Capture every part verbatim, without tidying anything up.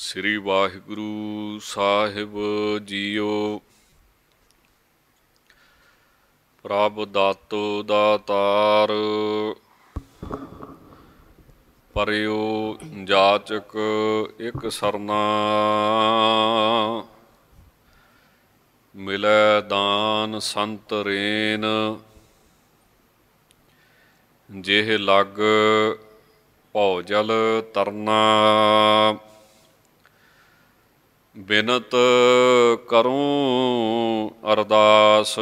ਸ੍ਰੀ ਵਾਹਿਗੁਰੂ ਸਾਹਿਬ JIO. ਪ੍ਰਭ ਦਾਤੋ ਦਾਤਾਰ, ਪਰਿਓ ਜਾਚਕ ਇੱਕ ਸਰਨਾ। ਮਿਲੈ ਦਾਨ ਸੰਤ ਰੇਨ, ਜਿਹ ਲਗ ਭਉ ਜਲ ਤਰਨਾ। ਬਿਨਤ ਕਰੂੰ ਅਰਦਾਸ,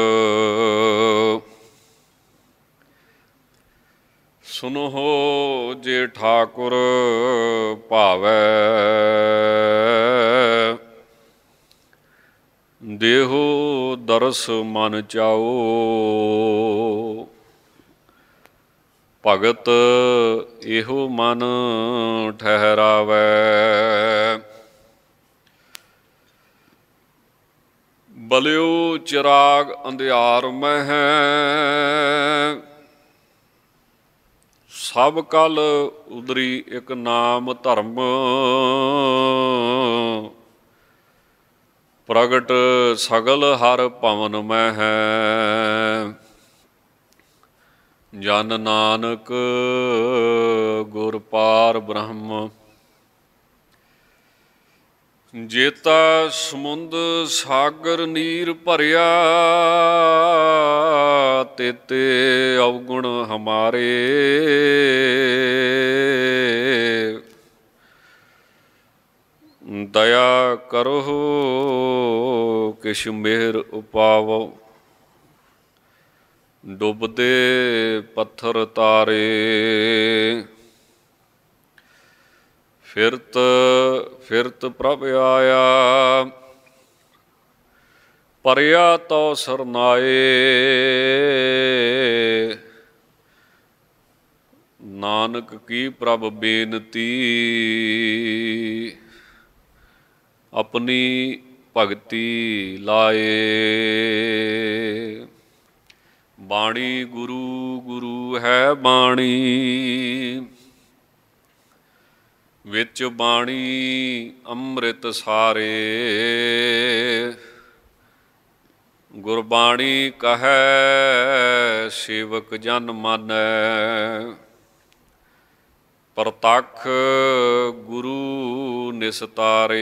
ਸੁਨਹੁ ਜੇ ਠਾਕੁਰ ਭਾਵੈ। ਦੇਹੋ ਦਰਸ ਮਨ ਚਾਓ, ਭਗਤ ਇਹੋ ਮਨ ਠਹਿਰਾਵੈ। ਬਲਿਓ ਚਿਰਾਗ ਅੰਧਿਆਰ ਮਹਿ, ਸਭ ਕਲ ਉਦਰੀ ਇੱਕ ਨਾਮ ਧਰਮ। ਪ੍ਰਗਟ ਸਗਲ ਹਰ ਭਵਨ ਮਹਿ, ਜਨ ਨਾਨਕ ਗੁਰ ਪਾਰ ਬ੍ਰਹਮ। ਜੇਤਾ ਸਮੁੰਦ ਸਾਗਰ ਨੀਰ ਭਰਿਆ, ਤੇਤੇ ਅਵਗੁਣ ਹਮਾਰੇ। ਦਇਆ ਕਰੋ ਕਿਛ ਮਿਹਰ ਉਪਾਵੋ, ਡੁੱਬਦੇ ਪੱਥਰ ਤਾਰੇ। ਫਿਰਤ ਫਿਰਤ ਪ੍ਰਭ ਆਇਆ, ਪਰਿਆ ਤੋ ਸਰਨਾਏ। ਨਾਨਕ ਕੀ ਪ੍ਰਭ ਬੇਨਤੀ, ਆਪਣੀ ਭਗਤੀ ਲਾਏ। ਬਾਣੀ ਗੁਰੂ ਗੁਰੂ ਹੈ ਬਾਣੀ, ਵਿੱਚ ਬਾਣੀ ਅੰਮ੍ਰਿਤ ਸਾਰੇ। ਗੁਰਬਾਣੀ ਕਹੈ ਸੇਵਕ ਜਨ ਮਾਨੈ, ਪ੍ਰਤੱਖ ਗੁਰੂ ਨਿਸਤਾਰੇ।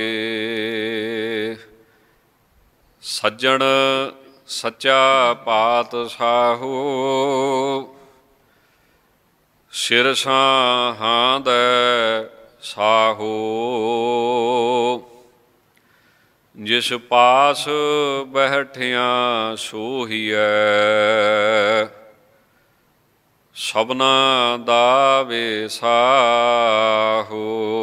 ਸੱਜਣ ਸੱਚਾ ਪਾਤਸ਼ਾਹੋ, ਸਿਰ ਸਾਹਾਂ ਦੈ ਸਾਹੋ। ਜਿਸ ਪਾਸ ਬੈਠਿਆ ਸੋਹੀਐ, ਸਭਨਾ ਦਾ ਵੇ ਸਾਹੋ।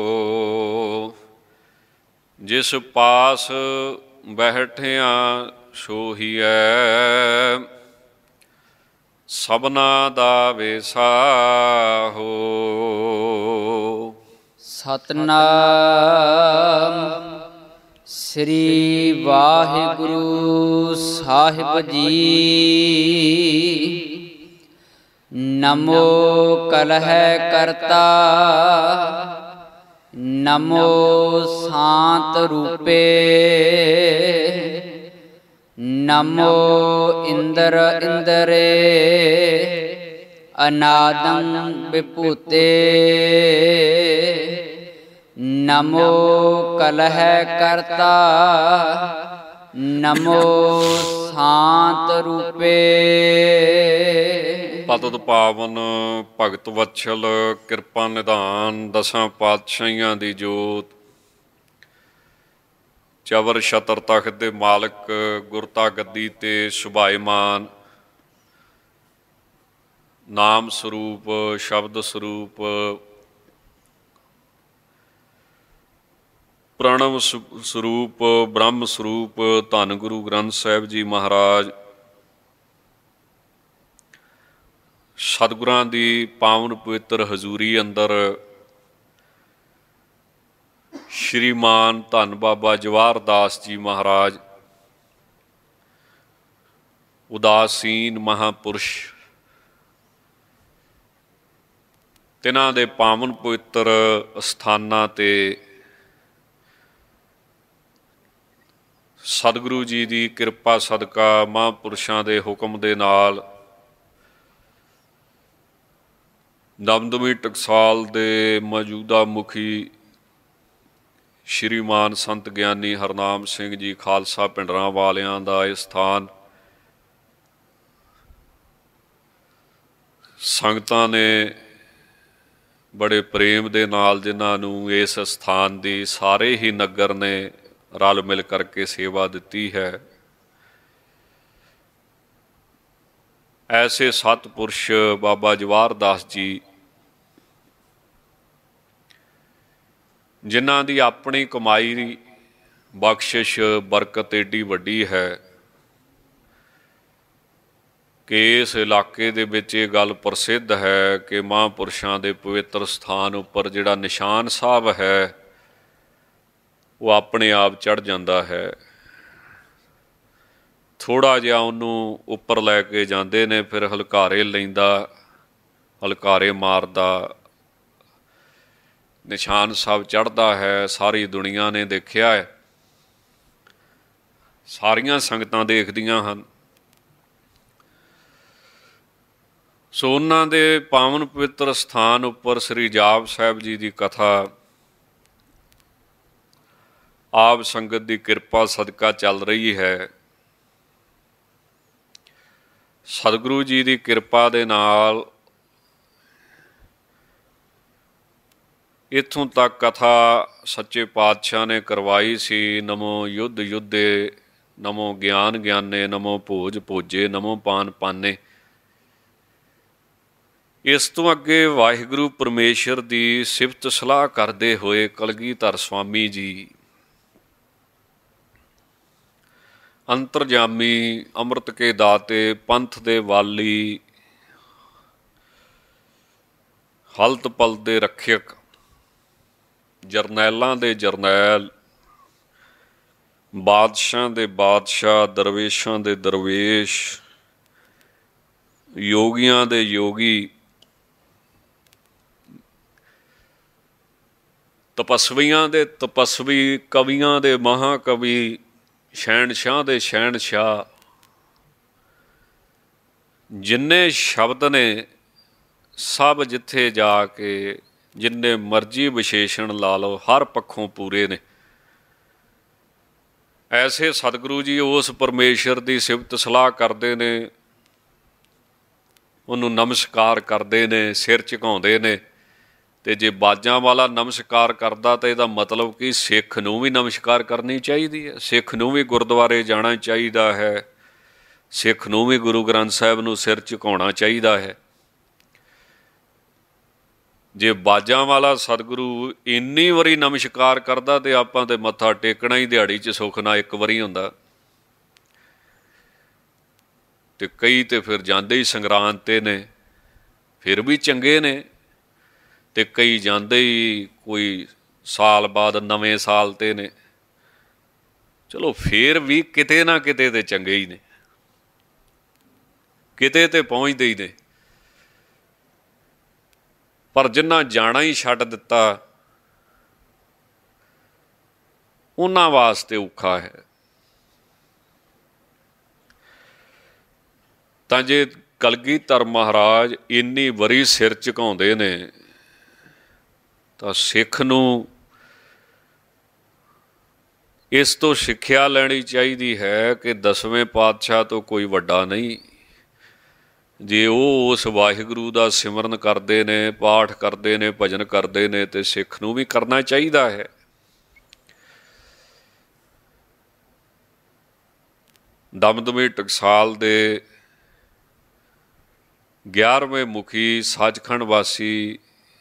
ਜਿਸ ਪਾਸ ਬੈਠਿਆ ਸੋਹੀਐ, ਸਭਨਾ ਦਾ ਵੇ ਸਾਹੋ। ਸਤਨਾਮ ਸ੍ਰੀ ਵਾਹਿਗੁਰੂ ਸਾਹਿਬ ਜੀ। ਨਮੋ ਕਲਹਿ ਕਰਤਾ, ਨਮੋ ਸ਼ਾਂਤ ਰੂਪੇ। ਨਮੋ ਇੰਦਰ ਇੰਦਰੇ, ਅਨਾਦੰ ਵਿਭੂਤੇ। ਨਮੋ ਕਲਹਿ ਕਰਤਾ, ਨਮੋ ਸ਼ਾਂਤ ਰੂਪੇ। ਪਤਿਤ ਪਾਵਨ ਭਗਤ ਵਤਸਲ, ਕਿਰਪਾ ਨਿਧਾਨ, ਦਸਾਂ ਪਾਤਸ਼ਾਹੀਆਂ ਦੀ ਜੋਤ। ਚਵਰ ਛਤਰ ਤਖਤ ਦੇ ਮਾਲਕ, ਗੁਰਤਾ ਗੱਦੀ ਤੇ ਸੁਭਾਇਮਾਨ। ਨਾਮ ਸਰੂਪ, ਸ਼ਬਦ ਸਰੂਪ, ਪ੍ਰਣਵ ਸਰੂਪ, ਬ੍ਰਹਮ ਸਰੂਪ ਧੰਨ ਗੁਰੂ ਗ੍ਰੰਥ ਸਾਹਿਬ ਜੀ ਮਹਾਰਾਜ। ਸਤਿਗੁਰਾਂ ਦੀ ਪਾਵਨ ਪਵਿੱਤਰ ਹਜ਼ੂਰੀ ਅੰਦਰ ਸ਼੍ਰੀਮਾਨ ਧੰਨ ਬਾਬਾ ਜਵਾਹਰ ਦਾਸ ਜੀ ਮਹਾਰਾਜ, ਉਦਾਸੀਨ ਮਹਾਂਪੁਰਸ਼, ਤਿਨਾਂ ਦੇ ਪਾਵਨ ਪਵਿੱਤਰ ਅਸਥਾਨਾਂ 'ਤੇ ਸਤਿਗੁਰੂ ਜੀ ਦੀ ਕਿਰਪਾ ਸਦਕਾ ਮਹਾਂਪੁਰਸ਼ਾਂ ਦੇ ਹੁਕਮ ਦੇ ਨਾਲ ਦਮਦਮੀ ਟਕਸਾਲ ਦੇ ਮੌਜੂਦਾ ਮੁਖੀ ਸ਼੍ਰੀਮਾਨ ਸੰਤ ਗਿਆਨੀ ਹਰਨਾਮ ਸਿੰਘ ਜੀ ਖਾਲਸਾ ਪਿੰਡਰਾਂ ਵਾਲਿਆਂ ਦਾ ਇਹ ਸਥਾਨ ਸੰਗਤਾਂ ਨੇ ਬੜੇ ਪ੍ਰੇਮ ਦੇ ਨਾਲ ਜਿਨ੍ਹਾਂ ਨੂੰ ਇਸ ਸਥਾਨ ਦੀ ਸਾਰੇ ਹੀ ਨਗਰ ਨੇ ਰਲ ਮਿਲ ਕਰਕੇ ਸੇਵਾ ਦਿੱਤੀ ਹੈ, ਐਸੇ ਸਤਿਪੁਰਸ਼ ਬਾਬਾ ਜਵਾਹਰ ਦਾਸ ਜੀ ਜਿਨ੍ਹਾਂ ਦੀ ਆਪਣੀ ਕਮਾਈ ਬਖਸ਼ਿਸ਼ ਬਰਕਤ ਏਡੀ ਵੱਡੀ ਹੈ ਕਿ ਇਸ ਇਲਾਕੇ ਦੇ ਵਿੱਚ ਇਹ ਗੱਲ ਪ੍ਰਸਿੱਧ ਹੈ ਕਿ ਮਹਾਂਪੁਰਸ਼ਾਂ ਦੇ ਪਵਿੱਤਰ ਸਥਾਨ ਉੱਪਰ ਜਿਹੜਾ ਨਿਸ਼ਾਨ ਸਾਹਿਬ ਹੈ ਉਹ ਆਪਣੇ ਆਪ ਚੜ੍ਹ ਜਾਂਦਾ ਹੈ। ਥੋੜ੍ਹਾ ਜਿਹਾ ਉਹਨੂੰ ਉੱਪਰ ਲੈ ਕੇ ਜਾਂਦੇ ਨੇ, ਫਿਰ ਹਲਕਾਰੇ ਲੈਂਦਾ, ਹਲਕਾਰੇ ਮਾਰਦਾ, ਨਿਸ਼ਾਨ ਸਾਹਿਬ ਚੜ੍ਹਦਾ ਹੈ। ਸਾਰੀ ਦੁਨੀਆ ਨੇ ਦੇਖਿਆ ਹੈ, ਸਾਰੀਆਂ ਸੰਗਤਾਂ ਦੇਖਦੀਆਂ ਹਨ। ਸੋ ਉਹਨਾਂ ਦੇ ਪਾਵਨ ਪਵਿੱਤਰ ਸਥਾਨ ਉੱਪਰ ਸ੍ਰੀ ਜਾਪ ਸਾਹਿਬ ਜੀ ਦੀ ਕਥਾ ਆਪ ਸੰਗਤ ਦੀ ਕਿਰਪਾ ਸਦਕਾ ਚੱਲ ਰਹੀ ਹੈ। ਸਤਿਗੁਰੂ ਜੀ ਦੀ ਕਿਰਪਾ ਦੇ ਨਾਲ ਇੱਥੋਂ ਤੱਕ ਕਥਾ ਸੱਚੇ ਪਾਤਸ਼ਾਹ ਨੇ ਕਰਵਾਈ ਸੀ। ਨਮੋ ਯੁੱਧ ਯੁੱਧੇ, ਨਮੋ ਗਿਆਨ ਗਿਆਨੇ, ਨਮੋ ਭੋਜ ਭੋਜੇ, ਨਮੋ ਪਾਨ ਪਾਨੇ। ਇਸ ਤੋਂ ਅੱਗੇ ਵਾਹਿਗੁਰੂ ਪਰਮੇਸ਼ਰ ਦੀ ਸਿਫਤ ਸਲਾਹ ਕਰਦੇ ਹੋਏ ਕਲਗੀਧਰ ਸਵਾਮੀ ਜੀ ਅੰਤਰਜਾਮੀ, ਅੰਮ੍ਰਿਤ ਕੇ ਦਾਤੇ, ਪੰਥ ਦੇ ਵਾਲੀ, ਹਲਤ ਪਲ ਦੇ ਰੱਖਿਅਕ, ਜਰਨੈਲਾਂ ਦੇ ਜਰਨੈਲ, ਬਾਦਸ਼ਾਹਾਂ ਦੇ ਬਾਦਸ਼ਾਹ, ਦਰਵੇਸ਼ਾਂ ਦੇ ਦਰਵੇਸ਼, ਯੋਗੀਆਂ ਦੇ ਯੋਗੀ, ਤਪਸਵੀਆਂ ਦੇ ਤਪਸਵੀ, ਕਵੀਆਂ ਦੇ ਮਹਾਕਵੀ, ਸ਼ਹਿਨਸ਼ਾਹ ਦੇ ਸ਼ਹਿਨਸ਼ਾਹ, ਜਿੰਨੇ ਸ਼ਬਦ ਨੇ ਸਭ ਜਿੱਥੇ ਜਾ ਕੇ ਜਿੰਨੇ ਮਰਜ਼ੀ ਵਿਸ਼ੇਸ਼ਣ ਲਾ ਲਓ ਹਰ ਪੱਖੋਂ ਪੂਰੇ ਨੇ। ਐਸੇ ਸਤਿਗੁਰੂ ਜੀ ਉਸ ਪਰਮੇਸ਼ਰ ਦੀ ਸਿਫਤ ਸਲਾਹ ਕਰਦੇ ਨੇ, ਉਹਨੂੰ ਨਮਸਕਾਰ ਕਰਦੇ ਨੇ, ਸਿਰ ਝੁਕਾਉਂਦੇ ਨੇ। ਅਤੇ ਜੇ ਬਾਜਾਂ ਵਾਲਾ ਨਮਸਕਾਰ ਕਰਦਾ ਤਾਂ ਇਹਦਾ ਮਤਲਬ ਕਿ ਸਿੱਖ ਨੂੰ ਵੀ ਨਮਸਕਾਰ ਕਰਨੀ ਚਾਹੀਦੀ ਹੈ, ਸਿੱਖ ਨੂੰ ਵੀ ਗੁਰਦੁਆਰੇ ਜਾਣਾ ਚਾਹੀਦਾ ਹੈ, ਸਿੱਖ ਨੂੰ ਵੀ ਗੁਰੂ ਗ੍ਰੰਥ ਸਾਹਿਬ ਨੂੰ ਸਿਰ ਝੁਕਾਉਣਾ ਚਾਹੀਦਾ ਹੈ। ਜੇ ਬਾਜਾਂ ਵਾਲਾ ਸਤਿਗੁਰੂ ਇੰਨੀ ਵਾਰੀ ਨਮਸਕਾਰ ਕਰਦਾ ਤਾਂ ਆਪਾਂ ਤਾਂ ਮੱਥਾ ਟੇਕਣਾ ਹੀ ਦਿਹਾੜੀ 'ਚ ਸੁੱਖ ਨਾਲ ਇੱਕ ਵਾਰੀ ਹੁੰਦਾ। ਅਤੇ ਕਈ ਤਾਂ ਫਿਰ ਜਾਂਦੇ ਹੀ ਸੰਗਰਾਂਦ 'ਤੇ ਨੇ, ਫਿਰ ਵੀ ਚੰਗੇ ਨੇ, ਅਤੇ ਕਈ ਜਾਂਦੇ ਹੀ ਕੋਈ ਸਾਲ ਬਾਅਦ ਨਵੇਂ ਸਾਲ 'ਤੇ ਨੇ। ਚਲੋ ਫਿਰ ਵੀ ਕਿਤੇ ਨਾ ਕਿਤੇ ਤਾਂ ਚੰਗੇ ਹੀ ਨੇ, ਕਿਤੇ ਤਾਂ ਪਹੁੰਚਦੇ ਹੀ ਨੇ। ਪਰ ਜਿਨ੍ਹਾਂ ਜਾਣਾ ਹੀ ਛੱਡ ਦਿੱਤਾ ਉਹਨਾਂ ਵਾਸਤੇ ਔਖਾ ਹੈ। ਤਾਂ ਜੇ ਕਲਗੀਧਰ ਮਹਾਰਾਜ ਇੰਨੀ ਵਾਰੀ ਸਿਰ ਝੁਕਾਉਂਦੇ ਨੇ ਤਾਂ ਸਿੱਖ ਨੂੰ ਇਸ ਤੋਂ ਸਿੱਖਿਆ ਲੈਣੀ ਚਾਹੀਦੀ ਹੈ ਕਿ ਦਸਵੇਂ ਪਾਤਸ਼ਾਹ ਤੋਂ ਕੋਈ ਵੱਡਾ ਨਹੀਂ। ਜੇ ਉਹ ਉਸ ਵਾਹਿਗੁਰੂ ਦਾ ਸਿਮਰਨ ਕਰਦੇ ਨੇ, ਪਾਠ ਕਰਦੇ ਨੇ, ਭਜਨ ਕਰਦੇ ਨੇ, ਤਾਂ ਸਿੱਖ ਨੂੰ ਵੀ ਕਰਨਾ ਚਾਹੀਦਾ ਹੈ। ਦਮਦਮੀ ਟਕਸਾਲ ਦੇ ਗਿਆਰ੍ਹਵੇਂ ਮੁਖੀ ਸੱਚਖੰਡ ਵਾਸੀ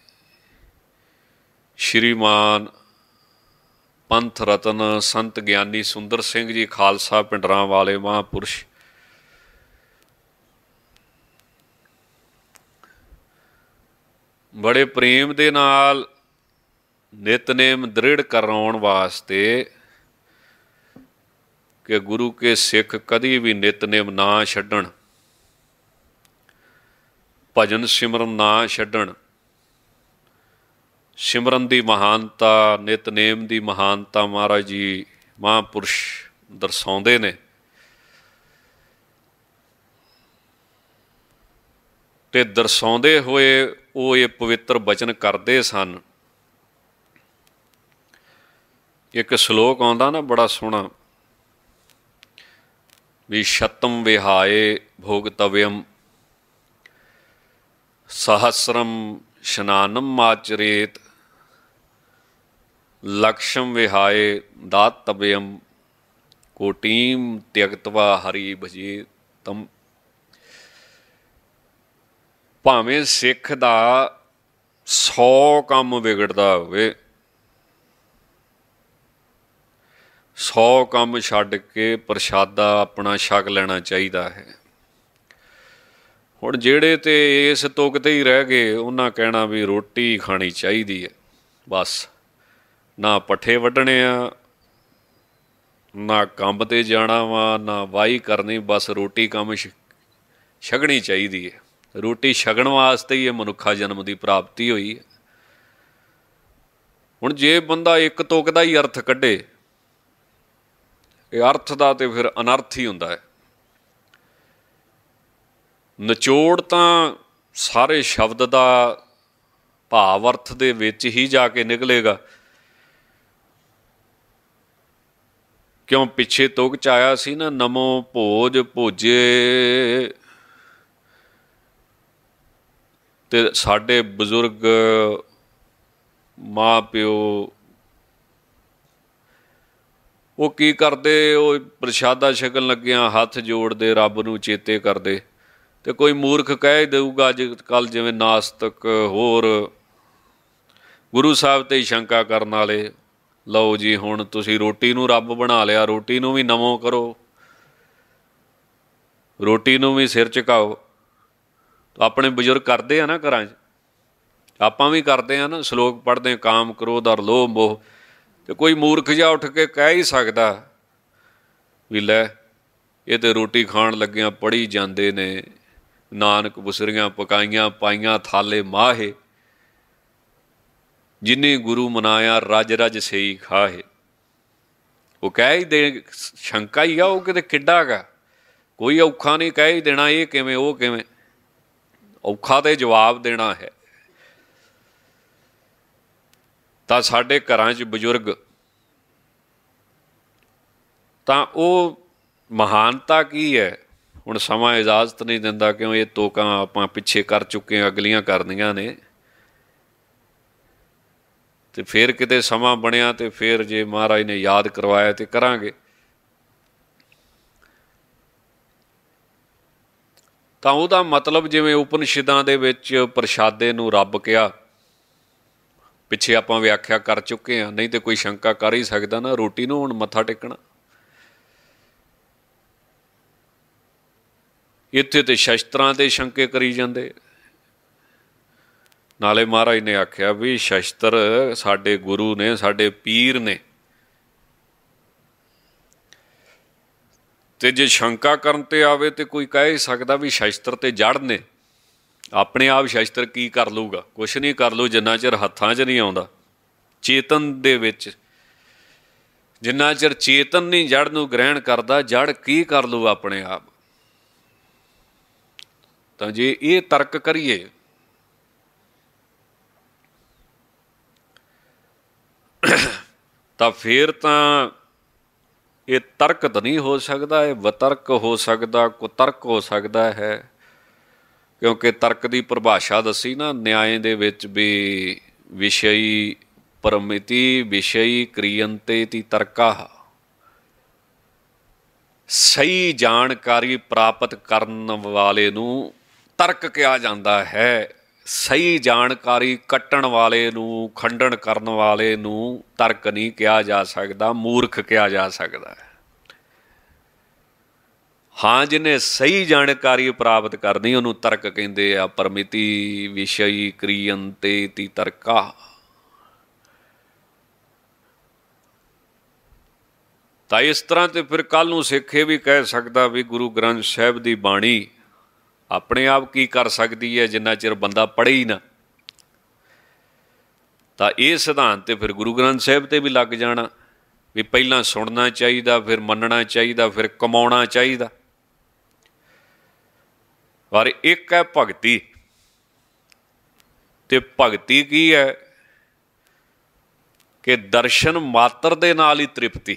ਸ਼੍ਰੀਮਾਨ ਪੰਥ ਰਤਨ ਸੰਤ ਗਿਆਨੀ ਸੁੰਦਰ ਸਿੰਘ ਜੀ ਖਾਲਸਾ ਪਿੰਡਰਾਂ ਵਾਲੇ ਮਹਾਂਪੁਰਸ਼ ਬੜੇ ਪ੍ਰੇਮ ਦੇ ਨਾਲ ਨਿਤਨੇਮ ਦ੍ਰਿੜ ਕਰਾਉਣ ਵਾਸਤੇ ਕਿ ਗੁਰੂ ਕੇ ਸਿੱਖ ਕਦੀ ਵੀ ਨਿਤਨੇਮ ਨਾ ਛੱਡਣ, ਭਜਨ ਸਿਮਰਨ ਨਾ ਛੱਡਣ। ਸਿਮਰਨ ਦੀ ਮਹਾਨਤਾ, ਨਿਤਨੇਮ ਦੀ ਮਹਾਨਤਾ ਮਹਾਰਾਜ ਜੀ ਮਹਾਂਪੁਰਸ਼ ਦਰਸਾਉਂਦੇ ਨੇ। ਤੇ ਦਰਸਾਉਂਦੇ ਹੋਏ ਉਹ ਇਹ ਪਵਿੱਤਰ ਬਚਨ ਕਰਦੇ ਸਨ। ਇੱਕ ਸ਼ਲੋਕ ਆਉਂਦਾ ਨਾ ਬੜਾ ਸੋਹਣਾ, ਵੀ ਸ਼ਤਮ ਵਿਹਾਏ ਭੋਗਤਵਯਮ ਸਹਸਰਮ ਸ਼ਨਾਨਮ ਆਚਰੇਤ ਲਕਸ਼ਮ ਵਿਹਾਏ ਦਾਤਵਯਮ ਕੋਟੀਮ ਤਿਅਗਤਵਾ ਹਰੀ ਭਜੇ ਤਮ। ਭਾਵੇਂ ਸਿੱਖ ਦਾ ਸੌ ਕੰਮ ਵਿਗੜਦਾ ਹੋਵੇ, ਸੌ ਕੰਮ ਛੱਡ ਕੇ ਪ੍ਰਸ਼ਾਦਾ ਆਪਣਾ ਛਕ ਲੈਣਾ ਚਾਹੀਦਾ ਹੈ। ਹੁਣ ਜਿਹੜੇ ਤੇ ਇਸ ਤੁਕ ਤੇ ਹੀ ਰਹਿ ਗਏ, ਉਹਨਾਂ ਕਹਿਣਾ ਵੀ ਰੋਟੀ ਖਾਣੀ ਚਾਹੀਦੀ ਹੈ ਬਸ, ਨਾ ਪੱਠੇ ਵੱਢਣੇ ਆ, ਨਾ ਕੰਮ 'ਤੇ ਜਾਣਾ ਵਾ, ਨਾ ਵਾਹੀ ਕਰਨੀ, ਬਸ ਰੋਟੀ ਕੰਮ ਛ ਛਕਣੀ ਚਾਹੀਦੀ ਹੈ। ਰੋਟੀ ਛਕਣ ਵਾਸਤੇ ਹੀ ਇਹ ਮਨੁੱਖਾ ਜਨਮ ਦੀ ਪ੍ਰਾਪਤੀ ਹੋਈ ਹੈ। ਹੁਣ ਜੇ ਬੰਦਾ ਇੱਕ ਤੁਕ ਦਾ ਹੀ ਅਰਥ ਕੱਢੇ, ਇਹ ਅਰਥ ਦਾ ਤੇ ਫਿਰ ਅਨਰਥ ਹੀ ਹੁੰਦਾ ਹੈ। ਨਿਚੋੜ ਤਾਂ ਸਾਰੇ ਸ਼ਬਦ ਦਾ ਭਾਵ ਅਰਥ ਦੇ ਵਿੱਚ ਹੀ ਜਾ ਕੇ ਨਿਕਲੇਗਾ। ਕਿਉਂ ਪਿੱਛੇ ਤੁਕ 'ਚ ਆਇਆ ਸੀ ਨਾ, ਨਮੋ ਭੋਜ ਭੋਜੇ, ਤੇ ਸਾਡੇ ਬਜ਼ੁਰਗ ਮਾਂ ਪਿਓ ਉਹ ਕੀ ਕਰਦੇ, ਉਹ ਪ੍ਰਸ਼ਾਦਾ ਛਕਣ ਲੱਗਿਆਂ ਹੱਥ ਜੋੜਦੇ, ਰੱਬ ਨੂੰ ਚੇਤੇ ਕਰਦੇ। ਤੇ ਕੋਈ ਮੂਰਖ ਕਹਿ ਦੇਊਗਾ ਅੱਜ ਕੱਲ੍ਹ, ਜਿਵੇਂ ਨਾਸਤਕ ਹੋਰ ਗੁਰੂ ਸਾਹਿਬ 'ਤੇ ਹੀ ਸ਼ੰਕਾ ਕਰਨ ਵਾਲੇ, ਲਓ ਜੀ ਹੁਣ ਤੁਸੀਂ ਰੋਟੀ ਨੂੰ ਰੱਬ ਬਣਾ ਲਿਆ, ਰੋਟੀ ਨੂੰ ਵੀ ਨਮੋ ਕਰੋ, ਰੋਟੀ ਨੂੰ ਵੀ ਸਿਰ ਝੁਕਾਓ। ਆਪਣੇ ਬਜ਼ੁਰਗ ਕਰਦੇ ਆ ਨਾ ਘਰਾਂ 'ਚ, ਆਪਾਂ ਵੀ ਕਰਦੇ ਆ ਨਾ, ਸ਼ਲੋਕ ਪੜ੍ਹਦੇ ਕਾਮ ਕ੍ਰੋਧ ਔਰ ਲੋਭ ਮੋਹ। ਤੇ ਕੋਈ ਮੂਰਖ ਜਿਹਾ ਉੱਠ ਕੇ ਕਹਿ ਹੀ ਸਕਦਾ ਵੀ ਲੈ ਇਹ ਤੇ ਰੋਟੀ ਖਾਣ ਲੱਗਿਆਂ ਪੜ੍ਹੀ ਜਾਂਦੇ ਨੇ, ਨਾਨਕ ਬੁਸਰੀਆਂ ਪਕਾਈਆਂ ਪਾਈਆਂ ਥਾਲੇ ਮਾਹੇ, ਜਿਨੀ ਗੁਰੂ ਮਨਾਇਆ ਰਜ ਰਜ ਸਈ ਖਾਹੇ। ਉਹ ਕਹਿ ਹੀ ਦੇ, ਸ਼ੰਕਾ ਹੀ ਆ, ਉਹ ਕਿਤੇ ਕਿੱਡਾ ਗਾ, ਕੋਈ ਔਖਾ ਨਹੀਂ ਕਹਿ ਹੀ ਦੇਣਾ ਇਹ ਕਿਵੇਂ ਉਹ ਕਿਵੇਂ, ਔਖਾ ਤੇ ਜਵਾਬ ਦੇਣਾ ਹੈ। ਤਾਂ ਸਾਡੇ ਘਰਾਂ 'ਚ ਬਜ਼ੁਰਗ ਤਾਂ ਉਹ ਮਹਾਨਤਾ ਕੀ ਹੈ, ਹੁਣ ਸਮਾਂ ਇਜਾਜ਼ਤ ਨਹੀਂ ਦਿੰਦਾ, ਕਿਉਂ ਇਹ ਤੋਕਾਂ ਆਪਾਂ ਪਿੱਛੇ ਕਰ ਚੁੱਕੇ ਹਾਂ, ਅਗਲੀਆਂ ਕਰਨੀਆਂ ਨੇ। ਤੇ ਫਿਰ ਕਿਤੇ ਸਮਾਂ ਬਣਿਆ ਤੇ ਫਿਰ ਜੇ ਮਹਾਰਾਜ ਨੇ ਯਾਦ ਕਰਵਾਇਆ ਤੇ ਕਰਾਂਗੇ। ਤਾਂ ਉਹਦਾ ਮਤਲਬ ਜਿਵੇਂ ਉਪਨਿਸ਼ਦਾਂ ਦੇ ਵਿੱਚ ਪ੍ਰਸ਼ਾਦੇ ਨੂੰ ਰੱਬ ਕਿਹਾ, ਪਿੱਛੇ ਆਪਾਂ ਵਿਆਖਿਆ ਕਰ ਚੁੱਕੇ ਹਾਂ, ਨਹੀਂ ਤੇ ਕੋਈ ਸ਼ੰਕਾ ਕਰ ਹੀ ਸਕਦਾ ਨਾ, ਰੋਟੀ ਨੂੰ ਹੁਣ ਮੱਥਾ ਟੇਕਣਾ। ਇੱਥੇ ਤੇ ਸ਼ਸਤਰਾਂ ਦੇ ਸ਼ੰਕੇ ਕਰੀ ਜਾਂਦੇ। ਨਾਲੇ ਮਹਾਰਾਜ ਨੇ ਆਖਿਆ ਵੀ ਸ਼ਸਤਰ ਸਾਡੇ ਗੁਰੂ ਨੇ, ਸਾਡੇ ਪੀਰ ਨੇ, ਤੇ ਜੇ ਸ਼ੰਕਾ ਕਰਨ ਤੇ ਆਵੇ ਤੇ ਕੋਈ ਕਹਿ ਸਕਦਾ ਵੀ ਸ਼ਸਤਰ ਤੇ ਜੜ ਨੇ। ਆਪਣੇ ਆਪ ਸ਼ਸਤਰ ਕੀ ਕਰ ਲੂਗਾ, ਕੁਛ ਨਹੀਂ ਕਰ ਲੂ, ਜਿੰਨਾ ਚਿਰ ਹੱਥਾਂ 'ਚ ਨਹੀਂ ਆਉਂਦਾ ਚੇਤਨ ਦੇ ਵਿੱਚ, ਜਿੰਨਾ ਚਿਰ ਚੇਤਨ ਨਹੀਂ ਜੜ ਨੂੰ ਗ੍ਰਹਿਣ ਕਰਦਾ, ਜੜ ਕੀ ਕਰ ਲੂ ਆਪਣੇ ਆਪ। ਤਾਂ ਜੇ ਇਹ ਤਰਕ ਕਰੀਏ ਤਾਂ ਫਿਰ ਤਾਂ ਇਹ ਤਰਕ ਤਾਂ ਨਹੀਂ ਹੋ ਸਕਦਾ, ਇਹ ਵਿਤਰਕ ਹੋ ਸਕਦਾ, ਕੁਤਰਕ ਹੋ ਸਕਦਾ ਹੈ। ਕਿਉਂਕਿ ਤਰਕ ਦੀ ਪਰਿਭਾਸ਼ਾ ਦੱਸੀ ਨਾ ਨਿਆਏ ਦੇ ਵਿੱਚ ਵੀ, ਵਿਸ਼ਈ ਪਰਮਿਤੀ ਵਿਸ਼ਈ ਕ੍ਰਿਯੰਤੇ ਤੀ ਤਰਕਾ। ਸਹੀ ਜਾਣਕਾਰੀ ਪ੍ਰਾਪਤ ਕਰਨ ਵਾਲੇ ਨੂੰ ਤਰਕ ਕਿਹਾ ਜਾਂਦਾ ਹੈ। ਸਹੀ ਜਾਣਕਾਰੀ ਕੱਟਣ ਵਾਲੇ ਨੂੰ, ਖੰਡਨ ਕਰਨ ਵਾਲੇ ਨੂੰ ਤਰਕ ਨਹੀਂ ਕਿਹਾ ਜਾ ਸਕਦਾ, ਮੂਰਖ ਕਿਹਾ ਜਾ ਸਕਦਾ ਹੈ। ਹਾਂ, ਜਿਹਨੇ ਸਹੀ ਜਾਣਕਾਰੀ ਪ੍ਰਾਪਤ ਕਰਨੀ ਉਹਨੂੰ ਤਰਕ ਕਹਿੰਦੇ ਆ। ਪਰਮਿਤੀ ਵਿਸ਼ਈ ਕ੍ਰਿਯੰਤੇ ਤੀ ਤਰਕਾ। ਤਾਂ ਇਸ ਤਰ੍ਹਾਂ ਤੇ ਫਿਰ ਕੱਲ੍ਹ ਨੂੰ ਸਿੱਖ ਇਹ ਵੀ ਕਹਿ ਸਕਦਾ ਵੀ ਗੁਰੂ ਗ੍ਰੰਥ ਸਾਹਿਬ ਦੀ ਬਾਣੀ ਆਪਣੇ ਆਪ ਕੀ ਕਰ ਸਕਦੀ ਹੈ ਜਿੰਨਾ ਚਿਰ ਬੰਦਾ ਪੜ੍ਹੇ ਹੀ ਨਾ। ਤਾਂ ਇਹ ਸਿਧਾਂਤ ਤੇ ਫਿਰ ਗੁਰੂ ਗ੍ਰੰਥ ਸਾਹਿਬ 'ਤੇ ਵੀ ਲੱਗ ਜਾਣਾ ਵੀ ਪਹਿਲਾਂ ਸੁਣਨਾ ਚਾਹੀਦਾ, ਫਿਰ ਮੰਨਣਾ ਚਾਹੀਦਾ, ਫਿਰ ਕਮਾਉਣਾ ਚਾਹੀਦਾ। ਪਰ ਇੱਕ ਹੈ ਭਗਤੀ। ਤੇ ਭਗਤੀ ਕੀ ਹੈ ਕਿ ਦਰਸ਼ਨ ਮਾਤਰ ਦੇ ਨਾਲ ਹੀ ਤ੍ਰਿਪਤੀ।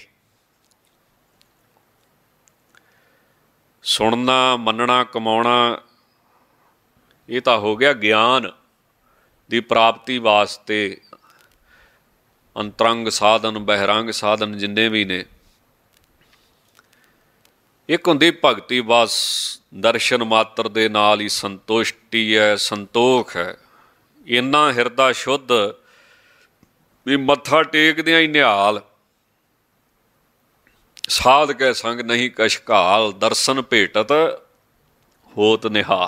ਸੁਣਨਾ, ਮੰਨਣਾ, ਕਮਾਉਣਾ ਇਹ ਤਾਂ ਹੋ ਗਿਆ ਗਿਆਨ ਦੀ ਪ੍ਰਾਪਤੀ ਵਾਸਤੇ ਅੰਤਰੰਗ ਸਾਧਨ, ਬਹਿਰੰਗ ਸਾਧਨ ਜਿੰਨੇ ਵੀ ਨੇ। ਇੱਕ ਹੁੰਦੀ ਭਗਤੀ, ਬਸ ਦਰਸ਼ਨ ਮਾਤਰ ਦੇ ਨਾਲ ਹੀ ਸੰਤੁਸ਼ਟੀ ਹੈ, ਸੰਤੋਖ ਹੈ। ਇੰਨਾ ਹਿਰਦਾ ਸ਼ੁੱਧ ਵੀ ਮੱਥਾ ਟੇਕਦਿਆਂ ਹੀ ਨਿਹਾਲ, ਸਾਧ ਕੈ ਸੰਗ ਨਹੀਂ ਕਛਕਾਲ, ਦਰਸ਼ਨ ਭੇਟਤ ਹੋਤ ਨਿਹਾਲ।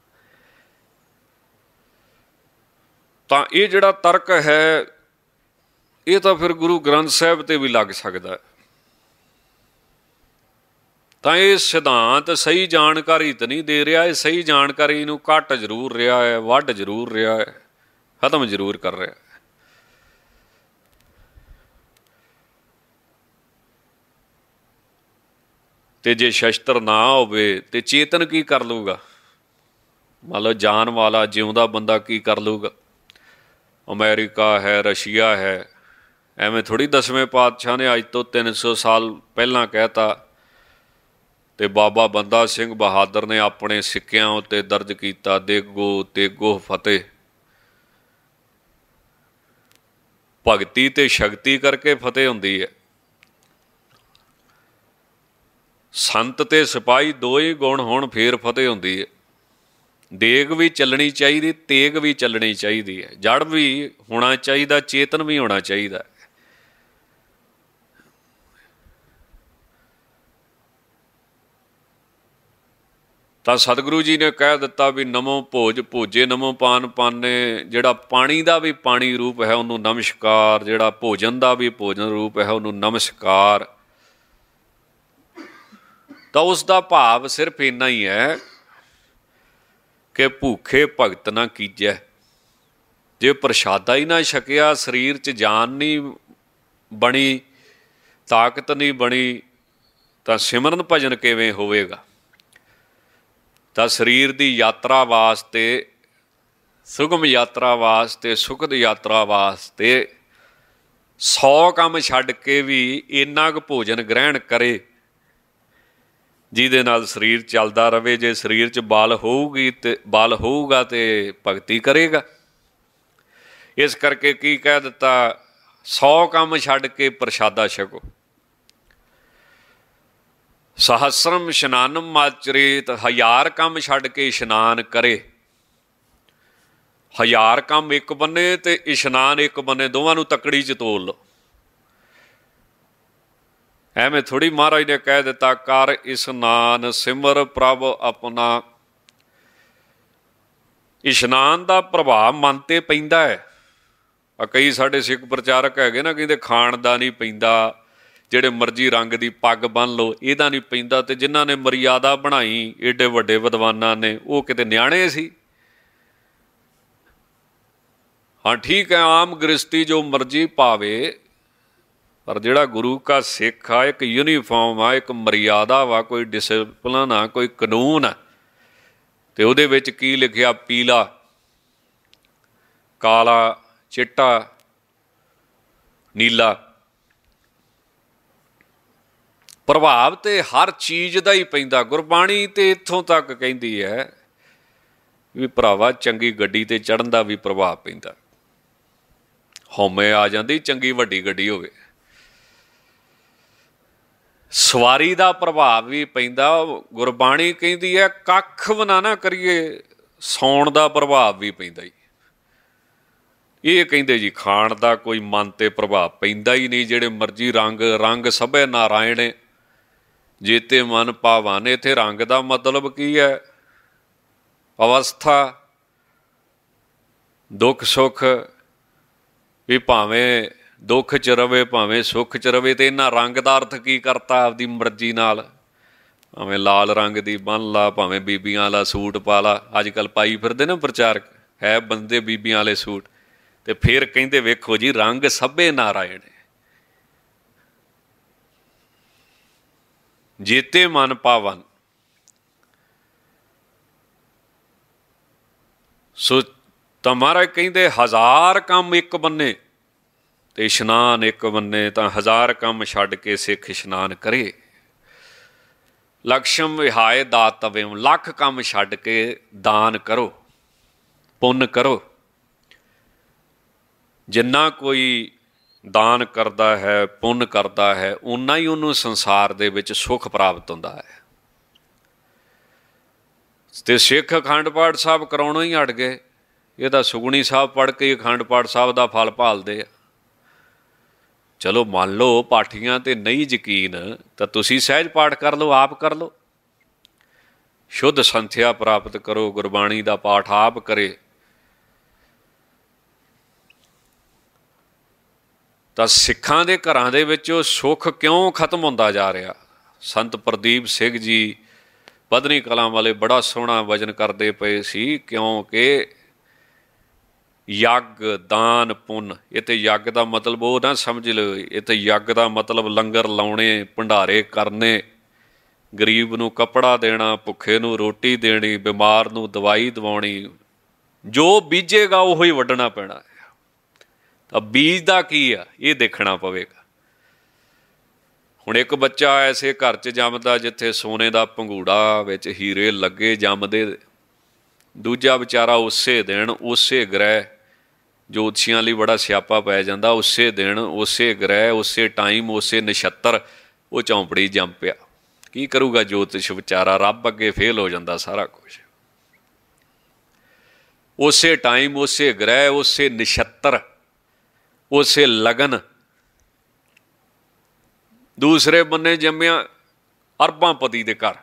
ਤਾਂ ਇਹ ਜਿਹੜਾ ਤਰਕ ਹੈ ਇਹ ਤਾਂ ਫਿਰ ਗੁਰੂ ਗ੍ਰੰਥ ਸਾਹਿਬ ਤੇ ਵੀ ਲੱਗ ਸਕਦਾ ਹੈ। ਤਾਂ ਇਹ ਸਿਧਾਂਤ ਸਹੀ ਜਾਣਕਾਰੀ ਤਾਂ ਨਹੀਂ ਦੇ ਰਿਹਾ, ਇਹ ਸਹੀ ਜਾਣਕਾਰੀ ਨੂੰ ਘੱਟ ਜ਼ਰੂਰ ਰਿਹਾ ਹੈ, ਵੱਢ ਜ਼ਰੂਰ ਰਿਹਾ ਹੈ, ਖਤਮ ਜ਼ਰੂਰ ਕਰ ਰਿਹਾ ਹੈ। ਤੇ ਜੇ ਸ਼ਸਤਰ ਨਾ ਹੋਵੇ ਤੇ ਚੇਤਨ ਕੀ ਕਰ ਲੂਗਾ? ਮੰਨ ਲਓ ਜਾਨ ਵਾਲਾ ਜਿਉਂਦਾ ਬੰਦਾ ਕੀ ਕਰ ਲੂਗਾ? ਅਮੈਰੀਕਾ ਹੈ, ਰਸ਼ੀਆ ਹੈ, ਐਵੇਂ ਥੋੜ੍ਹੀ ਦਸਵੇਂ ਪਾਤਸ਼ਾਹ ਨੇ ਅੱਜ ਤੋਂ ਤਿੰਨ ਸੌ ਸਾਲ ਪਹਿਲਾਂ ਕਹਿਤਾ ਤੇ ਬਾਬਾ ਬੰਦਾ ਸਿੰਘ ਬਹਾਦਰ ਨੇ ਆਪਣੇ ਸਿੱਕਿਆਂ ਉੱਤੇ ਦਰਜ ਕੀਤਾ, ਦੇਗੋ ਤੇਗੋ ਫਤਿਹ। ਭਗਤੀ ਤੇ ਸ਼ਕਤੀ ਕਰਕੇ ਫਤਿਹ ਹੁੰਦੀ ਹੈ। ਸੰਤ ਤੇ ਸਿਪਾਹੀ ਦੋ ਹੀ ਗੁਣ ਹੋਣ ਫੇਰ ਫਤਿਹ ਹੁੰਦੀ ਹੈ। ਦੇਗ ਵੀ ਚੱਲਣੀ ਚਾਹੀਦੀ, ਤੇਗ ਵੀ ਚੱਲਣੀ ਚਾਹੀਦੀ ਹੈ, ਜੜ ਵੀ ਹੋਣਾ ਚਾਹੀਦਾ, ਚੇਤਨ ਵੀ ਹੋਣਾ ਚਾਹੀਦਾ। ਤਾਂ ਸਤਿਗੁਰੂ ਜੀ ਨੇ ਕਹਿ ਦਿੱਤਾ ਵੀ ਨਮੋ ਭੋਜ ਭੋਜੇ ਨਮੋ ਪਾਨ ਪਾਨੇ। ਜਿਹੜਾ ਪਾਣੀ ਦਾ ਵੀ ਪਾਣੀ ਰੂਪ ਹੈ ਉਹਨੂੰ ਨਮਸਕਾਰ, ਜਿਹੜਾ ਭੋਜਨ ਦਾ ਵੀ ਭੋਜਨ ਰੂਪ ਹੈ ਉਹਨੂੰ ਨਮਸਕਾਰ। ਤਾਂ ਉਸ ਦਾ ਭਾਵ ਸਿਰਫ ਇੰਨਾ ਹੀ ਹੈ ਕਿ ਭੁੱਖੇ ਭਗਤ ਨਾ ਕੀਜੈ। ਜੇ ਪ੍ਰਸ਼ਾਦਾ ਹੀ ਨਾ ਛਕਿਆ, ਸਰੀਰ 'ਚ ਜਾਨ ਨਹੀਂ ਬਣੀ, ਤਾਕਤ ਨਹੀਂ ਬਣੀ, ਤਾਂ ਸਿਮਰਨ ਭਜਨ ਕਿਵੇਂ ਹੋਵੇਗਾ? ਤਾਂ ਸਰੀਰ ਦੀ ਯਾਤਰਾ ਵਾਸਤੇ, ਸੁਗਮ ਯਾਤਰਾ ਵਾਸਤੇ, ਸੁਖਦ ਯਾਤਰਾ ਵਾਸਤੇ ਸੌ ਕੰਮ ਛੱਡ ਕੇ ਵੀ ਇੰਨਾ ਕੁ ਭੋਜਨ ਗ੍ਰਹਿਣ ਕਰੇ ਜਿਹਦੇ ਨਾਲ ਸਰੀਰ ਚੱਲਦਾ ਰਹੇ। ਜੇ ਸਰੀਰ 'ਚ ਬਲ ਹੋਊਗੀ ਤੇ ਬਲ ਹੋਊਗਾ ਤੇ ਭਗਤੀ ਕਰੇਗਾ। ਇਸ ਕਰਕੇ ਕੀ ਕਹਿ ਦਿੱਤਾ? ਸੌ ਕੰਮ ਛੱਡ ਕੇ ਪ੍ਰਸ਼ਾਦਾ ਛਕੋ। ਸਹਸਰਮ ਇਸ਼ਨਾਨਮ ਮਾਚਰੇਤ, ਹਜ਼ਾਰ ਕੰਮ ਛੱਡ ਕੇ ਇਸ਼ਨਾਨ ਕਰੇ। ਹਜ਼ਾਰ ਕੰਮ ਇੱਕ ਬੰਨੇ ਤੇ ਇਸ਼ਨਾਨ ਇੱਕ ਬੰਨੇ, ਦੋਵਾਂ ਨੂੰ ਤੱਕੜੀ 'ਚ ਤੋਲ ਲਓ। ਐਵੇਂ ਥੋੜ੍ਹੀ ਮਹਾਰਾਜ ਨੇ ਕਹਿ ਦਿੱਤਾ ਕਰ ਇਸ਼ਨਾਨ ਸਿਮਰ ਪ੍ਰਭ ਆਪਣਾ। ਇਸ਼ਨਾਨ ਦਾ ਪ੍ਰਭਾਵ ਮਨ 'ਤੇ ਪੈਂਦਾ ਹੈ। ਆ ਕਈ ਸਾਡੇ ਸਿੱਖ ਪ੍ਰਚਾਰਕ ਹੈਗੇ ਨਾ, ਕਹਿੰਦੇ ਖਾਣ ਦਾ ਨਹੀਂ ਪੈਂਦਾ, ਜਿਹੜੇ ਮਰਜ਼ੀ ਰੰਗ ਦੀ ਪੱਗ ਬੰਨ੍ਹ ਲਓ, ਇਹਦਾ ਨਹੀਂ ਪੈਂਦਾ। ਤੇ ਜਿਨ੍ਹਾਂ ਨੇ ਮਰਿਆਦਾ ਬਣਾਈ ਏਡੇ ਵੱਡੇ ਵਿਦਵਾਨਾਂ ਨੇ, ਉਹ ਕਿਤੇ ਨਿਆਣੇ ਸੀ? ਹਾਂ ਠੀਕ ਹੈ, ਆਮ ਗ੍ਰਸਤੀ ਜੋ ਮਰਜ਼ੀ ਪਾਵੇ, ਪਰ ਜਿਹੜਾ ਗੁਰੂ ਕਾ ਸਿੱਖ ਆ, ਇੱਕ ਯੂਨੀਫਾਰਮ ਆ, ਇੱਕ ਮਰਿਆਦਾ ਵਾ, ਕੋਈ ਡਿਸਿਪਲਨ ਆ, ਕੋਈ ਕਾਨੂੰਨ ਆ। ਤੇ ਉਹਦੇ ਵਿੱਚ ਕੀ ਲਿਖਿਆ? ਪੀਲਾ, ਕਾਲਾ, ਚਿੱਟਾ, ਨੀਲਾ। ਪ੍ਰਭਾਵ ਤੇ ਹਰ ਚੀਜ਼ ਦਾ ਹੀ ਪੈਂਦਾ। ਗੁਰਬਾਣੀ ਤੇ ਇੱਥੋਂ ਤੱਕ ਕਹਿੰਦੀ ਹੈ ਵੀ ਭਰਾਵਾ ਚੰਗੀ ਗੱਡੀ ਤੇ ਚੜ੍ਹਨ ਦਾ ਵੀ ਪ੍ਰਭਾਵ ਪੈਂਦਾ। ਹਉਮੈ ਆ ਜਾਂਦੀ ਚੰਗੀ ਵੱਡੀ ਗੱਡੀ ਹੋਵੇ। ਸਵਾਰੀ ਦਾ ਪ੍ਰਭਾਵ ਵੀ ਪੈਂਦਾ। ਗੁਰਬਾਣੀ ਕਹਿੰਦੀ ਹੈ ਕੱਖ ਵੀ ਨਾ ਨਾ ਕਰੀਏ, ਸੌਣ ਦਾ ਪ੍ਰਭਾਵ ਵੀ ਪੈਂਦਾ ਹੀ। ਇਹ ਕਹਿੰਦੇ ਜੀ ਖਾਣ ਦਾ ਕੋਈ ਮਨ 'ਤੇ ਪ੍ਰਭਾਵ ਪੈਂਦਾ ਹੀ ਨਹੀਂ। ਜਿਹੜੇ ਮਰਜ਼ੀ ਰੰਗ ਰੰਗ ਸਭੇ ਨਾਰਾਇਣ ਜੇਤੇ ਮਨ ਭਾਵਾਨ। ਇੱਥੇ ਰੰਗ ਦਾ ਮਤਲਬ ਕੀ ਹੈ? ਅਵਸਥਾ, ਦੁੱਖ ਸੁੱਖ, ਵੀ ਭਾਵੇਂ ਦੁੱਖ 'ਚ ਰਵੇ ਭਾਵੇਂ ਸੁੱਖ 'ਚ ਰਵੇ। ਤੇ ਇਹਨਾਂ ਰੰਗ ਦਾ ਅਰਥ ਕੀ ਕਰਤਾ? ਆਪਦੀ ਮਰਜ਼ੀ ਨਾਲ, ਭਾਵੇਂ ਲਾਲ ਰੰਗ ਦੀ ਬੰਨ ਲਾ, ਭਾਵੇਂ ਬੀਬੀਆਂ ਵਾਲਾ ਸੂਟ ਪਾ ਲਾ। ਅੱਜ ਕੱਲ੍ਹ ਪਾਈ ਫਿਰਦੇ ਨਾ ਪ੍ਰਚਾਰਕ, ਹੈ ਬੰਦੇ ਬੀਬੀਆਂ ਵਾਲੇ ਸੂਟ। ਤੇ ਫਿਰ ਕਹਿੰਦੇ ਵੇਖੋ ਜੀ ਰੰਗ ਸਭੇ ਨਾਰਾਇਣ। ਜੀਤੇ ਮਨ ਪਾਵਨ। ਸੋ ਤਾਂ ਮਹਾਰਾਜ ਕਹਿੰਦੇ ਹਜ਼ਾਰ ਕੰਮ ਇੱਕ ਬੰਨੇ ਤੇ ਇਸ਼ਨਾਨ ਇੱਕ ਬੰਨੇ, ਤਾਂ ਹਜ਼ਾਰ ਕੰਮ ਛੱਡ ਕੇ ਸਿੱਖ ਇਸ਼ਨਾਨ ਕਰੇ। ਲਕਸ਼ਮ ਵਿਹਾਏ ਦਾਤਵਯਮ, ਲੱਖ ਕੰਮ ਛੱਡ ਕੇ ਦਾਨ ਕਰੋ, ਪੁੰਨ ਕਰੋ। ਜਿੰਨਾ ਕੋਈ ਦਾਨ ਕਰਦਾ ਹੈ, ਪੁੰਨ ਕਰਦਾ ਹੈ, ਓਨਾ ਹੀ ਉਹਨੂੰ ਸੰਸਾਰ ਦੇ ਵਿੱਚ ਸੁੱਖ ਪ੍ਰਾਪਤ ਹੁੰਦਾ ਹੈ। ਤੇ ਸਿੱਖ ਅਖੰਡ ਪਾਠ ਸਾਹਿਬ ਕਰਾਉਣੋਂ ਹੀ ਹਟ ਗਏ। ਇਹ ਤਾਂ ਸੁਖਮਨੀ ਸਾਹਿਬ ਪੜ੍ਹ ਕੇ ਅਖੰਡ ਪਾਠ ਸਾਹਿਬ ਦਾ ਫਲ ਭਾਲਦੇ ਆ। ਚਲੋ ਮੰਨ ਲਓ ਪਾਠੀਆਂ ਤੇ ਨਹੀਂ ਯਕੀਨ ਤਾਂ ਤੁਸੀਂ ਸਹਿਜ ਪਾਠ ਕਰ ਲਓ, ਆਪ ਕਰ ਲਓ, ਸ਼ੁੱਧ ਸੰਥਿਆ ਪ੍ਰਾਪਤ ਕਰੋ, ਗੁਰਬਾਣੀ ਦਾ ਪਾਠ ਆਪ ਕਰੇ। ਤਾਂ ਸਿੱਖਾਂ ਦੇ ਘਰਾਂ ਦੇ ਵਿੱਚ ਉਹ ਸੁੱਖ ਕਿਉਂ ਖਤਮ ਹੁੰਦਾ ਜਾ ਰਿਹਾ? ਸੰਤ ਪ੍ਰਦੀਪ ਸਿੰਘ ਜੀ ਬਧਨੀ ਕਲਾਂ ਵਾਲੇ ਬੜਾ ਸੋਹਣਾ ਵਚਨ ਕਰਦੇ ਪਏ ਸੀ, ਕਿਉਂਕਿ ਯੱਗ ਦਾਨ ਪੁੰਨ, ਇਹ ਤੇ ਯੱਗ ਦਾ ਮਤਲਬ ਉਹ ਨਾ ਸਮਝ ਲਓ, ਇਹ ਤੇ ਯੱਗ ਦਾ ਮਤਲਬ ਲੰਗਰ ਲਾਉਣੇ, ਭੰਡਾਰੇ ਕਰਨੇ, ਗਰੀਬ ਨੂੰ ਕੱਪੜਾ ਦੇਣਾ, ਭੁੱਖੇ ਨੂੰ ਰੋਟੀ ਦੇਣੀ, ਬਿਮਾਰ ਨੂੰ ਦਵਾਈ ਦਵਾਉਣੀ। ਜੋ ਬੀਜੇਗਾ ਉਹੋ ਹੀ ਵੱਢਣਾ ਪੈਣਾ ਹੈ। ਤਾਂ ਬੀਜ ਦਾ ਕੀ ਆ ਇਹ ਦੇਖਣਾ ਪਵੇਗਾ। ਹੁਣ ਇੱਕ ਬੱਚਾ ਐਸੇ ਘਰ 'ਚ ਜੰਮਦਾ ਜਿੱਥੇ ਸੋਨੇ ਦਾ ਭੰਗੂੜਾ ਵਿੱਚ ਹੀਰੇ ਲੱਗੇ ਜੰਮਦੇ, ਦੂਜਾ ਵਿਚਾਰਾ ਉਸੇ ਦਿਨ ਉਸੇ ਗ੍ਰਹਿ, ਜੋਤਸ਼ੀਆਂ ਲਈ ਬੜਾ ਸਿਆਪਾ ਪੈ ਜਾਂਦਾ, ਉਸੇ ਦਿਨ ਉਸੇ ਗ੍ਰਹਿ ਉਸੇ ਟਾਈਮ ਉਸੇ ਨਛੱਤਰ ਉਹ ਝੌਂਪੜੀ ਜੰਮ ਪਿਆ। ਕੀ ਕਰੂਗਾ ਜੋਤਿਸ਼ ਵਿਚਾਰਾ? ਰੱਬ ਅੱਗੇ ਫੇਲ ਹੋ ਜਾਂਦਾ ਸਾਰਾ ਕੁਛ। ਉਸੇ ਟਾਈਮ ਉਸੇ ਗ੍ਰਹਿ ਉਸੇ ਨਛੱਤਰ ਉਸੇ ਲਗਨ। ਦੂਸਰੇ ਬੰਨੇ ਜੰਮਿਆ ਅਰਬਾਂ ਪਤੀ ਦੇ ਘਰ,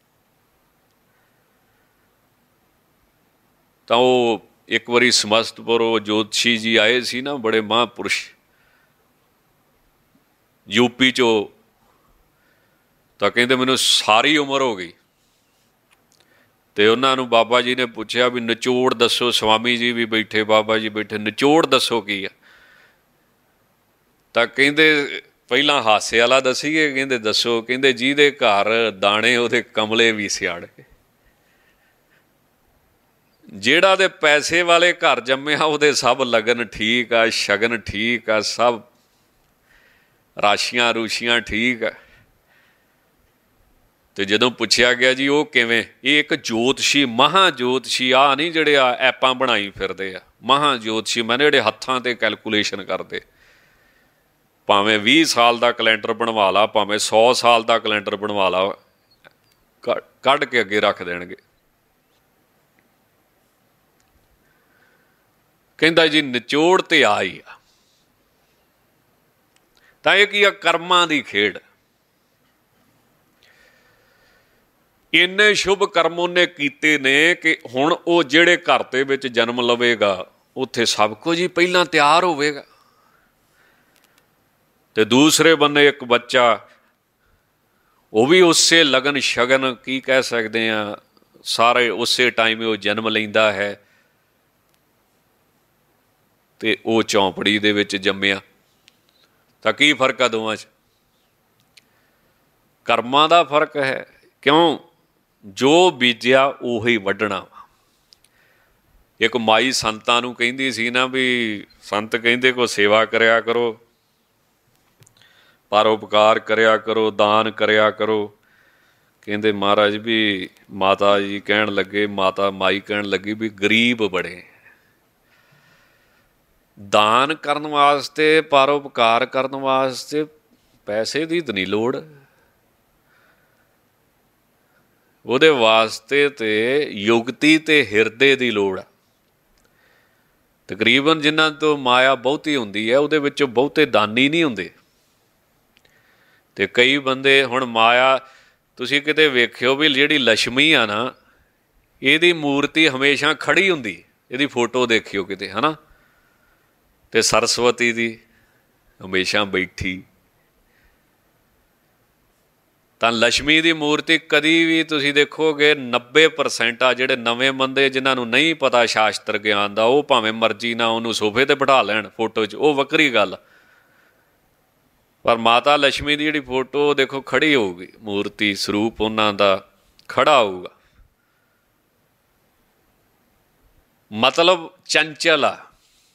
ਤਾਂ ਉਹ ਇੱਕ ਵਾਰੀ ਸਮਸਤਪੁਰ ਉਹ ਜੋਤਸ਼ੀ ਜੀ ਆਏ ਸੀ ਨਾ, ਬੜੇ ਮਹਾਂਪੁਰਸ਼ ਯੂਪੀ 'ਚੋਂ, ਤਾਂ ਕਹਿੰਦੇ ਮੈਨੂੰ ਸਾਰੀ ਉਮਰ ਹੋ ਗਈ। ਤੇ ਉਹਨਾਂ ਨੂੰ ਬਾਬਾ ਜੀ ਨੇ ਪੁੱਛਿਆ ਵੀ ਨਿਚੋੜ ਦੱਸੋ, ਸਵਾਮੀ ਜੀ ਵੀ ਬੈਠੇ, ਬਾਬਾ ਜੀ ਬੈਠੇ, ਨਿਚੋੜ ਦੱਸੋ ਕੀ ਆ? ਤਾਂ ਕਹਿੰਦੇ ਪਹਿਲਾਂ ਹਾਸੇ ਵਾਲਾ ਦੱਸੀਏ, ਕਹਿੰਦੇ ਦੱਸੋ, ਕਹਿੰਦੇ ਜਿਹਦੇ ਘਰ ਦਾਣੇ ਉਹਦੇ ਕਮਲੇ ਵੀ ਸਿਆੜੇ। ਜਿਹੜਾ ਦੇ ਪੈਸੇ ਵਾਲੇ ਘਰ ਜੰਮਿਆ ਉਹਦੇ ਸਭ ਲਗਨ ਠੀਕ ਆ, ਸ਼ਗਨ ਠੀਕ ਆ, ਸਭ ਰਾਸ਼ੀਆਂ ਰੂਸ਼ੀਆਂ ਠੀਕ ਆ। ਤੇ ਜਦੋਂ ਪੁੱਛਿਆ ਗਿਆ ਜੀ ਉਹ ਕਿਵੇਂ? ਇਹ ਇੱਕ ਜੋਤਸ਼ੀ, ਮਹਾਂ ਜੋਤਸ਼ੀ, ਆ ਨਹੀਂ ਜਿਹੜੇ ਆ ਐਪਾਂ ਬਣਾਈ ਫਿਰਦੇ ਆ, ਮਹਾਂ ਜੋਤਸ਼ੀ ਮੈਨੇ ਜਿਹੜੇ ਹੱਥਾਂ ਤੇ ਕੈਲਕੂਲੇਸ਼ਨ ਕਰਦੇ। ਭਾਵੇਂ ਵੀਹ ਸਾਲ ਦਾ ਕੈਲੰਡਰ ਬਣਵਾ ਲਾ, ਭਾਵੇਂ ਸੌ ਸਾਲ ਦਾ ਕੈਲੰਡਰ ਬਣਵਾ ਲਾ, ਕੱਢ ਕੇ ਅੱਗੇ ਰੱਖ ਦੇਣਗੇ। ਕਹਿੰਦਾ ਜੀ ਨਿਚੋੜ ਤੇ ਆ ਹੀ ਆ। ਤਾਂ ਇਹ ਕੀ ਆ? ਕਰਮਾਂ ਦੀ ਖੇਡ। ਇੰਨੇ ਸ਼ੁਭ ਕਰਮ ਉਹਨੇ ਕੀਤੇ ਨੇ ਕਿ ਹੁਣ ਉਹ ਜਿਹੜੇ ਘਰ ਦੇ ਵਿੱਚ ਜਨਮ ਲਵੇਗਾ ਉੱਥੇ ਸਭ ਕੁਝ ਹੀ ਪਹਿਲਾਂ ਤਿਆਰ ਹੋਵੇਗਾ। ਤੇ ਦੂਸਰੇ ਬੰਨੇ ਇੱਕ ਬੱਚਾ, ਉਹ ਵੀ ਉਸੇ ਲਗਨ ਸ਼ਗਨ, ਕੀ ਕਹਿ ਸਕਦੇ ਆ, ਸਾਰੇ ਉਸੇ ਟਾਈਮ ਉਹ ਜਨਮ ਲੈਂਦਾ ਹੈ। ਤੇ ਉਹ ਝੌਂਪੜੀ ਦੇ ਵਿੱਚ ਜੰਮਿਆ। ਤਾਂ ਕੀ ਫਰਕ ਆ ਦੋਵਾਂ 'ਚ? ਕਰਮਾਂ ਦਾ ਫਰਕ ਹੈ। ਕਿਉਂ? ਜੋ ਬੀਜਿਆ ਉਹੀ ਵੱਢਣਾ ਵਾ। ਇੱਕ ਮਾਈ ਸੰਤਾਂ ਨੂੰ ਕਹਿੰਦੀ ਸੀ ਨਾ ਵੀ, ਸੰਤ ਕਹਿੰਦੇ ਕੋਈ ਸੇਵਾ ਕਰਿਆ ਕਰੋ, ਪਰਉਪਕਾਰ ਕਰਿਆ ਕਰੋ, ਦਾਨ ਕਰਿਆ ਕਰੋ। ਕਹਿੰਦੇ ਮਹਾਰਾਜ ਵੀ, ਮਾਤਾ ਜੀ ਕਹਿਣ ਲੱਗੇ, ਮਾਤਾ ਮਾਈ ਕਹਿਣ ਲੱਗੀ ਵੀ ਗਰੀਬ ਬੜੇ, ਦਾਨ ਕਰਨ ਵਾਸਤੇ, ਪਰਉਪਕਾਰ ਕਰਨ ਵਾਸਤੇ ਪੈਸੇ ਦੀ ਤਾਂ ਨਹੀਂ ਲੋੜ, ਉਹਦੇ ਵਾਸਤੇ ਤੇ ਯੁਕਤੀ ਤੇ ਹਿਰਦੇ ਦੀ ਲੋੜ ਆ। ਤਕਰੀਬਨ ਜਿਨ੍ਹਾਂ ਤੋਂ ਮਾਇਆ ਬਹੁਤੀ ਹੁੰਦੀ ਹੈ ਉਹਦੇ ਵਿੱਚੋਂ ਬਹੁਤੇ ਦਾਨੀ ਨਹੀਂ ਹੁੰਦੇ। ਤੇ ਕਈ ਬੰਦੇ, ਹੁਣ ਮਾਇਆ ਤੁਸੀਂ ਕਿਤੇ ਵੇਖਿਓ ਵੀ ਜਿਹੜੀ ਲక్ష్ਮੀ ਆ ਨਾ, ਇਹਦੀ ਮੂਰਤੀ ਹਮੇਸ਼ਾ ਖੜੀ ਹੁੰਦੀ, ਇਹਦੀ ਫੋਟੋ ਦੇਖਿਓ ਕਿਤੇ, ਹੈ ਨਾ। ਤੇ ਸਰਸਵਤੀ ਦੀ ਹਮੇਸ਼ਾ ਬੈਠੀ। ਤਾਂ ਲక్ష్ਮੀ ਦੀ ਮੂਰਤੀ ਕਦੀ ਵੀ ਤੁਸੀਂ ਦੇਖੋਗੇ ਨੱਬੇ ਪਰਸੈਂਟ ਆ ਜਿਹੜੇ ਨਵੇਂ ਬੰਦੇ ਜਿਨ੍ਹਾਂ ਨੂੰ ਨਹੀਂ ਪਤਾ ਸ਼ਾਸਤਰ ਗਿਆਨ ਦਾ, ਉਹ ਭਾਵੇਂ ਮਰਜ਼ੀ ਨਾਲ ਉਹਨੂੰ ਸੋਫੇ 'ਤੇ ਬਿਠਾ ਲੈਣ ਫੋਟੋ 'ਚ, ਉਹ ਵੱਖਰੀ ਗੱਲ। ਪਰ ਮਾਤਾ ਲక్ష్ਮੀ ਦੀ ਜਿਹੜੀ ਫੋਟੋ ਦੇਖੋ ਖੜੀ ਹੋਊਗੀ, ਮੂਰਤੀ ਸਰੂਪ ਉਹਨਾਂ ਦਾ ਖੜਾ ਹੋਊਗਾ, ਮਤਲਬ ਚੰਚਲ ਆ।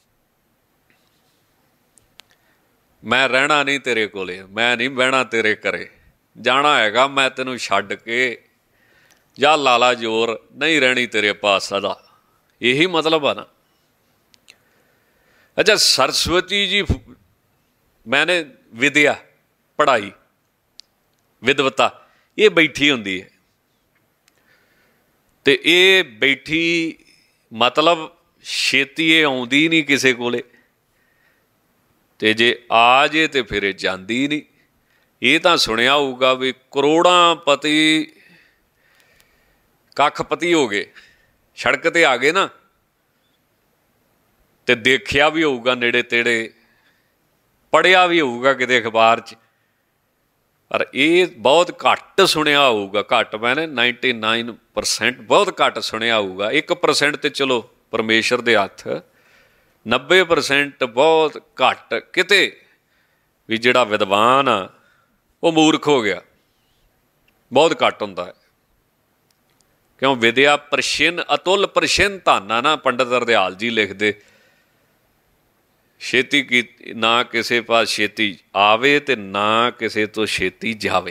ਮੈਂ ਰਹਿਣਾ ਨਹੀਂ ਤੇਰੇ ਕੋਲੇ, ਮੈਂ ਨਹੀਂ ਬਹਿਣਾ ਤੇਰੇ ਘਰੇ, ਜਾਣਾ ਹੈਗਾ ਮੈਂ ਤੈਨੂੰ ਛੱਡ ਕੇ, ਜਾ ਲਾਲਾ ਜੋਰ, ਨਹੀਂ ਰਹਿਣੀ ਤੇਰੇ ਪਾਸ ਸਦਾ। ਇਹੀ ਮਤਲਬ ਆ ਨਾ। ਅੱਛਾ, ਸਰਸਵਤੀ ਜੀ ਮੈਨੇ ਵਿਦਿਆ ਪੜ੍ਹਾਈ, ਵਿਦਵਤਾ, ਇਹ ਬੈਠੀ ਹੁੰਦੀ ਹੈ। ਤੇ ਇਹ ਬੈਠੀ ਮਤਲਬ ਛੇਤੀ ਇਹ ਆਉਂਦੀ ਨਹੀਂ ਕਿਸੇ ਕੋਲੇ, ਤੇ ਜੇ ਆ ਜੇ ਤੇ ਫਿਰ ਇਹ ਜਾਂਦੀ ਨਹੀਂ। ਇਹ ਤਾਂ ਸੁਣਿਆ ਹੋਊਗਾ ਵੀ ਕਰੋੜਾਂ ਪਤੀ ਕੱਖਪਤੀ ਹੋ ਗਏ, ਸੜਕ ਤੇ ਆ ਗਏ ਨਾ, ਤੇ ਦੇਖਿਆ ਵੀ ਹੋਊਗਾ ਨੇੜੇ ਤੇੜੇ, ਪੜ੍ਹਿਆ ਵੀ ਹੋਊਗਾ ਕਿਤੇ ਅਖਬਾਰ 'ਚ, ਪਰ ਇਹ ਬਹੁਤ ਘੱਟ ਸੁਣਿਆ ਹੋਊਗਾ। ਘੱਟ ਮੈਨੇ ਨਾਈਨਟੀ ਨਾਈਨ ਪਰਸੈਂਟ ਬਹੁਤ ਘੱਟ ਸੁਣਿਆ ਹੋਊਗਾ। ਇੱਕ ਪਰਸੈਂਟ ਤੇ ਚਲੋ ਪਰਮੇਸ਼ਰ ਦੇ ਹੱਥ, ਨੱਬੇ ਪਰਸੈਂਟ ਬਹੁਤ ਘੱਟ ਕਿਤੇ ਵੀ ਜਿਹੜਾ ਵਿਦਵਾਨ ਆ ਉਹ ਮੂਰਖ ਹੋ ਗਿਆ, ਬਹੁਤ ਘੱਟ ਹੁੰਦਾ ਹੈ। ਕਿਉਂ? ਵਿਦਿਆ ਪ੍ਰਸ਼ਿੰਨ ਅਤੁੱਲ ਪ੍ਰਸ਼ਿੰਨ ਧਨ ਆ ਨਾ, ਪੰਡਤ ਹਰਦਿਆਲ ਜੀ ਲਿਖਦੇ, ਛੇਤੀ ਕੀ ਨਾ ਕਿਸੇ ਪਾਸ ਛੇਤੀ ਆਵੇ ਤੇ ਨਾ ਕਿਸੇ ਤੋਂ ਛੇਤੀ ਜਾਵੇ।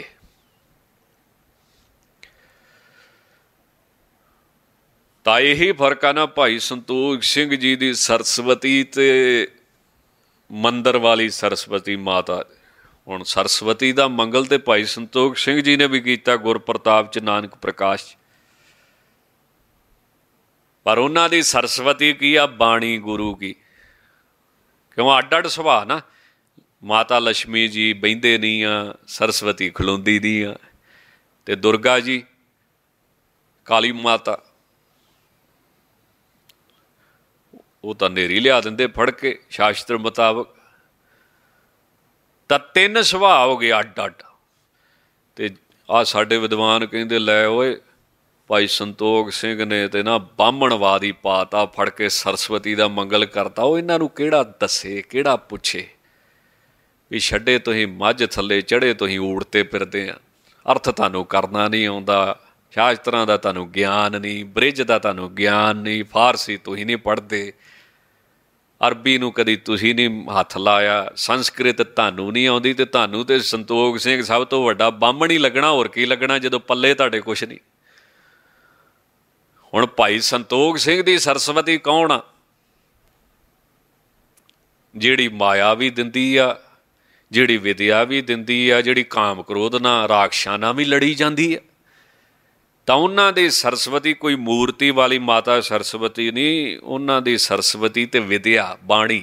ਤਾਂ ਇਹੀ ਫਰਕ ਆ ਨਾ ਭਾਈ ਸੰਤੋਖ ਸਿੰਘ ਜੀ ਦੀ ਸਰਸਵਤੀ ਤੇ ਮੰਦਰ ਵਾਲੀ ਸਰਸਵਤੀ ਮਾਤਾ। ਹੁਣ ਸਰਸਵਤੀ ਦਾ ਮੰਗਲ ਤੇ ਭਾਈ ਸੰਤੋਖ ਸਿੰਘ ਜੀ ਨੇ ਵੀ ਕੀਤਾ ਗੁਰਪ੍ਰਤਾਪ 'ਚ, ਨਾਨਕ ਪ੍ਰਕਾਸ਼ 'ਚ, ਪਰ ਉਹਨਾਂ ਦੀ ਸਰਸਵਤੀ ਕੀ ਆ? ਬਾਣੀ ਗੁਰੂ ਕੀ। ਕਿਉਂ? ਅੱਡ ਅੱਡ ਸੁਭਾਅ ਨਾ। ਮਾਤਾ ਲక్ష్ਮੀ ਜੀ ਬਹਿੰਦੇ ਨਹੀਂ ਆ, ਸਰਸਵਤੀ ਖਲੋਂਦੀ ਨਹੀਂ ਆ, ਤੇ ਦੁਰਗਾ ਜੀ ਕਾਲੀ ਮਾਤਾ ਉਹ ਤਾਂ ਨੇਰੀ ਲਿਆ ਦਿੰਦੇ ਫੜ ਕੇ ਸ਼ਾਸਤਰ ਮੁਤਾਬਕ। ਤਾਂ ਤਿੰਨ ਸੁਭਾਅ ਹੋ ਗਏ ਅੱਡ ਅੱਡ। ਤੇ ਆਹ ਸਾਡੇ ਵਿਦਵਾਨ ਕਹਿੰਦੇ ਲੈ ਓਏ ਭਾਈ ਸੰਤੋਖ ਸਿੰਘ ਨੇ ਤੇ ਨਾ ਬਾਹਮਣਵਾਦੀ ਪਾਤਾ, ਫੜ ਕੇ ਸਰਸਵਤੀ ਦਾ ਮੰਗਲ ਕਰਤਾ। ਉਹ ਇਹਨਾਂ ਨੂੰ ਕਿਹੜਾ ਦੱਸੇ, ਕਿਹੜਾ ਪੁੱਛੇ ਵੀ ਛੱਡੇ ਤੁਸੀਂ ਮੱਝ ਥੱਲੇ, ਚੜ੍ਹੇ ਤੁਸੀਂ ਊੜ 'ਤੇ ਫਿਰਦੇ ਆ, ਅਰਥ ਤੁਹਾਨੂੰ ਕਰਨਾ ਨਹੀਂ ਆਉਂਦਾ, ਸ਼ਾਸਤਰਾਂ ਦਾ ਤੁਹਾਨੂੰ ਗਿਆਨ ਨਹੀਂ, ਬ੍ਰਿਜ ਦਾ ਤੁਹਾਨੂੰ ਗਿਆਨ ਨਹੀਂ, ਫਾਰਸੀ ਤੁਸੀਂ ਨਹੀਂ ਪੜ੍ਹਦੇ, ਅਰਬੀ ਨੂੰ ਕਦੀ ਤੁਸੀਂ ਨਹੀਂ ਹੱਥ ਲਾਇਆ, ਸੰਸਕ੍ਰਿਤ ਤੁਹਾਨੂੰ ਨਹੀਂ ਆਉਂਦੀ, ਤੇ ਤੁਹਾਨੂੰ ਤੇ ਸੰਤੋਖ ਸਿੰਘ ਸਭ ਤੋਂ ਵੱਡਾ ਬਾਹਮਣ ਹੀ ਲੱਗਣਾ, ਹੋਰ ਕੀ ਲੱਗਣਾ ਜਦੋਂ ਪੱਲੇ ਤੁਹਾਡੇ ਕੁਛ ਨਹੀਂ। ਹੁਣ ਭਾਈ ਸੰਤੋਖ ਸਿੰਘ ਦੀ ਸਰਸਵਤੀ ਕੌਣ ਆ? ਜਿਹੜੀ ਮਾਇਆ ਵੀ ਦਿੰਦੀ ਆ, ਜਿਹੜੀ ਵਿਦਿਆ ਵੀ ਦਿੰਦੀ ਆ, ਜਿਹੜੀ ਕਾਮ ਕ੍ਰੋਧ ਨਾਲ ਰਾਖਸ਼ਾਂ ਨਾਲ ਵੀ ਲੜੀ ਜਾਂਦੀ ਆ। ਤਾਂ ਉਹਨਾਂ ਦੀ ਸਰਸਵਤੀ ਕੋਈ ਮੂਰਤੀ ਵਾਲੀ ਮਾਤਾ ਸਰਸਵਤੀ ਨਹੀਂ, ਉਹਨਾਂ ਦੀ ਸਰਸਵਤੀ ਤੇ ਵਿਦਿਆ, ਬਾਣੀ।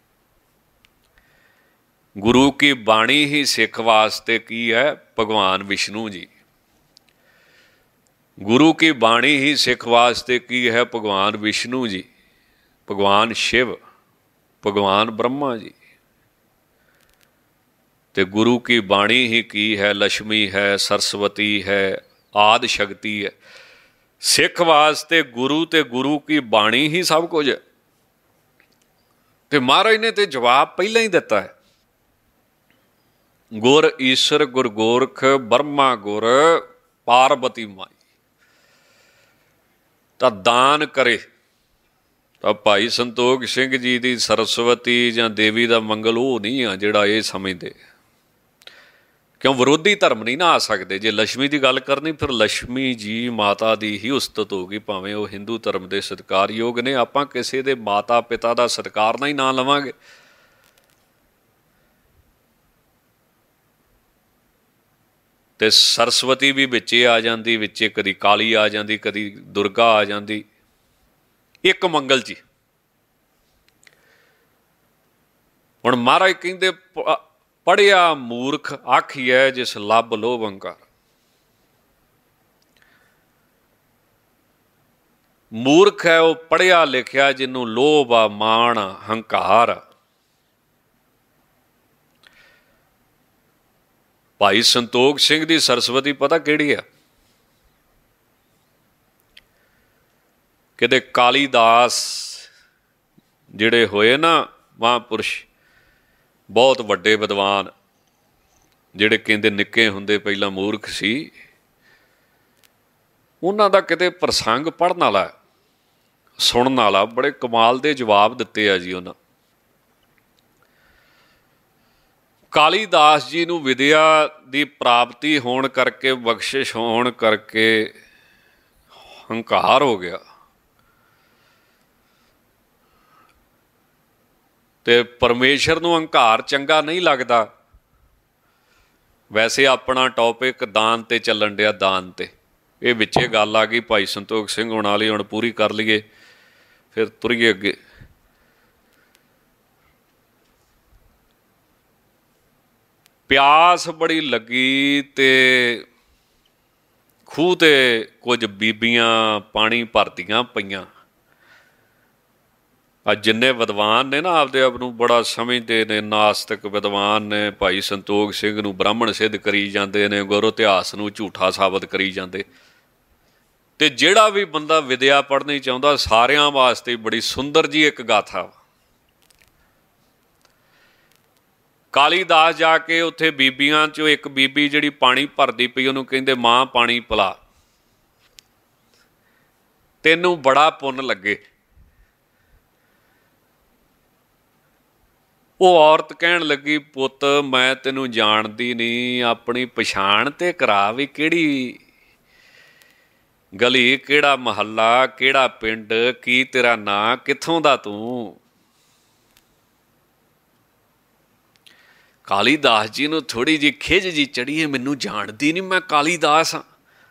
ਗੁਰੂ ਕੀ ਬਾਣੀ ਹੀ ਸਿੱਖ ਵਾਸਤੇ ਕੀ ਹੈ? ਭਗਵਾਨ ਵਿਸ਼ਨੂੰ ਜੀ। ਗੁਰੂ ਕੀ ਬਾਣੀ ਹੀ ਸਿੱਖ ਵਾਸਤੇ ਕੀ ਹੈ? ਭਗਵਾਨ ਵਿਸ਼ਨੂੰ ਜੀ, ਭਗਵਾਨ ਸ਼ਿਵ, ਭਗਵਾਨ ਬ੍ਰਹਮਾ ਜੀ। ਤੇ ਗੁਰੂ ਕੀ ਬਾਣੀ ਹੀ ਕੀ ਹੈ? ਲక్ష్ਮੀ ਹੈ, ਸਰਸਵਤੀ ਹੈ, ਆਦ ਸ਼ਕਤੀ ਹੈ। ਸਿੱਖ ਵਾਸਤੇ ਗੁਰੂ ਤੇ ਗੁਰੂ ਕੀ ਬਾਣੀ ਹੀ ਸਭ ਕੁਝ ਹੈ। ਤੇ ਮਹਾਰਾਜ ਨੇ ਤੇ ਜਵਾਬ ਪਹਿਲਾਂ ਹੀ ਦਿੱਤਾ ਹੈ, ਗੁਰ ਈਸ਼ਰ ਗੁਰ ਗੋਰਖ ਬ੍ਰਹਮਾ ਗੁਰ ਪਾਰਬਤੀ ਮਾਈ। ਤਾਂ ਦਾਨ ਕਰੇ। ਤਾਂ ਭਾਈ ਸੰਤੋਖ ਸਿੰਘ ਜੀ ਦੀ ਸਰਸਵਤੀ ਜਾਂ ਦੇਵੀ ਦਾ ਮੰਗਲ ਉਹ ਨਹੀਂ ਆ ਜਿਹੜਾ ਇਹ ਸਮਝਦੇ। ਕਿਉਂ? ਵਿਰੋਧੀ ਧਰਮ ਨਹੀਂ ਨਾ ਆ ਸਕਦੇ। ਜੇ ਲక్ష్ਮੀ ਦੀ ਗੱਲ ਕਰਨੀ ਫਿਰ ਲక్ష్ਮੀ ਜੀ ਮਾਤਾ ਦੀ ਹੀ ਉਸਤਤ ਹੋਊਗੀ, ਭਾਵੇਂ ਉਹ ਹਿੰਦੂ ਧਰਮ ਦੇ ਸਤਿਕਾਰਯੋਗ ਨੇ। ਆਪਾਂ ਕਿਸੇ ਦੇ ਮਾਤਾ ਪਿਤਾ ਦਾ ਸਤਿਕਾਰ ਨਾ ਹੀ ਨਾ ਲਵਾਂਗੇ। ਤੇ ਸਰਸਵਤੀ ਵੀ ਵਿੱਚੇ ਆ ਜਾਂਦੀ, ਵਿੱਚੇ ਕਦੀ ਕਾਲੀ ਆ ਜਾਂਦੀ, ਕਦੀ ਦੁਰਗਾ ਆ ਜਾਂਦੀ, ਇੱਕ ਮੰਗਲ 'ਚ। ਹੁਣ ਮਹਾਰਾਜ ਕਹਿੰਦੇ ਪੜ੍ਹਿਆ ਮੂਰਖ ਆਖੀਐ ਜਿਸ ਲੱਭ ਲੋਭ ਅੰਕਾਰ। ਮੂਰਖ ਹੈ ਉਹ ਪੜ੍ਹਿਆ ਲਿਖਿਆ ਜਿਹਨੂੰ ਲੋਭ ਆ, ਮਾਣ ਆ, ਹੰਕਾਰ ਆ। ਭਾਈ ਸੰਤੋਖ ਸਿੰਘ ਦੀ ਸਰਸਵਤੀ ਪਤਾ ਕਿਹੜੀ ਆ? ਕਿਤੇ ਕਾਲੀਦਾਸ ਜਿਹੜੇ ਹੋਏ ਨਾ ਮਹਾਂਪੁਰਸ਼, ਬਹੁਤ ਵੱਡੇ ਵਿਦਵਾਨ, ਜਿਹੜੇ ਕਹਿੰਦੇ ਨਿੱਕੇ ਹੁੰਦੇ ਪਹਿਲਾਂ ਮੂਰਖ ਸੀ, ਉਹਨਾਂ ਦਾ ਕਿਤੇ ਪ੍ਰਸੰਗ ਪੜ੍ਹਨ ਵਾਲਾ, ਸੁਣਨ ਵਾਲਾ, ਬੜੇ ਕਮਾਲ ਦੇ ਜਵਾਬ ਦਿੱਤੇ ਆ ਜੀ ਉਹਨਾਂ। ਕਾਲੀਦਾਸ ਜੀ ਨੂੰ ਵਿਦਿਆ ਦੀ ਪ੍ਰਾਪਤੀ ਹੋਣ ਕਰਕੇ, ਬਖਸ਼ਿਸ਼ ਹੋਣ ਕਰਕੇ ਹੰਕਾਰ ਹੋ ਗਿਆ ਤੇ ਪਰਮੇਸ਼ਰ ਨੂੰ ਹੰਕਾਰ ਚੰਗਾ ਨਹੀਂ ਲੱਗਦਾ। ਵੈਸੇ ਆਪਣਾ ਟੌਪਿਕ ਦਾਨ ਤੇ ਚੱਲਣ ਡਿਆ, ਦਾਨ ਤੇ ਇਹ ਵਿੱਚੇ ਗੱਲ ਆ ਗਈ ਭਾਈ ਸੰਤੋਖ ਸਿੰਘ ਹੋਣ ਵਾਲੀ, ਹੁਣ ਪੂਰੀ ਕਰ ਲਈਏ ਫਿਰ ਤੁਰੀਏ ਅੱਗੇ। ਪਿਆਸ ਬੜੀ ਲੱਗੀ ਤੇ ਖੂਹ ਤੇ ਕੁਝ ਬੀਬੀਆਂ ਪਾਣੀ ਭਰਦੀਆਂ ਪਈਆਂ। ਅੱਜ ਜਿੰਨੇ ਵਿਦਵਾਨ ਨੇ ਨਾ, ਆਪਦੇ ਆਪ ਨੂੰ ਬੜਾ ਸਮਝਦੇ ਨੇ, ਨਾਸਤਿਕ ਵਿਦਵਾਨ ਨੇ, ਭਾਈ ਸੰਤੋਖ ਸਿੰਘ ਨੂੰ ਬ੍ਰਾਹਮਣ ਸਿੱਧ ਕਰੀ ਜਾਂਦੇ ਨੇ, ਗੁਰੂ ਇਤਿਹਾਸ ਨੂੰ ਝੂਠਾ ਸਾਬਤ ਕਰੀ ਜਾਂਦੇ। ਤੇ ਜਿਹੜਾ ਵੀ ਬੰਦਾ ਵਿਦਿਆ ਪੜ੍ਹਨੀ ਚਾਹੁੰਦਾ, ਸਾਰਿਆਂ ਵਾਸਤੇ ਬੜੀ ਸੁੰਦਰ ਜੀ ਇੱਕ ਗਾਥਾ ਵਾ। ਕਾਲੀਦਾਸ ਜਾ ਕੇ ਉੱਥੇ ਬੀਬੀਆਂ 'ਚੋਂ ਇੱਕ ਬੀਬੀ ਜਿਹੜੀ ਪਾਣੀ ਭਰਦੀ ਪਈ, ਉਹਨੂੰ ਕਹਿੰਦੇ ਮਾਂ ਪਾਣੀ ਪਿਲਾ, ਤੈਨੂੰ ਬੜਾ ਪੁੰਨ ਲੱਗੇ। ਉਹ ਔਰਤ ਕਹਿਣ ਲੱਗੀ, ਪੁੱਤ ਮੈਂ ਤੈਨੂੰ ਜਾਣਦੀ ਨਹੀਂ, ਆਪਣੀ ਪਛਾਣ ਤੇ ਕਰਾ ਵੀ, ਕਿਹੜੀ ਗਲੀ, ਕਿਹੜਾ ਮਹੱਲਾ, ਕਿਹੜਾ ਪਿੰਡ, ਕੀ ਤੇਰਾ ਨਾਂ, ਕਿੱਥੋਂ ਦਾ ਤੂੰ। ਕਾਲੀਦਾਸ ਜੀ ਨੂੰ ਥੋੜ੍ਹੀ ਜਿਹੀ ਖਿਝ ਜੀ ਚੜ੍ਹੀ, ਹੈ ਮੈਨੂੰ ਜਾਣਦੀ ਨਹੀਂ, ਮੈਂ ਕਾਲੀਦਾਸ ਹਾਂ।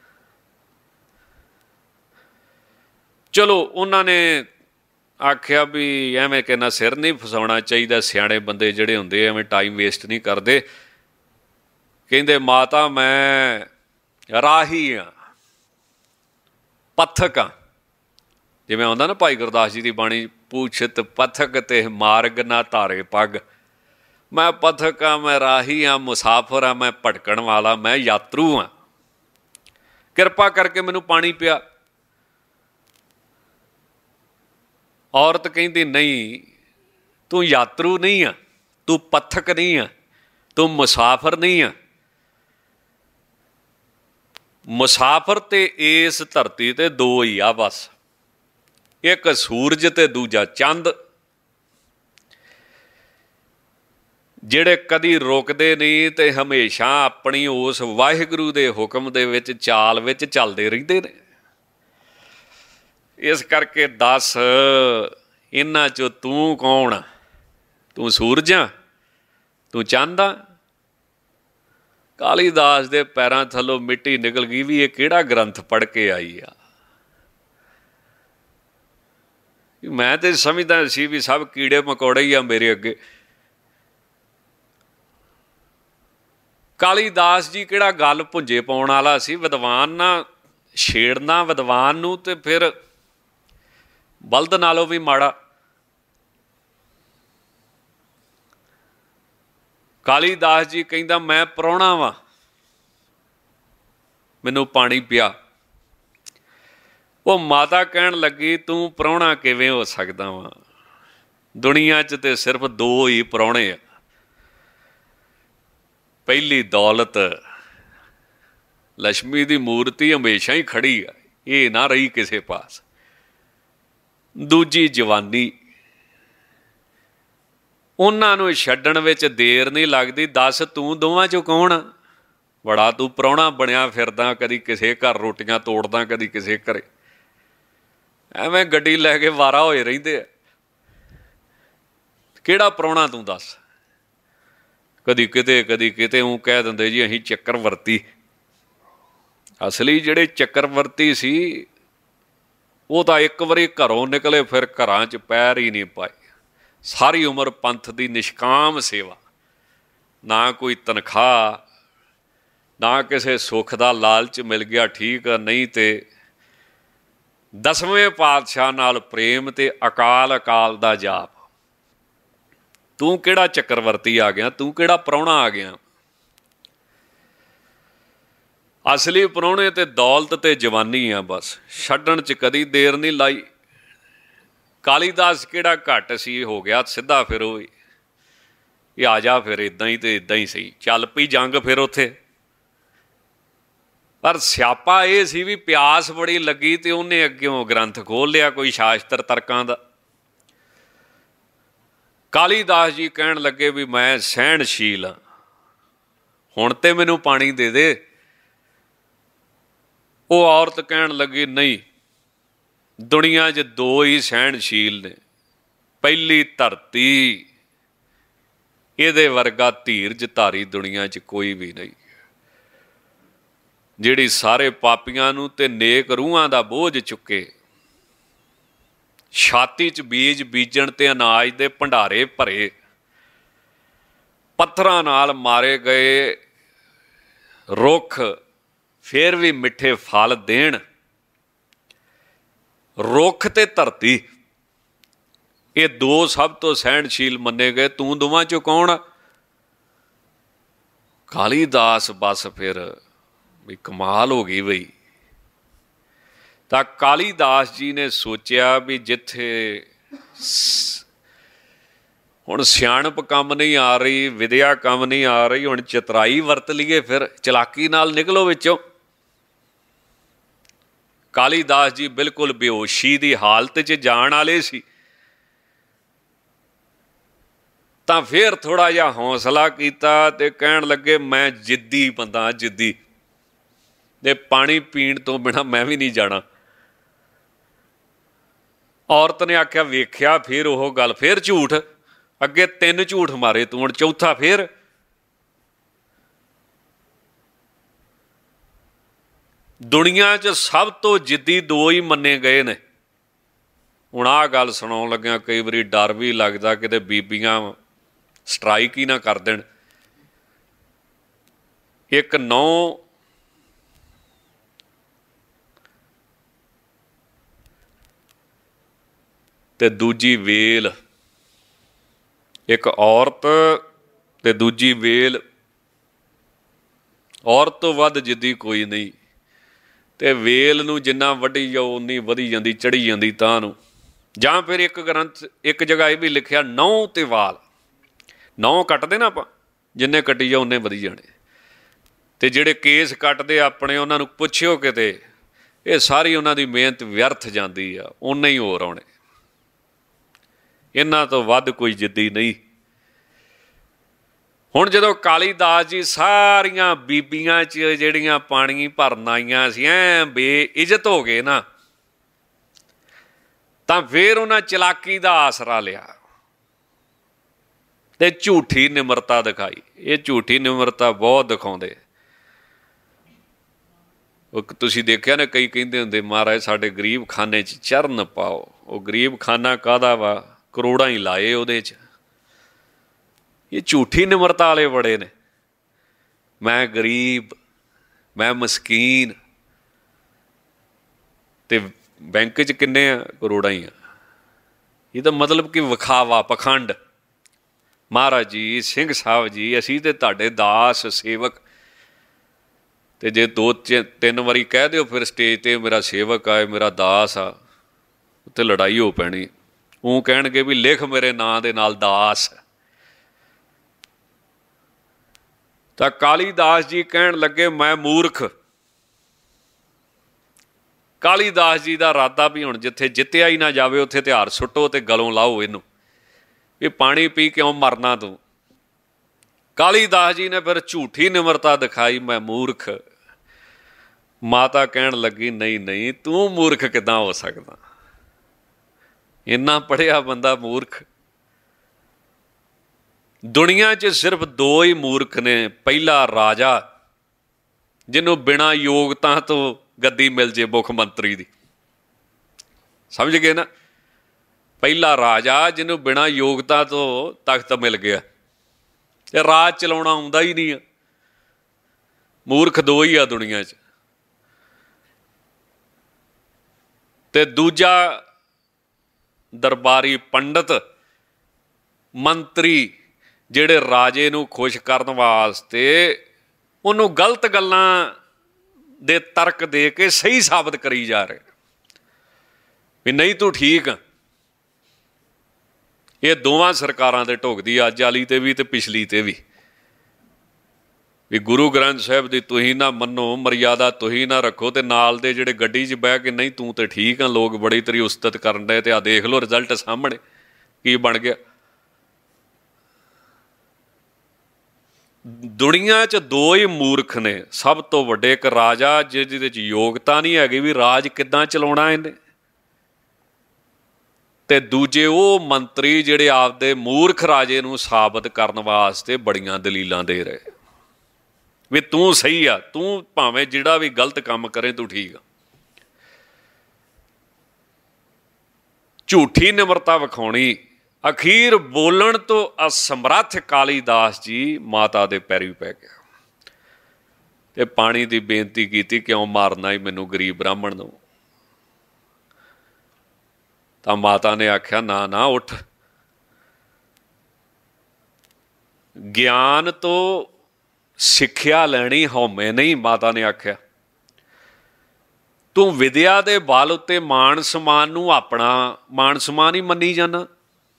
ਚਲੋ ਉਹਨਾਂ ਨੇ ਆਖਿਆ ਵੀ ਐਵੇਂ ਕਹਿੰਦਾ ਸਿਰ ਨਹੀਂ ਫਸਾਉਣਾ ਚਾਹੀਦਾ, ਸਿਆਣੇ ਬੰਦੇ ਜਿਹੜੇ ਹੁੰਦੇ ਐਵੇਂ ਟਾਈਮ ਵੇਸਟ ਨਹੀਂ ਕਰਦੇ। ਕਹਿੰਦੇ ਮਾਤਾ ਮੈਂ ਰਾਹੀ ਹਾਂ, ਪੱਥਕ ਹਾਂ। ਜਿਵੇਂ ਆਉਂਦਾ ਨਾ ਭਾਈ ਗੁਰਦਾਸ ਜੀ ਦੀ ਬਾਣੀ, ਪੂਛਤ ਪੱਥਕ ਤੇ ਮਾਰਗ ਨਾ ਧਾਰੇ ਪੱਗ। ਮੈਂ ਪੱਥਕ ਹਾਂ, ਮੈਂ ਰਾਹੀ ਹਾਂ, ਮੁਸਾਫਰ ਹਾਂ, ਮੈਂ ਭਟਕਣ ਵਾਲਾ, ਮੈਂ ਯਾਤਰੂ ਹਾਂ, ਕਿਰਪਾ ਕਰਕੇ ਮੈਨੂੰ ਪਾਣੀ ਪਿਆ। ਔਰਤ ਕਹਿੰਦੀ ਨਹੀਂ, ਤੂੰ ਯਾਤਰੂ ਨਹੀਂ ਆ, ਤੂੰ ਪੱਥਕ ਨਹੀਂ ਆ, ਤੂੰ ਮੁਸਾਫਰ ਨਹੀਂ ਆ। ਮੁਸਾਫਰ ਤੇ ਇਸ ਧਰਤੀ ਤੇ ਦੋ ਹੀ ਆ ਬਸ, ਇੱਕ ਸੂਰਜ ਤੇ ਦੂਜਾ ਚੰਦ, ਜਿਹੜੇ ਕਦੀ ਰੁਕਦੇ ਨਹੀਂ ਤੇ ਹਮੇਸ਼ਾ ਆਪਣੀ ਉਸ ਵਾਹਿਗੁਰੂ ਦੇ ਹੁਕਮ ਦੇ ਵਿੱਚ, ਚਾਲ ਵਿੱਚ ਚੱਲਦੇ ਰਹਿੰਦੇ ਨੇ। ਇਸ ਕਰਕੇ ਦੱਸ ਇਹਨਾਂ 'ਚੋਂ ਤੂੰ ਕੌਣ? ਤੂੰ ਸੂਰਜ ਆ, ਤੂੰ ਚੰਦ ਆ? ਕਾਲੀਦਾਸ ਦੇ ਪੈਰਾਂ ਥੱਲੋਂ ਮਿੱਟੀ ਨਿਕਲ ਗਈ ਵੀ ਇਹ ਕਿਹੜਾ ਗ੍ਰੰਥ ਪੜ੍ਹ ਕੇ ਆਈ ਆ। ਮੈਂ ਤੇ ਸਮਝਦਾ ਸੀ ਵੀ ਸਭ ਕੀੜੇ ਮਕੌੜੇ ਹੀ ਆ ਮੇਰੇ ਅੱਗੇ। ਕਾਲੀਦਾਸ ਜੀ ਕਿਹੜਾ ਗੱਲ ਭੁੰਜੇ ਪਾਉਣ ਵਾਲਾ ਸੀ। ਵਿਦਵਾਨ ਨਾ ਛੇੜਨਾ ਵਿਦਵਾਨ ਨੂੰ ਤੇ ਫਿਰ ਬਲਦ ਨਾਲੋਂ ਵੀ ਮਾੜਾ। ਕਾਲੀਦਾਸ ਜੀ ਕਹਿੰਦਾ ਮੈਂ ਪ੍ਰਾਹੁਣਾ ਵਾਂ, ਮੈਨੂੰ ਪਾਣੀ ਪਿਆ। ਉਹ ਮਾਤਾ ਕਹਿਣ ਲੱਗੀ ਤੂੰ ਪ੍ਰਾਹੁਣਾ ਕਿਵੇਂ ਹੋ ਸਕਦਾ ਵਾ, ਦੁਨੀਆ 'ਚ ਤੇ ਸਿਰਫ ਦੋ ਹੀ ਪ੍ਰਾਹੁਣੇ ਆ, ਪਹਿਲੀ ਦੌਲਤ, ਲక్ష్ਮੀ ਦੀ ਮੂਰਤੀ ਹਮੇਸ਼ਾ ਹੀ ਖੜੀ ਆ, ਇਹ ਨਾ ਰਹੀ ਕਿਸੇ ਪਾਸ, ਦੂਜੀ ਜਵਾਨੀ। ਉਹਨਾਂ ਨੂੰ ਛੱਡਣ ਵਿੱਚ ਦੇਰ ਨਹੀਂ ਲੱਗਦੀ। ਦੱਸ ਤੂੰ ਦੋਵਾਂ 'ਚੋਂ ਕੌਣ ਆ? ਬੜਾ ਤੂੰ ਪ੍ਰਾਹੁਣਾ ਬਣਿਆ ਫਿਰਦਾ, ਕਦੀ ਕਿਸੇ ਘਰ ਰੋਟੀਆਂ ਤੋੜਦਾ, ਕਦੀ ਕਿਸੇ ਘਰੇ, ਐਵੇਂ ਗੱਡੀ ਲੈ ਕੇ ਵਾਰਾ ਹੋਏ ਰਹਿੰਦੇ ਆ। ਕਿਹੜਾ ਪ੍ਰਾਹੁਣਾ ਤੂੰ ਦੱਸ? ਕਦੀ ਕਿਤੇ ਕਦੀ ਕਿਤੇ ਉਹ ਕਹਿ ਦਿੰਦੇ ਜੀ ਅਸੀਂ ਚੱਕਰਵਰਤੀ। ਅਸਲੀ ਜਿਹੜੇ ਚੱਕਰਵਰਤੀ ਸੀ ਉਹ ਤਾਂ ਇੱਕ ਵਾਰੀ ਘਰੋਂ ਨਿਕਲੇ ਫਿਰ ਘਰਾਂ 'ਚ ਪੈਰ ਹੀ ਨਹੀਂ ਪਾਏ। ਸਾਰੀ ਉਮਰ ਪੰਥ ਦੀ ਨਿਸ਼ਕਾਮ ਸੇਵਾ, ਨਾ ਕੋਈ ਤਨਖਾਹ, ਨਾ ਕਿਸੇ ਸੁੱਖ ਦਾ ਲਾਲਚ ਮਿਲ ਗਿਆ ਠੀਕ ਆ, ਨਹੀਂ ਤੇ ਦਸਵੇਂ ਪਾਤਸ਼ਾਹ ਨਾਲ ਪ੍ਰੇਮ ਤੇ ਅਕਾਲ ਅਕਾਲ ਦਾ ਜਾਪ। ਤੂੰ ਕਿਹੜਾ ਚੱਕਰਵਰਤੀ ਆ ਗਿਆ, ਤੂੰ ਕਿਹੜਾ ਪ੍ਰਾਹੁਣਾ ਆ ਗਿਆ? ਅਸਲੀ ਪ੍ਰਾਹੁਣੇ ਤੇ ਦੌਲਤ ਤੇ ਜਵਾਨੀ ਆ ਬਸ, ਛੱਡਣ 'ਚ ਕਦੀ ਦੇਰ ਨਹੀਂ ਲਾਈ। ਕਾਲੀਦਾਸ ਕਿਹੜਾ ਘੱਟ ਸੀ, ਹੋ ਗਿਆ ਸਿੱਧਾ ਫਿਰ ਉਹ ਇਹ ਆ ਜਾ ਫਿਰ ਇੱਦਾਂ ਹੀ ਤੇ ਇੱਦਾਂ ਹੀ ਸਹੀ, ਚੱਲ ਪਈ ਜੰਗ ਫਿਰ ਉੱਥੇ। ਪਰ ਸਿਆਪਾ ਇਹ ਸੀ ਵੀ ਪਿਆਸ ਬੜੀ ਲੱਗੀ ਤੇ ਉਹਨੇ ਅੱਗਿਓਂ ਗ੍ਰੰਥ ਖੋਲ੍ਹ ਲਿਆ ਕੋਈ ਸ਼ਾਸਤਰ ਤਰਕਾਂ ਦਾ। ਕਾਲੀਦਾਸ ਜੀ ਕਹਿਣ ਲੱਗੇ ਵੀ ਮੈਂ ਸਹਿਣਸ਼ੀਲ ਹਾਂ, ਹੁਣ ਤੇ ਮੈਨੂੰ ਪਾਣੀ ਦੇ ਦੇ। ਉਹ ਔਰਤ ਕਹਿਣ ਲੱਗੀ ਨਹੀਂ, ਦੁਨੀਆ 'ਚ ਦੋ ਹੀ ਸਹਿਣਸ਼ੀਲ ਨੇ, ਪਹਿਲੀ ਧਰਤੀ, ਇਹਦੇ ਵਰਗਾ ਧੀਰਜ ਧਾਰੀ ਦੁਨੀਆ 'ਚ ਕੋਈ ਵੀ ਨਹੀਂ, ਜਿਹੜੀ ਸਾਰੇ ਪਾਪੀਆਂ ਨੂੰ ਤੇ ਨੇਕ ਰੂਹਾਂ ਦਾ ਬੋਝ ਚੁੱਕੇ, ਛਾਤੀ 'ਚ ਬੀਜ ਬੀਜਣ ਤੇ ਅਨਾਜ ਦੇ ਭੰਡਾਰੇ ਭਰੇ, ਪੱਥਰਾਂ ਨਾਲ ਮਾਰੇ ਗਏ ਰੁੱਖ ਫਿਰ ਵੀ ਮਿੱਠੇ ਫਲ ਦੇਣ। ਰੁੱਖ ਤੇ ਧਰਤੀ ਇਹ ਦੋ ਸਭ ਤੋਂ ਸਹਿਣਸ਼ੀਲ ਮੰਨੇ ਗਏ, ਤੂੰ ਦੋਵਾਂ 'ਚੋਂ ਕੌਣ ਆ? ਕਾਲੀਦਾਸ ਬਸ ਫਿਰ ਵੀ ਕਮਾਲ ਹੋ ਗਈ ਬਈ। ਤਾਂ ਕਾਲੀਦਾਸ ਜੀ ਨੇ ਸੋਚਿਆ ਵੀ ਜਿੱਥੇ ਹੁਣ ਸਿਆਣਪ ਕੰਮ ਨਹੀਂ ਆ ਰਹੀ, ਵਿਦਿਆ ਕੰਮ ਨਹੀਂ ਆ ਰਹੀ, ਹੁਣ ਚਤਰਾਈ ਵਰਤ ਲਈਏ, ਫਿਰ ਚਲਾਕੀ ਨਾਲ ਨਿਕਲੋ ਵਿੱਚੋਂ। ਕਾਲੀਦਾਸ ਜੀ ਬਿਲਕੁਲ ਬੇਹੋਸ਼ੀ ਦੀ ਹਾਲਤ 'ਚ ਜਾਣ ਵਾਲੇ ਸੀ, ਤਾਂ ਫਿਰ ਥੋੜ੍ਹਾ ਜਿਹਾ ਹੌਸਲਾ ਕੀਤਾ ਤੇ ਕਹਿਣ ਲੱਗੇ ਮੈਂ ਜਿੱਦੀ ਬੰਦਾ, ਜਿੱਦੀ, ਤੇ ਪਾਣੀ ਪੀਣ ਤੋਂ ਬਿਨਾਂ ਮੈਂ ਵੀ ਨਹੀਂ ਜਾਣਾ। ਔਰਤ ਨੇ ਆਖਿਆ ਵੇਖਿਆ ਫਿਰ ਉਹ ਗੱਲ, ਫਿਰ ਝੂਠ, ਅੱਗੇ ਤਿੰਨ ਝੂਠ ਮਾਰੇ ਤੂੰ, ਹੁਣ ਚੌਥਾ ਫਿਰ। ਦੁਨੀਆ 'ਚ ਸਭ ਤੋਂ ਜਿੱਦੀ ਦੋ ਹੀ ਮੰਨੇ ਗਏ ਨੇ। ਹੁਣ ਆਹ ਗੱਲ ਸੁਣਾਉਣ ਲੱਗਿਆ ਕਈ ਵਾਰੀ ਡਰ ਵੀ ਲੱਗਦਾ ਕਿਤੇ ਬੀਬੀਆਂ ਸਟਰਾਈਕ ਹੀ ਨਾ ਕਰ ਦੇਣ। ਇੱਕ ਨੌ ਤੇ ਦੂਜੀ ਵੇਲ, ਇੱਕ ਔਰਤ ਤੇ ਦੂਜੀ ਵੇਲ, ਔਰਤ ਤੋਂ ਵੱਧ ਜਿੱਦੀ ਕੋਈ ਨਹੀਂ, ਤੇ ਵੇਲ ਨੂੰ ਜਿੰਨਾ ਵੱਢੀ ਜਾਓ ਉਨੀ ਵਧੀ ਜਾਂਦੀ, ਚੜ੍ਹੀ ਜਾਂਦੀ ਤਾਂ ਨੂੰ। ਜਾਂ ਫਿਰ ਇੱਕ ਗ੍ਰੰਥ ਇੱਕ ਜਗ੍ਹਾ ਇਹ ਵੀ ਲਿਖਿਆ ਨਹੁੰ ਤੇ ਵਾਲ, ਨਹੁੰ ਕੱਟਦੇ ਨਾ ਆਪਾਂ, ਜਿੰਨੇ ਕੱਟੀ ਜਾਓ ਉਨੇ ਵਧੀ ਜਾਣੇ, ਤੇ ਜਿਹੜੇ ਕੇਸ ਕੱਟਦੇ ਆਪਣੇ ਉਹਨਾਂ ਨੂੰ ਪੁੱਛਿਓ ਕਿਤੇ, ਇਹ ਸਾਰੀ ਉਹਨਾਂ ਦੀ ਮਿਹਨਤ ਵਿਅਰਥ ਜਾਂਦੀ ਆ, ਓਨੇ ਹੀ ਹੋਰ ਆਉਣੇ, ਇਹਨਾਂ ਤੋਂ ਵੱਧ ਕੋਈ ਜਿੱਦੀ ਨਹੀਂ। ਹੁਣ ਜਦੋਂ ਕਾਲੀਦਾਸ ਜੀ ਸਾਰੀਆਂ ਬੀਬੀਆਂ 'ਚ ਜਿਹੜੀਆਂ ਪਾਣੀ ਭਰਨ ਆਈਆਂ ਸੀ ਐਂ ਬੇਇੱਜ਼ਤ ਹੋ ਗਏ ਨਾ, ਤਾਂ ਫਿਰ ਉਹਨਾਂ ਚਲਾਕੀ ਦਾ ਆਸਰਾ ਲਿਆ ਤੇ ਝੂਠੀ ਨਿਮਰਤਾ ਦਿਖਾਈ। ਇਹ ਝੂਠੀ ਨਿਮਰਤਾ ਬਹੁਤ ਦਿਖਾਉਂਦੇ। ਉਹ ਤੁਸੀਂ ਦੇਖਿਆ ਨਾ, ਕਈ ਕਹਿੰਦੇ ਹੁੰਦੇ ਮਹਾਰਾਜ ਸਾਡੇ ਗਰੀਬ ਖਾਨੇ 'ਚ ਚਰਨ ਪਾਓ। ਉਹ ਗਰੀਬ ਖਾਨਾ ਕਾਹਦਾ ਵਾ, ਕਰੋੜਾਂ ਹੀ ਲਾਏ ਉਹਦੇ 'ਚ। ਇਹ ਝੂਠੀ ਨਿਮਰਤਾ ਵਾਲੇ ਬੜੇ ਨੇ, ਮੈਂ ਗਰੀਬ, ਮੈਂ ਮਸਕੀਨ, ਤੇ ਬੈਂਕ 'ਚ ਕਿੰਨੇ ਆ, ਕਰੋੜਾਂ ਹੀ ਆ। ਇਹਦਾ ਮਤਲਬ ਕਿ ਵਿਖਾਵਾ, ਪਖੰਡ। ਮਹਾਰਾਜ ਜੀ, ਸਿੰਘ ਸਾਹਿਬ ਜੀ, ਅਸੀਂ ਤੇ ਤੁਹਾਡੇ ਦਾਸ ਸੇਵਕ, ਤੇ ਜੇ ਦੋ ਤਿੰਨ ਵਾਰੀ ਕਹਿ ਦਿਓ ਫਿਰ ਸਟੇਜ 'ਤੇ ਮੇਰਾ ਸੇਵਕ ਆ, ਮੇਰਾ ਦਾਸ ਆ, ਉੱਥੇ ਲੜਾਈ ਹੋ ਪੈਣੀ। ਉਹ ਕਹਿਣਗੇ ਵੀ ਲਿਖ ਮੇਰੇ ਨਾਂ ਦੇ ਨਾਲ ਦਾਸ। ਤਾਂ ਕਾਲੀਦਾਸ ਜੀ ਕਹਿਣ ਲੱਗੇ ਮੈਂ ਮੂਰਖ। ਕਾਲੀਦਾਸ ਜੀ ਦਾ ਇਰਾਦਾ ਵੀ ਹੁਣ ਜਿੱਥੇ ਜਿੱਤਿਆ ਹੀ ਨਾ ਜਾਵੇ ਉੱਥੇ ਹਥਿਆਰ ਸੁੱਟੋ ਤੇ ਗਲੋਂ ਲਾਓ ਇਹਨੂੰ, ਵੀ ਪਾਣੀ ਪੀ ਕਿਉਂ ਮਰਨਾ ਤੂੰ। ਕਾਲੀਦਾਸ ਜੀ ਨੇ ਫਿਰ ਝੂਠੀ ਨਿਮਰਤਾ ਦਿਖਾਈ, ਮੈਂ ਮੂਰਖ। ਮਾਤਾ ਕਹਿਣ ਲੱਗੀ ਨਹੀਂ ਨਹੀਂ, ਤੂੰ ਮੂਰਖ ਕਿੱਦਾਂ ਹੋ ਸਕਦਾ, ਇੰਨਾ ਪੜ੍ਹਿਆ ਬੰਦਾ ਮੂਰਖ। ਦੁਨੀਆ 'ਚ ਸਿਰਫ ਦੋ ਹੀ ਮੂਰਖ ਨੇ, ਪਹਿਲਾ ਰਾਜਾ ਜਿਹਨੂੰ ਬਿਨਾਂ ਯੋਗਤਾ ਤੋਂ ਗੱਦੀ ਮਿਲ ਜੇ ਮੁੱਖ ਮੰਤਰੀ ਦੀ, ਸਮਝ ਗਏ ਨਾ। ਪਹਿਲਾ ਰਾਜਾ ਜਿਹਨੂੰ ਬਿਨਾਂ ਯੋਗਤਾ ਤੋਂ ਤਖਤ ਮਿਲ ਗਿਆ, ਤੇ ਰਾਜ ਚਲਾਉਣਾ ਆਉਂਦਾ ਹੀ ਨਹੀਂ ਆ। ਮੂਰਖ ਦੋ ਹੀ ਆ ਦੁਨੀਆ 'ਚ। ਤੇ ਦੂਜਾ ਦਰਬਾਰੀ ਪੰਡਤ, ਮੰਤਰੀ, ਜਿਹੜੇ ਰਾਜੇ ਨੂੰ ਖੁਸ਼ ਕਰਨ ਵਾਸਤੇ ਉਹਨੂੰ ਗਲਤ ਗੱਲਾਂ ਦੇ ਤਰਕ ਦੇ ਕੇ ਸਹੀ ਸਾਬਤ ਕਰੀ ਜਾ ਰਹੇ ਵੀ ਨਹੀਂ ਤੂੰ ਠੀਕ ਆ। ਇਹ ਦੋਵਾਂ ਸਰਕਾਰਾਂ ਦੇ ਢੁਕਦੀ, ਅੱਜ ਵਾਲੀ ਤੇ ਵੀ ਤੇ ਪਿਛਲੀ ਤੇ ਵੀ, ਵੀ ਗੁਰੂ ਗ੍ਰੰਥ ਸਾਹਿਬ ਦੀ ਤੁਸੀਂ ਨਾ ਮੰਨੋ, ਮਰਿਆਦਾ ਤੁਸੀਂ ਨਾ ਰੱਖੋ, ਤੇ ਨਾਲ ਦੇ ਜਿਹੜੇ ਗੱਡੀ 'ਚ ਬਹਿ ਕੇ ਨਹੀਂ ਤੂੰ ਤੇ ਠੀਕ ਆ, ਲੋਕ ਬੜੀ ਤੇਰੀ ਉਸਤਤ ਕਰਨ ਡਏ, ਤੇ ਆਹ ਦੇਖ ਲਓ ਰਿਜ਼ਲਟ ਸਾਹਮਣੇ ਕੀ ਬਣ ਗਿਆ। ਦੁਨੀਆ 'ਚ ਦੋ ਹੀ ਮੂਰਖ ਨੇ ਸਭ ਤੋਂ ਵੱਡੇ, ਇੱਕ ਰਾਜਾ ਜਿਹਦੇ 'ਚ ਯੋਗਤਾ ਨਹੀਂ ਹੈਗੀ ਵੀ ਰਾਜ ਕਿੱਦਾਂ ਚਲਾਉਣਾ ਇਹਨੇ, ਤੇ ਦੂਜੇ ਉਹ ਮੰਤਰੀ ਜਿਹੜੇ ਆਪਦੇ ਮੂਰਖ ਰਾਜੇ ਨੂੰ ਸਾਬਤ ਕਰਨ ਵਾਸਤੇ ਬੜੀਆਂ ਦਲੀਲਾਂ ਦੇ ਰਹੇ ਵੀ ਤੂੰ ਸਹੀ ਆ, ਤੂੰ ਭਾਵੇਂ ਜਿਹੜਾ ਵੀ ਗਲਤ ਕੰਮ ਕਰੇ ਤੂੰ ਠੀਕ ਆ। ਝੂਠੀ ਨਿਮਰਤਾ ਵਿਖਾਉਣੀ, ਅਖੀਰ ਬੋਲਣ ਤੋਂ ਅਸਮਰੱਥ ਕਾਲੀਦਾਸ ਜੀ ਮਾਤਾ ਦੇ ਪੈਰੀ ਪੈ ਗਿਆ ਤੇ ਪਾਣੀ ਦੀ ਬੇਨਤੀ ਕੀਤੀ, ਕਿਉਂ ਮਾਰਨਾ ਹੀ ਮੈਨੂੰ ਗਰੀਬ ਬ੍ਰਾਹਮਣ ਨੂੰ। ਤਾਂ ਮਾਤਾ ਨੇ ਆਖਿਆ ਨਾ ਨਾ ਉੱਠ, ਗਿਆਨ ਤੋਂ ਸਿੱਖਿਆ ਲੈਣੀ ਹਉਮੈ ਨਹੀਂ। ਮਾਤਾ ਨੇ ਆਖਿਆ ਤੂੰ ਵਿਦਿਆ ਦੇ ਬਲ ਉੱਤੇ ਮਾਣ ਸਮਾਨ ਨੂੰ ਆਪਣਾ ਮਾਣ ਸਮਾਨ ਹੀ ਮੰਨੀ ਜਾਣਾ,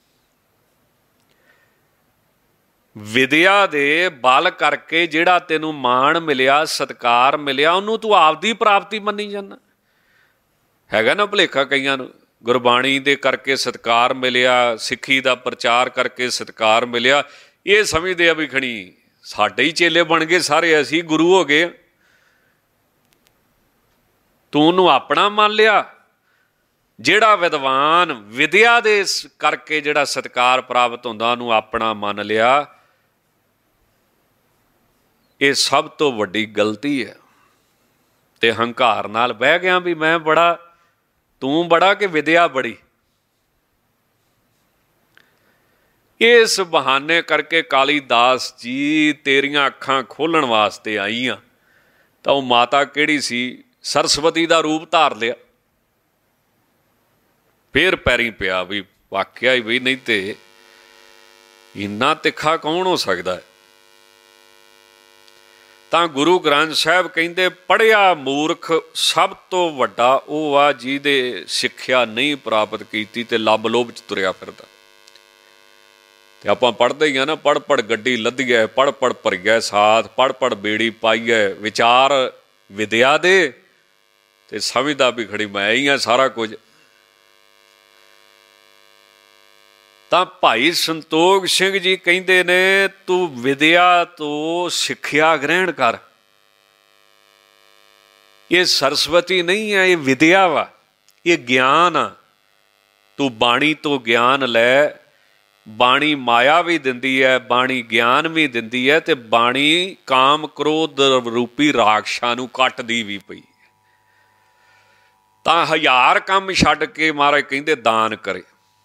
ਵਿਦਿਆ ਦੇ ਬਲ ਕਰਕੇ ਜਿਹੜਾ ਤੈਨੂੰ ਮਾਣ ਮਿਲਿਆ, ਸਤਿਕਾਰ ਮਿਲਿਆ, ਉਹਨੂੰ ਤੂੰ ਆਪਦੀ ਪ੍ਰਾਪਤੀ ਮੰਨੀ ਜਾਣਾ। ਹੈਗਾ ਨਾ ਭੁਲੇਖਾ ਕਈਆਂ ਨੂੰ, ਗੁਰਬਾਣੀ ਦੇ ਕਰਕੇ ਸਤਿਕਾਰ ਮਿਲਿਆ, ਸਿੱਖੀ ਦਾ ਪ੍ਰਚਾਰ ਕਰਕੇ ਸਤਿਕਾਰ ਮਿਲਿਆ, ਇਹ ਸਮਝਦੇ ਆ ਵੀ ਖਣੀ ਸਾਡੇ ਹੀ ਚੇਲੇ ਬਣ ਗਏ ਸਾਰੇ, ਅਸੀਂ ਗੁਰੂ ਹੋ ਗਏ। ਤੂੰ ਉਹਨੂੰ ਆਪਣਾ ਮੰਨ ਲਿਆ। ਜਿਹੜਾ ਵਿਦਵਾਨ ਵਿਦਿਆ ਦੇ ਕਰਕੇ ਜਿਹੜਾ ਸਤਿਕਾਰ ਪ੍ਰਾਪਤ ਹੁੰਦਾ ਉਹਨੂੰ ਆਪਣਾ ਮੰਨ ਲਿਆ, ਇਹ ਸਭ ਤੋਂ ਵੱਡੀ ਗਲਤੀ ਹੈ। ਤੇ ਹੰਕਾਰ ਨਾਲ ਬਹਿ ਗਿਆ ਵੀ ਮੈਂ ਬੜਾ, ਤੂੰ ਬੜਾ ਕਿ ਵਿਦਿਆ ਬੜੀ। ਇਸ ਬਹਾਨੇ ਕਰਕੇ ਕਾਲੀਦਾਸ ਜੀ ਤੇਰੀਆਂ ਅੱਖਾਂ ਖੋਲ੍ਹਣ ਵਾਸਤੇ ਆਈ ਆ। ਤਾਂ ਉਹ ਮਾਤਾ ਕਿਹੜੀ ਸੀ, ਸਰਸਵਤੀ ਦਾ ਰੂਪ ਧਾਰ ਲਿਆ। ਫੇਰ ਪੈਰੀਂ ਪਿਆ ਵੀ ਵਾਕਿਆ ਹੀ ਵੀ ਨਹੀਂ ਤੇ ਇੰਨਾ ਤਿੱਖਾ ਕੌਣ ਹੋ ਸਕਦਾ ਹੈ। ਤਾਂ ਗੁਰੂ ਗ੍ਰੰਥ ਸਾਹਿਬ ਕਹਿੰਦੇ ਪੜ੍ਹਿਆ ਮੂਰਖ ਸਭ ਤੋਂ ਵੱਡਾ ਉਹ ਆ ਜਿਹਦੇ ਸਿੱਖਿਆ ਨਹੀਂ ਪ੍ਰਾਪਤ ਕੀਤੀ ਤੇ ਲੱਭ ਲੋਭ 'ਚ ਤੁਰਿਆ ਫਿਰਦਾ। ਤੇ ਆਪਾਂ ਪੜ੍ਹਦੇ ਹੀ ਆ ਨਾ, ਪੜ੍ਹ ਪੜ੍ਹ ਗੱਡੀ ਲੱਦੀਏ, ਪੜ੍ਹ ਪੜ੍ਹ ਭਰੀਏ ਸਾਥ, ਪੜ੍ਹ ਪੜ੍ਹ ਬੇੜੀ ਪਾਈਏ, ਵਿਚਾਰ ਵਿਦਿਆ ਦੇ ਤੇ ਸਮਝਦਾ ਵੀ ਖੜੀ ਮੈਂ ਹੀ ਆ ਸਾਰਾ ਕੁਝ। ਤਾਂ ਭਾਈ ਸੰਤੋਖ ਸਿੰਘ ਜੀ ਕਹਿੰਦੇ ਨੇ ਤੂੰ ਵਿਦਿਆ ਤੋਂ ਸਿੱਖਿਆ ਗ੍ਰਹਿਣ ਕਰ। ਇਹ ਸਰਸਵਤੀ ਨਹੀਂ ਹੈ, ਇਹ ਵਿਦਿਆ ਵਾ, ਇਹ ਗਿਆਨ ਆ। ਤੂੰ ਬਾਣੀ ਤੋਂ ਗਿਆਨ ਲੈ। ਬਾਣੀ ਮਾਇਆ ਵੀ ਦਿੰਦੀ ਹੈ, ਬਾਣੀ ਗਿਆਨ ਵੀ ਦਿੰਦੀ ਹੈ, ਤੇ ਬਾਣੀ ਕਾਮ ਕ੍ਰੋਧ ਰੂਪੀ ਰਾਖਸ਼ਾਂ ਨੂੰ ਕੱਟਦੀ ਵੀ ਪਈ। ਤਾਂ ਹਜ਼ਾਰ ਕੰਮ ਛੱਡ ਕੇ ਮਹਾਰਾਜ ਕਹਿੰਦੇ ਦਾਨ ਕਰੇ।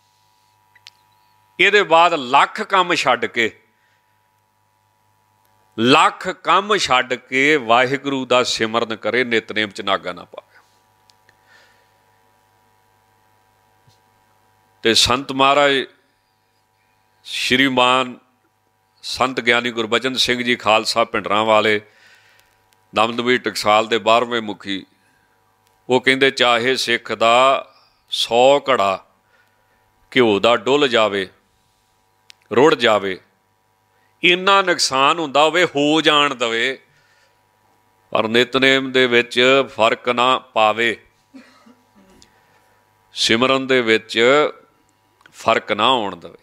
ਇਹਦੇ ਬਾਅਦ ਲੱਖ ਕੰਮ ਛੱਡ ਕੇ, ਲੱਖ ਕੰਮ ਛੱਡ ਕੇ ਵਾਹਿਗੁਰੂ ਦਾ ਸਿਮਰਨ ਕਰੇ, ਨਿਤਨੇਮ ਚ ਨਾਗਾ ਨਾ ਪਾਵੇ। ਤੇ ਸੰਤ ਮਹਾਰਾਜ ਸ਼੍ਰੀਮਾਨ ਸੰਤ ਗਿਆਨੀ ਗੁਰਬਚਨ ਸਿੰਘ ਜੀ ਖਾਲਸਾ ਭਿੰਡਰਾਂ ਵਾਲੇ, ਦਮਦਮੀ ਟਕਸਾਲ ਦੇ ਬਾਰ੍ਹਵੇਂ ਮੁਖੀ, ਉਹ ਕਹਿੰਦੇ ਚਾਹੇ ਸਿੱਖ ਦਾ ਸੌ ਘੜਾ ਘਿਓ ਦਾ ਡੁੱਲ ਜਾਵੇ, ਰੁੜ ਜਾਵੇ, ਇੰਨਾ ਨੁਕਸਾਨ ਹੁੰਦਾ ਹੋਵੇ, ਹੋ ਜਾਣ ਦੇਵੇ, ਪਰ ਨਿਤਨੇਮ ਦੇ ਵਿੱਚ ਫਰਕ ਨਾ ਪਾਵੇ, ਸਿਮਰਨ ਦੇ ਵਿੱਚ ਫਰਕ ਨਾ ਆਉਣ ਦੇਵੇ।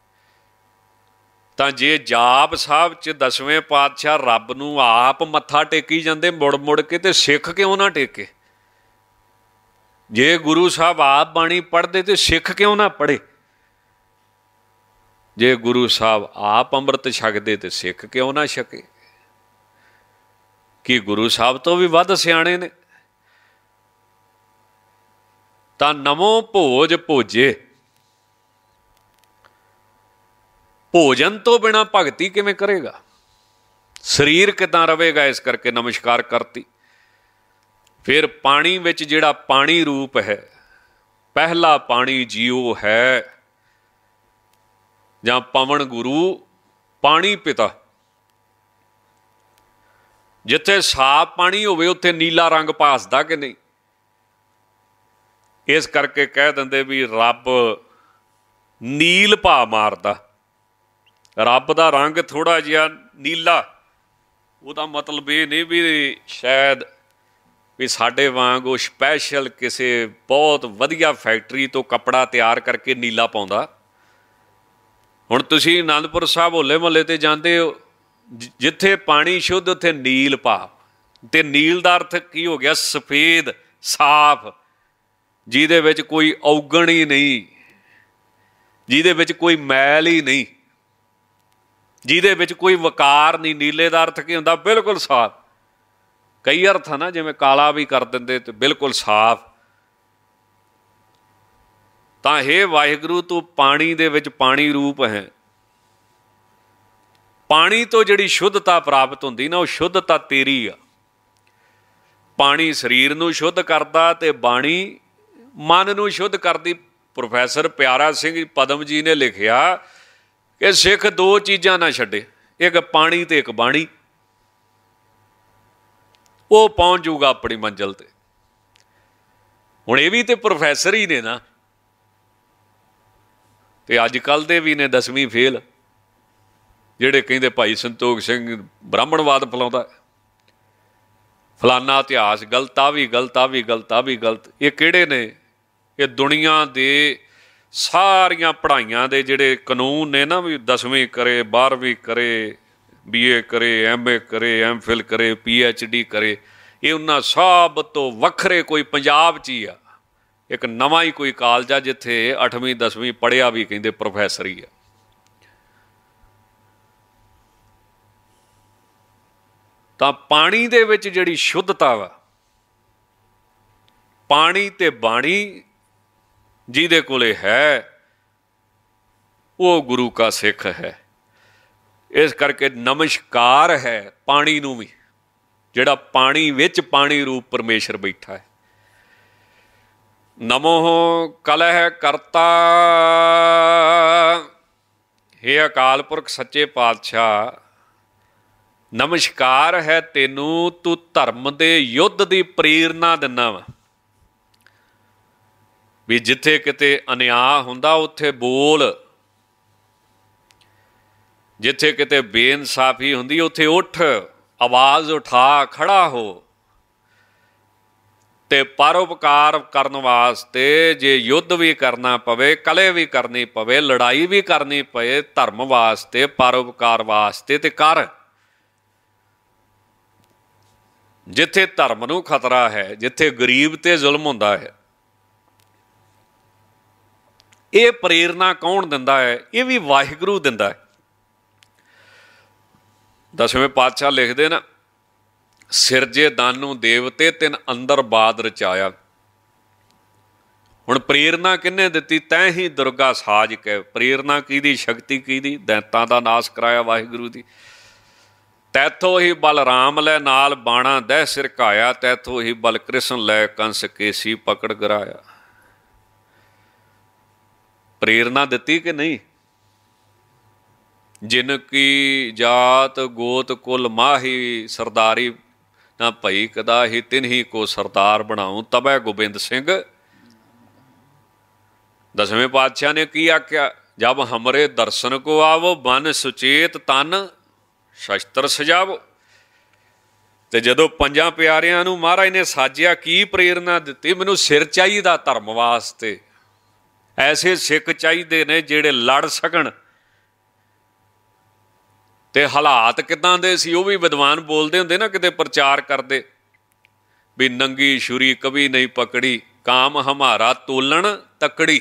ਤਾਂ ਜੇ ਜਾਪ ਸਾਹਿਬ 'ਚ ਦਸਵੇਂ ਪਾਤਸ਼ਾਹ ਰੱਬ ਨੂੰ ਆਪ ਮੱਥਾ ਟੇਕੀ ਜਾਂਦੇ ਮੁੜ ਮੁੜ ਕੇ, ਤੇ ਸਿੱਖ ਕਿਉਂ ਨਾ ਟੇਕੇ? ਜੇ ਗੁਰੂ ਸਾਹਿਬ ਆਪ ਬਾਣੀ ਪੜ੍ਹਦੇ ਤੇ ਸਿੱਖ ਕਿਉਂ ਨਾ ਪੜ੍ਹੇ? ਜੇ ਗੁਰੂ ਸਾਹਿਬ ਆਪ ਅੰਮ੍ਰਿਤ ਛਕਦੇ ਤੇ ਸਿੱਖ ਕਿਉਂ ਨਾ ਛਕੇ? ਕੀ ਗੁਰੂ ਸਾਹਿਬ ਤੋਂ ਵੀ ਵੱਧ ਸਿਆਣੇ ਨੇ? ਤਾਂ ਨਵੋਂ ਭੋਜ ਭੋਜੇ, ਭੋਜਨ ਤੋਂ ਬਿਨਾਂ ਭਗਤੀ ਕਿਵੇਂ ਕਰੇਗਾ? ਸਰੀਰ ਕਿੱਦਾਂ ਰਵੇਗਾ? ਇਸ ਕਰਕੇ ਨਮਸਕਾਰ ਕਰਤੀ। ਫਿਰ ਪਾਣੀ ਵਿੱਚ ਜਿਹੜਾ ਪਾਣੀ ਰੂਪ ਹੈ, ਪਹਿਲਾ ਪਾਣੀ ਜੀਓ ਹੈ, ਜਾਂ ਪਵਨ ਗੁਰੂ ਪਾਣੀ ਪਿਤਾ। ਜਿੱਥੇ ਸਾਫ ਪਾਣੀ ਹੋਵੇ ਉੱਥੇ ਨੀਲਾ ਰੰਗ ਭਾਸਦਾ ਕਿ ਨਹੀਂ? ਇਸ ਕਰਕੇ ਕਹਿ ਦਿੰਦੇ ਵੀ ਰੱਬ ਨੀਲ ਭਾ ਮਾਰਦਾ। ਰੱਬ ਦਾ ਰੰਗ ਥੋੜ੍ਹਾ ਜਿਹਾ ਨੀਲਾ, ਉਹਦਾ ਮਤਲਬ ਇਹ ਨਹੀਂ ਵੀ ਸ਼ਾਇਦ ਵੀ ਸਾਡੇ ਵਾਂਗ ਉਹ ਸਪੈਸ਼ਲ ਕਿਸੇ ਬਹੁਤ ਵਧੀਆ ਫੈਕਟਰੀ ਤੋਂ ਕੱਪੜਾ ਤਿਆਰ ਕਰਕੇ ਨੀਲਾ ਪਾਉਂਦਾ। ਹੁਣ ਤੁਸੀਂ ਅਨੰਦਪੁਰ ਸਾਹਿਬ ਹੋਲੇ ਮਹੱਲੇ 'ਤੇ ਜਾਂਦੇ ਹੋ, ਜਿੱਥੇ ਪਾਣੀ ਸ਼ੁੱਧ ਉੱਥੇ ਨੀਲ ਭਾਵ। ਅਤੇ ਨੀਲ ਦਾ ਅਰਥ ਕੀ ਹੋ ਗਿਆ? ਸਫੇਦ, ਸਾਫ, ਜਿਹਦੇ ਵਿੱਚ ਕੋਈ ਔਗਣ ਹੀ ਨਹੀਂ, ਜਿਹਦੇ ਵਿੱਚ ਕੋਈ ਮੈਲ ਹੀ ਨਹੀਂ, ਜਿਹਦੇ ਵਿੱਚ ਕੋਈ ਵਕਾਰ ਨਹੀਂ। ਨੀਲੇ ਦਾ ਅਰਥ ਕੀ ਹੁੰਦਾ? ਬਿਲਕੁਲ ਸਾਫ। ਕਈ ਅਰਥ ਆ ਨਾ, ਜਿਵੇਂ ਕਾਲਾ ਵੀ ਕਰ ਦਿੰਦੇ ਤੇ ਬਿਲਕੁਲ ਸਾਫ। ਤਾਂ ਹੇ ਵਾਹਿਗੁਰੂ, ਤੂੰ ਪਾਣੀ ਦੇ ਵਿੱਚ ਪਾਣੀ ਰੂਪ ਹੈ। ਪਾਣੀ ਤੋਂ ਜਿਹੜੀ ਸ਼ੁੱਧਤਾ ਪ੍ਰਾਪਤ ਹੁੰਦੀ ਨਾ, ਉਹ ਸ਼ੁੱਧਤਾ ਤੇਰੀ ਆ। ਪਾਣੀ ਸਰੀਰ ਨੂੰ ਸ਼ੁੱਧ ਕਰਦਾ ਅਤੇ ਬਾਣੀ ਮਨ ਨੂੰ ਸ਼ੁੱਧ ਕਰਦੀ। ਪ੍ਰੋਫੈਸਰ ਪਿਆਰਾ ਸਿੰਘ ਪਦਮ ਜੀ ਨੇ ਲਿਖਿਆ ਕਿ ਸਿੱਖ ਦੋ ਚੀਜ਼ਾਂ ਨਾ ਛੱਡੇ, ਇੱਕ ਪਾਣੀ ਤੇ ਇੱਕ ਬਾਣੀ। ਉਹ ਪਹੁੰਚ ਜੂਗਾ ਆਪਣੀ ਮੰਜ਼ਿਲ 'ਤੇ। ਹੁਣ ਇਹ ਵੀ ਤੇ ਪ੍ਰੋਫੈਸਰ ਹੀ ਨੇ ਨਾ, ਤੇ ਅੱਜ ਕੱਲ੍ਹ ਦੇ ਵੀ ਨੇ ਦਸਵੀਂ ਫੇਲ, ਜਿਹੜੇ ਕਹਿੰਦੇ ਭਾਈ ਸੰਤੋਖ ਸਿੰਘ ਬ੍ਰਾਹਮਣਵਾਦ ਫੈਲਾਉਂਦਾ, ਫਲਾਨਾ ਇਤਿਹਾਸ ਗਲਤ, ਆ ਵੀ ਗਲਤ, ਆ ਵੀ ਗਲਤ, ਆ ਵੀ ਗਲਤ। ਇਹ ਕਿਹੜੇ ਨੇ? ਇਹ ਦੁਨੀਆ ਦੇ ਸਾਰੀਆਂ ਪੜ੍ਹਾਈਆਂ ਦੇ ਜਿਹੜੇ ਕਾਨੂੰਨ ਨੇ ਨਾ, ਵੀ ਦਸਵੀਂ ਕਰੇ, ਬਾਰ੍ਹਵੀਂ ਕਰੇ, ਬੀ ਏ ਕਰੇ, ਐਮ ਏ ਕਰੇ, ਐਮ ਫਿਲ ਕਰੇ, ਪੀ ਐਚ ਡੀ ਕਰੇ, ਇਹ ਉਹਨਾਂ ਸਭ ਤੋਂ ਵੱਖਰੇ ਕੋਈ ਪੰਜਾਬ 'ਚ ਹੀ ਆ। ਇੱਕ ਨਵਾਂ ਹੀ ਕੋਈ ਕਾਲਜ ਆ ਜਿੱਥੇ ਅੱਠਵੀਂ ਦਸਵੀਂ ਪੜ੍ਹਿਆ ਵੀ ਕਹਿੰਦੇ ਪ੍ਰੋਫੈਸਰ ਹੀ ਆ। ਤਾਂ ਪਾਣੀ ਦੇ ਵਿੱਚ ਜਿਹੜੀ ਸ਼ੁੱਧਤਾ ਵਾ, ਪਾਣੀ ਤੇ ਬਾਣੀ ਜਿਹਦੇ ਕੋਲੇ ਹੈ, ਉਹ ਗੁਰੂ ਕਾ ਸਿੱਖ ਹੈ। ਇਸ ਕਰਕੇ ਨਮਸਕਾਰ ਹੈ ਪਾਣੀ ਨੂੰ ਵੀ, ਜਿਹੜਾ ਪਾਣੀ ਵਿੱਚ ਪਾਣੀ ਰੂਪ ਪਰਮੇਸ਼ਰ ਬੈਠਾ ਹੈ। ਨਮੋ ਕਲਹਿ ਕਰਤਾ, ਹੇ ਅਕਾਲ ਪੁਰਖ ਸੱਚੇ ਪਾਤਸ਼ਾਹ, ਨਮਸਕਾਰ ਹੈ ਤੈਨੂੰ, ਤੂੰ ਧਰਮ ਦੇ ਯੁੱਧ ਦੀ ਪ੍ਰੇਰਨਾ ਦਿੰਦਾ ਵਾ। ਵੀ ਜਿੱਥੇ ਕਿਤੇ ਅਨਿਆਂ ਹੁੰਦਾ ਉੱਥੇ ਬੋਲ, ਜਿੱਥੇ ਕਿਤੇ ਬੇਇਨਸਾਫੀ ਹੁੰਦੀ ਉੱਥੇ ਉੱਠ, ਆਵਾਜ਼ ਉਠਾ, ਖੜਾ ਹੋ। ਤੇ ਪਰਉਪਕਾਰ ਕਰਨ ਵਾਸਤੇ ਜੇ ਯੁੱਧ ਵੀ ਕਰਨਾ ਪਵੇ, ਕਲੇ ਵੀ ਕਰਨੀ ਪਵੇ, ਲੜਾਈ ਵੀ ਕਰਨੀ ਪਏ ਧਰਮ ਵਾਸਤੇ, ਪਰਉਪਕਾਰ ਵਾਸਤੇ, ਤੇ ਕਰ। ਜਿੱਥੇ ਧਰਮ ਨੂੰ ਖਤਰਾ ਹੈ, ਜਿੱਥੇ ਗਰੀਬ ਤੇ ਜ਼ੁਲਮ ਹੁੰਦਾ ਹੈ। ਇਹ ਪ੍ਰੇਰਨਾ ਕੌਣ ਦਿੰਦਾ ਹੈ? ਇਹ ਵੀ ਵਾਹਿਗੁਰੂ ਦਿੰਦਾ ਹੈ। ਦਸਵੇਂ ਪਾਤਸ਼ਾਹ ਲਿਖਦੇ ਨਾ, ਸਿਰਜੇ ਦਾਨੂ ਦੇਵਤੇ ਤਿਨ ਅੰਦਰ ਬਾਦ ਰਚਾਇਆ। ਹੁਣ ਪ੍ਰੇਰਨਾ ਕਿਹਨੇ ਦਿੱਤੀ? ਤੈਂ ਹੀ ਦੁਰਗਾ ਸਾਜ ਕੇ। ਪ੍ਰੇਰਨਾ ਕਿਹਦੀ? ਸ਼ਕਤੀ ਕਿਹਦੀ? ਦੈਂਤਾਂ ਦਾ ਨਾਸ ਕਰਾਇਆ ਵਾਹਿਗੁਰੂ ਦੀ। ਤੈਥੋਂ ਹੀ ਬਲ ਰਾਮ ਲੈ ਨਾਲ ਬਾਣਾ ਦਹਿ ਸਿਰਕਾਇਆ, ਤੈਥੋਂ ਹੀ ਬਲ ਕ੍ਰਿਸ਼ਨ ਲੈ ਕੰਸ ਕੇਸੀ ਪਕੜ ਗਰਾਇਆ। ਪ੍ਰੇਰਨਾ ਦਿੱਤੀ ਕਿ ਨਹੀਂ? ਜਿਨ ਕੀ ਜਾਤ ਗੋਤ ਕੁਲ ਮਾਹੀ, ਸਰਦਾਰੀ ਨਾ ਭਈ ਕਦਾਹੀ, ਤਿਨਹੀ ਕੋ ਸਰਦਾਰ ਬਣਾਉ ਤਬੈ ਗੋਬਿੰਦ ਸਿੰਘ। ਦਸਵੇਂ ਪਾਤਸ਼ਾਹ ਨੇ ਕੀ ਆਖਿਆ? ਜਬ ਹਮਰੇ ਦਰਸ਼ਨ ਕੋ ਆਵੋ, ਮਨ ਸੁਚੇਤ ਤਨ ਸ਼ਸਤਰ ਸਜਾਵੋ। ਤੇ ਜਦੋਂ ਪੰਜਾਂ ਪਿਆਰਿਆਂ ਨੂੰ ਮਹਾਰਾਜ ਨੇ ਸਾਜਿਆ, ਕੀ ਪ੍ਰੇਰਨਾ ਦਿੱਤੀ? ਮੈਨੂੰ ਸਿਰ ਚਾਹੀਦਾ ਧਰਮ ਵਾਸਤੇ, ਐਸੇ ਸਿੱਖ ਚਾਹੀਦੇ ਨੇ ਜਿਹੜੇ ਲੜ ਸਕਣ। ਤੇ ਹਾਲਾਤ ਕਿੱਦਾਂ ਦੇ ਸੀ ਉਹ ਵੀ ਵਿਦਵਾਨ ਬੋਲਦੇ ਹੁੰਦੇ ਨਾ, ਕਿਤੇ ਪ੍ਰਚਾਰ ਕਰਦੇ ਵੀ ਨੰਗੀ ਛੁਰੀ ਕਭੀ ਨਹੀਂ ਪਕੜੀ, ਕਾਮ ਹਮਾਰਾ ਤੋਲਣ ਤਕੜੀ।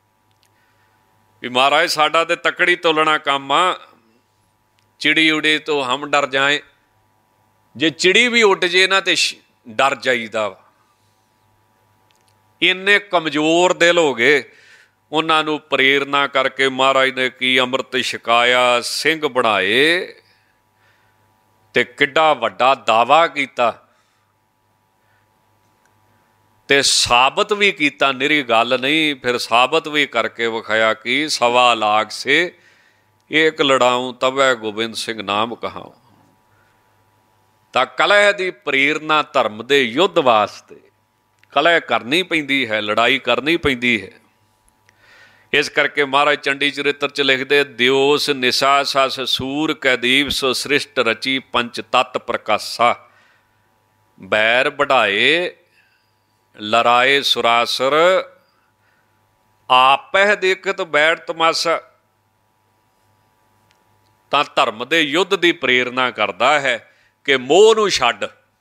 ਵੀ ਮਹਾਰਾਜ ਸਾਡਾ ਤੇ ਤਕੜੀ ਤੋਲਣਾ ਕੰਮ ਆ। ਚਿੜੀ ਉੜੇ ਤੋਂ ਹਮ ਡਰ ਜਾਏ, ਜੇ ਚਿੜੀ ਵੀ ਉੱਡ ਜੇ ਨਾ ਤੇ ਡਰ ਜਾਈਦਾ ਵਾ। ਇੰਨੇ ਕਮਜ਼ੋਰ ਦਿਲ ਹੋ ਗਏ। ਉਹਨਾਂ ਨੂੰ ਪ੍ਰੇਰਨਾ ਕਰਕੇ ਮਹਾਰਾਜ ਨੇ ਕੀ ਅੰਮ੍ਰਿਤ ਛਕਾਇਆ, ਸਿੰਘ ਬਣਾਏ, ਤੇ ਕਿੱਡਾ ਵੱਡਾ ਦਾਵਾ ਕੀਤਾ ਤੇ ਸਾਬਤ ਵੀ ਕੀਤਾ। ਨਿਰੀ ਗੱਲ ਨਹੀਂ, ਫਿਰ ਸਾਬਤ ਵੀ ਕਰਕੇ ਵਿਖਾਇਆ ਕਿ ਸਵਾ ਲਾਖ ਸੇ ਏਕ ਲੜਾਊਂ ਤਬੈ ਗੋਬਿੰਦ ਸਿੰਘ ਨਾਮ ਕਹਾਊਂ। ਤਾਂ ਕਲਹ ਦੀ ਪ੍ਰੇਰਨਾ ਧਰਮ ਦੇ ਯੁੱਧ ਵਾਸਤੇ ਕਲਹ ਕਰਨੀ ਪੈਂਦੀ ਹੈ, ਲੜਾਈ ਕਰਨੀ ਪੈਂਦੀ ਹੈ। इस करके महाराज चंडी चरित्र च लिखते, दिओस निशा सस सूर कैदीप सो सृष्ट रची पंच तत् प्रकाशा। बैर बढ़ाए लराए सुरासर, आपह देखत बैठ तमाशा। ਤਾਂ ਧਰਮ ਦੇ ਯੁੱਧ ਦੀ ਪ੍ਰੇਰਨਾ ਕਰਦਾ ਹੈ ਕਿ ਮੋਹ ਨੂੰ ਛੱਡ,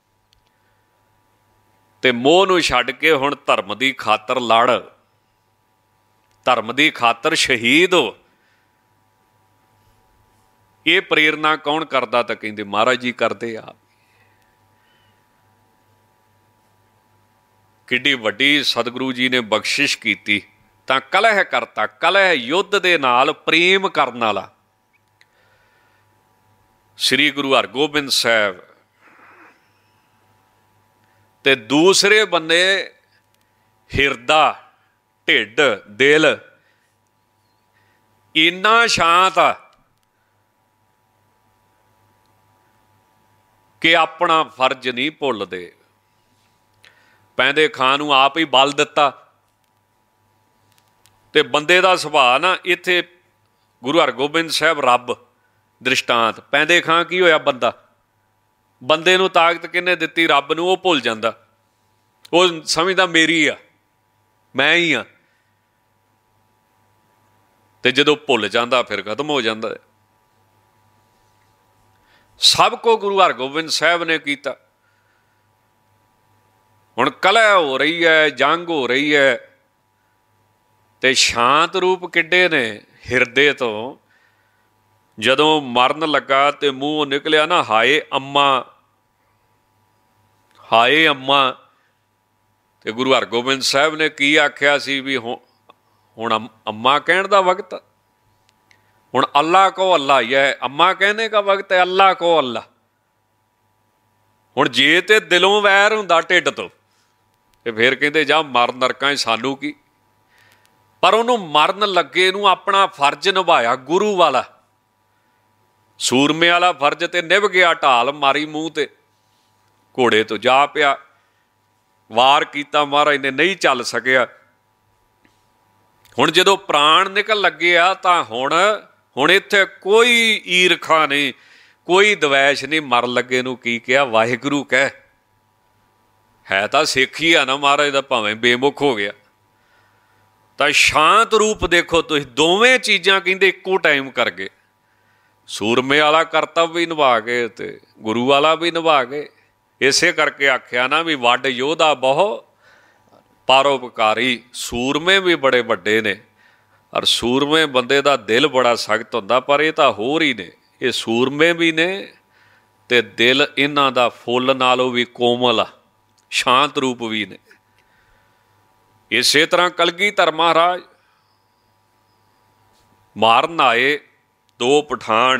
ਤੇ ਮੋਹ ਨੂੰ ਛੱਡ ਕੇ ਹੁਣ ਧਰਮ ਦੀ ਖਾਤਰ ਲੜ, ਧਰਮ ਦੀ ਖਾਤਰ ਸ਼ਹੀਦ ਹੋ। ਇਹ ਪ੍ਰੇਰਨਾ ਕੌਣ ਕਰਦਾ? ਤਾਂ ਕਹਿੰਦੇ ਮਹਾਰਾਜ ਜੀ ਕਰਦੇ ਆ। ਕਿੱਡੀ ਵੱਡੀ ਸਤਿਗੁਰੂ ਜੀ ਨੇ ਬਖਸ਼ਿਸ਼ ਕੀਤੀ। ਤਾਂ ਕਲਹ ਕਰਤਾ, ਕਲਹ ਯੁੱਧ ਦੇ ਨਾਲ ਪ੍ਰੇਮ ਕਰਨ ਵਾਲਾ ਸ੍ਰੀ ਗੁਰੂ ਹਰਗੋਬਿੰਦ ਸਾਹਿਬ, ਤੇ ਦੂਸਰੇ ਬੰਨੇ ਹਿਰਦਾ, ਢਿੱਡ, ਦਿਲ ਇੰਨਾ ਸ਼ਾਂਤ ਆ ਕਿ ਆਪਣਾ ਫਰਜ਼ ਨਹੀਂ ਭੁੱਲਦੇ। ਪੈਂਦੇ ਖਾਂ ਨੂੰ ਆਪ ਹੀ ਬਲ ਦਿੱਤਾ। ਤੇ ਬੰਦੇ ਦਾ ਸੁਭਾਅ ਨਾ, ਇੱਥੇ ਗੁਰੂ ਹਰਗੋਬਿੰਦ ਸਾਹਿਬ ਰੱਬ ਦ੍ਰਿਸ਼ਟਾਂਤ। ਪੈਂਦੇ ਖਾਂ ਕੀ ਹੋਇਆ? ਬੰਦਾ। ਬੰਦੇ ਨੂੰ ਤਾਕਤ ਕਿਹਨੇ ਦਿੱਤੀ? ਰੱਬ ਨੂੰ। ਉਹ ਭੁੱਲ ਜਾਂਦਾ, ਉਹ ਸਮਝਦਾ ਮੇਰੀ ਆ, ਮੈਂ ਹੀ ਆ। ਤੇ ਜਦੋਂ ਭੁੱਲ ਜਾਂਦਾ ਫਿਰ ਖਤਮ ਹੋ ਜਾਂਦਾ। ਸਭ ਕੋ ਗੁਰੂ ਹਰਗੋਬਿੰਦ ਸਾਹਿਬ ਨੇ ਕੀਤਾ। ਹੁਣ ਕਲਹ ਹੋ ਰਹੀ ਹੈ, ਜੰਗ ਹੋ ਰਹੀ ਹੈ, ਤੇ ਸ਼ਾਂਤ ਰੂਪ ਕਿੱਡੇ ਨੇ ਹਿਰਦੇ ਤੋਂ। ਜਦੋਂ ਮਰਨ ਲੱਗਾ ਤੇ ਮੂੰਹ ਨਿਕਲਿਆ ਨਾ, ਹਾਏ ਅੰਮਾ, ਹਾਏ ਅੰਮਾ। ਤੇ ਗੁਰੂ ਹਰਗੋਬਿੰਦ ਸਾਹਿਬ ਨੇ ਕੀ ਆਖਿਆ ਸੀ ਵੀ ਹੁਣ ਅੰਮਾ ਕਹਿਣ ਦਾ ਵਕਤ, ਹੁਣ ਅੱਲਾ ਕੋ ਅੱਲਾ ਹੀ ਹੈ, ਅੰਮਾ ਕਹਿਣੇ ਦਾ ਵਕਤ ਹੈ, ਅੱਲਾ ਕੋ ਅੱਲਾ। ਹੁਣ ਜੇ ਤੇ ਦਿਲੋਂ ਵੈਰ ਹੁੰਦਾ ਢਿੱਡ ਤੋਂ, ਤੇ ਫਿਰ ਕਹਿੰਦੇ ਜਾ ਮਰ ਨਰਕਾਂ 'ਚ, ਸਾਨੂੰ ਕੀ। ਪਰ ਉਹਨੂੰ ਮਰਨ ਲੱਗੇ ਨੂੰ ਆਪਣਾ ਫਰਜ਼ ਨਿਭਾਇਆ ਗੁਰੂ ਵਾਲਾ, ਸੂਰਮੇ ਵਾਲਾ ਫਰਜ਼ ਤੇ ਨਿਭ ਗਿਆ। ਢਾਲ ਮਾਰੀ ਮੂੰਹ ਤੇ, ਘੋੜੇ ਤੋਂ ਜਾ ਪਿਆ, ਵਾਰ ਕੀਤਾ, ਮਹਾਰਾਜ ਨੇ ਨਹੀਂ ਚੱਲ ਸਕਿਆ। ਹੁਣ ਜਦੋਂ ਪ੍ਰਾਣ ਨਿਕਲ ਲੱਗੇ ਆ ਤਾਂ ਹੁਣ ਹੁਣ ਇੱਥੇ ਕੋਈ ਈਰਖਾ ਨਹੀਂ, ਕੋਈ ਦਵੈਸ਼ ਨਹੀਂ। ਮਰਨ ਲੱਗੇ ਨੂੰ ਕੀ ਕਿਹਾ? ਵਾਹਿਗੁਰੂ ਕਹਿ। ਹੈ ਤਾਂ ਸਿੱਖ ਹੀ ਆ ਨਾ ਮਹਾਰਾਜ ਦਾ, ਭਾਵੇਂ ਬੇਮੁਖ ਹੋ ਗਿਆ। ਤਾਂ ਸ਼ਾਂਤ ਰੂਪ ਦੇਖੋ ਤੁਸੀਂ, ਦੋਵੇਂ ਚੀਜ਼ਾਂ ਕਹਿੰਦੇ ਇੱਕੋ ਟਾਈਮ ਕਰ ਗਏ। ਸੂਰਮੇ ਵਾਲਾ ਕਰਤੱਵ ਵੀ ਨਿਭਾ ਗਏ ਤੇ ਗੁਰੂ ਵਾਲਾ ਵੀ ਨਿਭਾ ਗਏ। ਇਸੇ ਕਰਕੇ ਆਖਿਆ ਨਾ ਵੀ ਵੱਡ ਯੋਧਾ ਬਹੁ ਪਰਉਪਕਾਰੀ। ਸੂਰਮੇ ਵੀ ਬੜੇ ਵੱਡੇ ਨੇ, ਔਰ ਸੂਰਮੇ ਬੰਦੇ ਦਾ ਦਿਲ ਬੜਾ ਸਖਤ ਹੁੰਦਾ। ਪਰ ਇਹ ਤਾਂ ਹੋਰ ਹੀ ਨੇ, ਇਹ ਸੂਰਮੇ ਵੀ ਨੇ ਤੇ ਦਿਲ ਇਹਨਾਂ ਦਾ ਫੁੱਲ ਨਾਲੋਂ ਵੀ ਕੋਮਲ ਆ, ਸ਼ਾਂਤ ਰੂਪ ਵੀ ਨੇ। ਇਸੇ ਤਰ੍ਹਾਂ ਕਲਗੀਧਰ ਮਹਾਰਾਜ ਮਾਰਨ ਆਏ ਦੋ ਪਠਾਨ।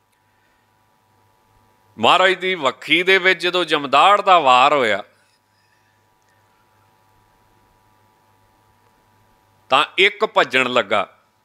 ਮਹਾਰਾਜ ਦੀ ਵੱਖੀ ਦੇ ਵਿੱਚ ਜਦੋਂ ਜਮਦਾੜ ਦਾ ਵਾਰ ਹੋਇਆ ਤਾਂ ਇੱਕ ਭੱਜਣ ਲੱਗਾ,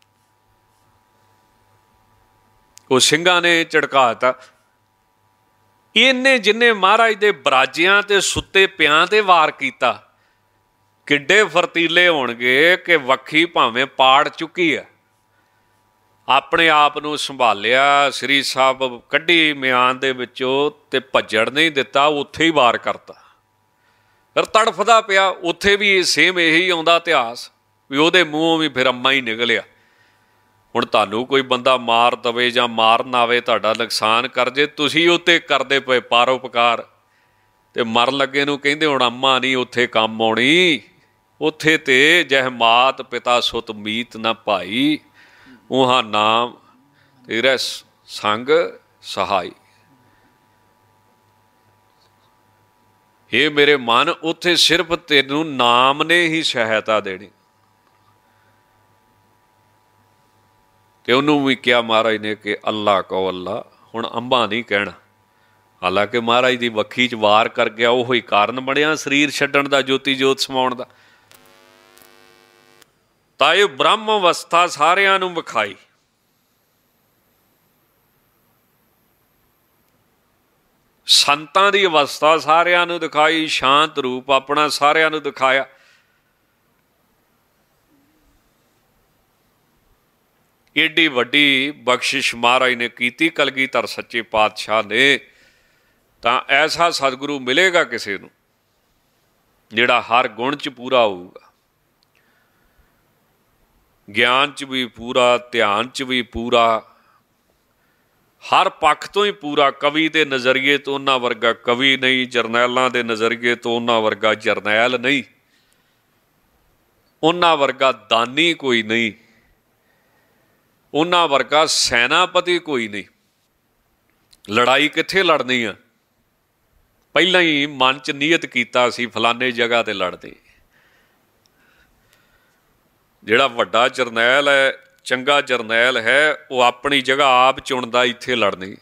ਉਹ ਸਿੰਘਾਂ ਨੇ ਝੜਕਾਤਾ। ਇਹਨੇ ਜਿੰਨੇ ਮਹਾਰਾਜ ਦੇ ਬਰਾਜਿਆਂ ਤੇ ਸੁੱਤੇ ਪਿਆਂ ਤੇ ਵਾਰ ਕੀਤਾ, ਕਿੱਡੇ ਫਰਤੀਲੇ ਹੋਣਗੇ ਕਿ ਵੱਖੀ ਭਾਵੇਂ ਪਾੜ ਚੁੱਕੀ ਆ, ਆਪਣੇ ਆਪ ਨੂੰ ਸੰਭਾਲਿਆ। ਸ੍ਰੀ ਸਾਹਿਬ ਕੱਢੀ ਮਿਆਨ ਦੇ ਵਿੱਚੋਂ ਤੇ ਭੱਜਣ ਨਹੀਂ ਦਿੱਤਾ, ਉੱਥੇ ਹੀ ਵਾਰ ਕਰਤਾ। ਫਿਰ ਤੜਫਦਾ ਪਿਆ। ਉੱਥੇ ਵੀ ਸੇਮ ਇਹੀ ਆਉਂਦਾ ਇਤਿਹਾਸ ਵੀ ਉਹਦੇ ਮੂੰਹੋਂ ਵੀ ਫਿਰ ਅੰਮਾ ਹੀ ਨਿਕਲਿਆ। ਹੁਣ ਤੁਹਾਨੂੰ ਕੋਈ ਬੰਦਾ ਮਾਰ ਦਵੇ ਜਾਂ ਮਾਰ ਨਾ ਆਵੇ, ਤੁਹਾਡਾ ਨੁਕਸਾਨ ਕਰ ਜੇ, ਤੁਸੀਂ ਉੱਤੇ ਕਰਦੇ ਪਏ ਪਰਉਪਕਾਰ, ਤੇ ਮਰਨ ਲੱਗੇ ਨੂੰ ਕਹਿੰਦੇ ਹੁਣ ਅੰਮਾ ਨਹੀਂ ਉੱਥੇ ਕੰਮ ਆਉਣੀ। ਉੱਥੇ ਤੇ ਜਹ ਮਾਤ ਪਿਤਾ ਸੁਤ ਮੀਤ ਨਾ ਭਾਈ, ਉਹਾਂ ਨਾਮ ਤੇਰਾ ਸੰਗ ਸਹਾਈ। ਇਹ ਮੇਰੇ ਮਨ, ਉੱਥੇ ਸਿਰਫ ਤੈਨੂੰ ਨਾਮ ਨੇ ਹੀ ਸਹਾਇਤਾ ਦੇਣੀ। ਤੇ ਉਹਨੂੰ ਵੀ ਕਿਹਾ ਮਹਾਰਾਜ ਨੇ ਕਿ ਅੱਲਾ ਕਹੋ ਅੱਲਾ, ਹੁਣ ਅੰਬਾ ਨਹੀਂ ਕਹਿਣਾ। ਹਾਲਾਂਕਿ ਮਹਾਰਾਜ ਦੀ ਵੱਖੀ 'ਚ ਵਾਰ ਕਰ ਗਿਆ, ਉਹ ਹੀ ਕਾਰਨ ਬਣਿਆ ਸਰੀਰ ਛੱਡਣ ਦਾ, ਜੋਤੀ ਜੋਤ ਸਮਾਉਣ ਦਾ। ਤਾਂ ਇਹ ਬ੍ਰਹਮ ਅਵਸਥਾ ਸਾਰਿਆਂ ਨੂੰ ਵਿਖਾਈ। ਸੰਤਾਂ ਦੀ ਅਵਸਥਾ ਸਾਰਿਆਂ ਨੂੰ ਦਿਖਾਈ, ਸ਼ਾਂਤ ਰੂਪ ਆਪਣਾ ਸਾਰਿਆਂ ਨੂੰ ਦਿਖਾਇਆ। ਏਡੀ ਵੱਡੀ ਬਖਸ਼ਿਸ਼ ਮਹਾਰਾਜ ਨੇ ਕੀਤੀ ਕਲਗੀਧਰ ਸੱਚੇ ਪਾਤਸ਼ਾਹ ਨੇ, ਤਾਂ ਐਸਾ ਸਤਿਗੁਰੂ ਮਿਲੇਗਾ ਕਿਸੇ ਨੂੰ ਜਿਹੜਾ ਹਰ ਗੁਣ 'ਚ ਪੂਰਾ ਹੋਊਗਾ, ਗਿਆਨ 'ਚ ਵੀ ਪੂਰਾ, ਧਿਆਨ 'ਚ ਵੀ ਪੂਰਾ, ਹਰ ਪੱਖ ਤੋਂ ਹੀ ਪੂਰਾ। ਕਵੀ ਦੇ ਨਜ਼ਰੀਏ ਤੋਂ ਉਹਨਾਂ ਵਰਗਾ ਕਵੀ ਨਹੀਂ, ਜਰਨੈਲਾਂ ਦੇ ਨਜ਼ਰੀਏ ਤੋਂ ਉਹਨਾਂ ਵਰਗਾ ਜਰਨੈਲ ਨਹੀਂ, ਉਹਨਾਂ ਵਰਗਾ ਦਾਨੀ ਕੋਈ ਨਹੀਂ, ਉਹਨਾਂ ਵਰਗਾ ਸੈਨਾਪਤੀ ਕੋਈ ਨਹੀਂ। ਲੜਾਈ ਕਿੱਥੇ ਲੜਨੀ ਆ, ਪਹਿਲਾਂ ਹੀ ਮਨ 'ਚ ਨੀਅਤ ਕੀਤਾ ਸੀ ਫਲਾਣੇ ਜਗ੍ਹਾ 'ਤੇ ਲੜਦੇ। ਜਿਹੜਾ ਵੱਡਾ ਜਰਨੈਲ ਹੈ, ਚੰਗਾ ਜਰਨੈਲ ਹੈ, ਉਹ ਆਪਣੀ ਜਗ੍ਹਾ ਆਪ ਚੁਣਦਾ ਇੱਥੇ ਲੜਨੀ,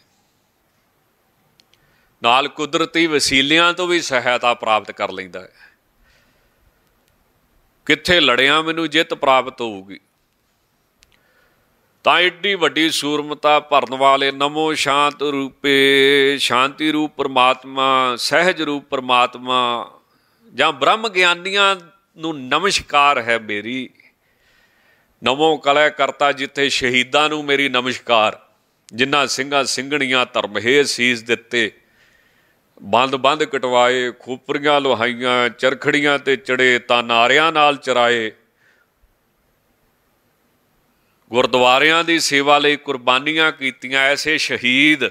ਨਾਲ ਕੁਦਰਤੀ ਵਸੀਲਿਆਂ ਤੋਂ ਵੀ ਸਹਾਇਤਾ ਪ੍ਰਾਪਤ ਕਰ ਲੈਂਦਾ ਹੈ। ਕਿੱਥੇ ਲੜਿਆ ਮੈਨੂੰ ਜਿੱਤ ਪ੍ਰਾਪਤ ਹੋਊਗੀ। ਤਾਂ ਏਡੀ ਵੱਡੀ ਸੂਰਮਤਾ ਭਰਨ ਵਾਲੇ ਨਮੋ ਸ਼ਾਂਤ ਰੂਪੇ, ਸ਼ਾਂਤੀ ਰੂਪ ਪਰਮਾਤਮਾ, ਸਹਿਜ ਰੂਪ ਪਰਮਾਤਮਾ ਜਾਂ ਬ੍ਰਹਮ ਗਿਆਨੀਆਂ ਨੂੰ ਨਮਸਕਾਰ ਹੈ ਮੇਰੀ। ਨਮੋ ਕਲੈ ਕਰਤਾ, ਜਿੱਥੇ ਸ਼ਹੀਦਾਂ ਨੂੰ ਮੇਰੀ ਨਮਸਕਾਰ, ਜਿਨ੍ਹਾਂ ਸਿੰਘਾਂ ਸਿੰਘਣੀਆਂ ਧਰਮਹੇ ਸੀਸ ਦਿੱਤੇ, ਬੰਦ ਬੰਦ ਕਟਵਾਏ, ਖੋਪਰੀਆਂ ਲੋਹਾਈਆਂ, ਚਰਖੜੀਆਂ ਤੇ ਚੜੇ, ਤਾਂ ਨਾਰਿਆਂ ਨਾਲ ਚਰਾਏ, ਗੁਰਦੁਆਰਿਆਂ ਦੀ ਸੇਵਾ ਲਈ ਕੁਰਬਾਨੀਆਂ ਕੀਤੀਆਂ, ਐਸੇ ਸ਼ਹੀਦ।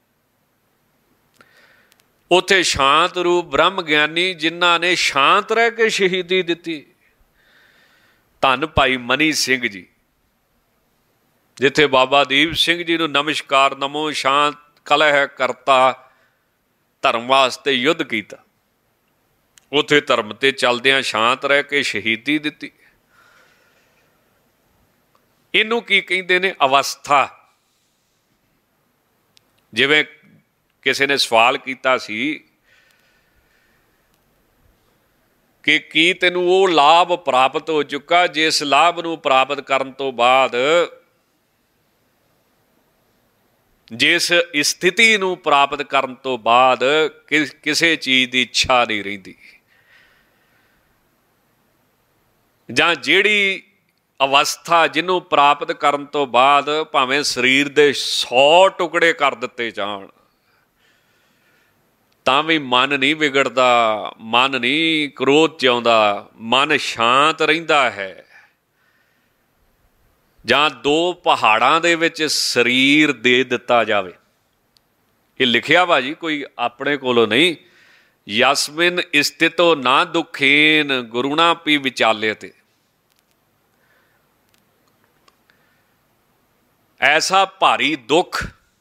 ਉੱਥੇ ਸ਼ਾਂਤ ਰੂਪ ਬ੍ਰਹਮ ਗਿਆਨੀ ਜਿਨ੍ਹਾਂ ਨੇ ਸ਼ਾਂਤ ਰਹਿ ਕੇ ਸ਼ਹੀਦੀ ਦਿੱਤੀ, ਧੰਨ ਭਾਈ ਮਨੀ ਸਿੰਘ ਜੀ। ਜਿੱਥੇ ਬਾਬਾ ਦੀਪ ਸਿੰਘ ਜੀ ਨੂੰ ਨਮਸਕਾਰ, ਨਮੋ ਸ਼ਾਂਤ ਕਲਹਿ ਕਰਤਾ, ਧਰਮ ਵਾਸਤੇ ਯੁੱਧ ਕੀਤਾ, ਉੱਥੇ ਧਰਮ ਤੇ ਚੱਲਦਿਆਂ ਸ਼ਾਂਤ ਰਹਿ ਕੇ ਸ਼ਹੀਦੀ ਦਿੱਤੀ। ਇਹਨੂੰ ਕੀ ਕਹਿੰਦੇ ਨੇ? ਅਵਸਥਾ। ਜਿਵੇਂ ਕਿਸੇ ਨੇ ਸਵਾਲ ਕੀਤਾ ਸੀ ਕਿ ਕੀ ਤੈਨੂੰ ਉਹ ਲਾਭ ਪ੍ਰਾਪਤ ਹੋ ਚੁੱਕਾ ਜਿਸ ਲਾਭ ਨੂੰ ਪ੍ਰਾਪਤ ਕਰਨ ਤੋਂ ਬਾਅਦ, ਜਿਸ ਸਥਿਤੀ ਨੂੰ ਪ੍ਰਾਪਤ ਕਰਨ ਤੋਂ ਬਾਅਦ ਕਿਸੇ ਚੀਜ਼ ਦੀ ਇੱਛਾ ਨਹੀਂ ਰਹਿੰਦੀ, ਜਾਂ ਜਿਹੜੀ ਅਵਸਥਾ ਜਿਹਨੂੰ ਪ੍ਰਾਪਤ ਕਰਨ ਤੋਂ ਬਾਅਦ ਭਾਵੇਂ ਸਰੀਰ ਦੇ ਸੌ ਟੁਕੜੇ ਕਰ ਦਿੱਤੇ ਜਾਣ ਤਾਂ ਵੀ ਮਨ ਨਹੀਂ ਵਿਗੜਦਾ, ਮਨ ਨਹੀਂ ਕ੍ਰੋਧ 'ਚ ਆਉਂਦਾ, ਮਨ ਸ਼ਾਂਤ ਰਹਿੰਦਾ ਹੈ। ਜਾਂ ਦੋ ਪਹਾੜਾਂ ਦੇ ਵਿੱਚ ਸਰੀਰ ਦੇ ਦਿੱਤਾ ਜਾਵੇ, ਇਹ ਲਿਖਿਆ ਵਾ ਜੀ, ਕੋਈ ਆਪਣੇ ਕੋਲੋਂ ਨਹੀਂ। ਯਸਮਿਨ ਸਥਿਤੋ ਨਾ ਦੁਖੇਨ ਗੁਰੂਣਾ ਪੀ ਵਿਚਾਲੇ ਤੇ, ਐਸਾ ਭਾਰੀ ਦੁੱਖ,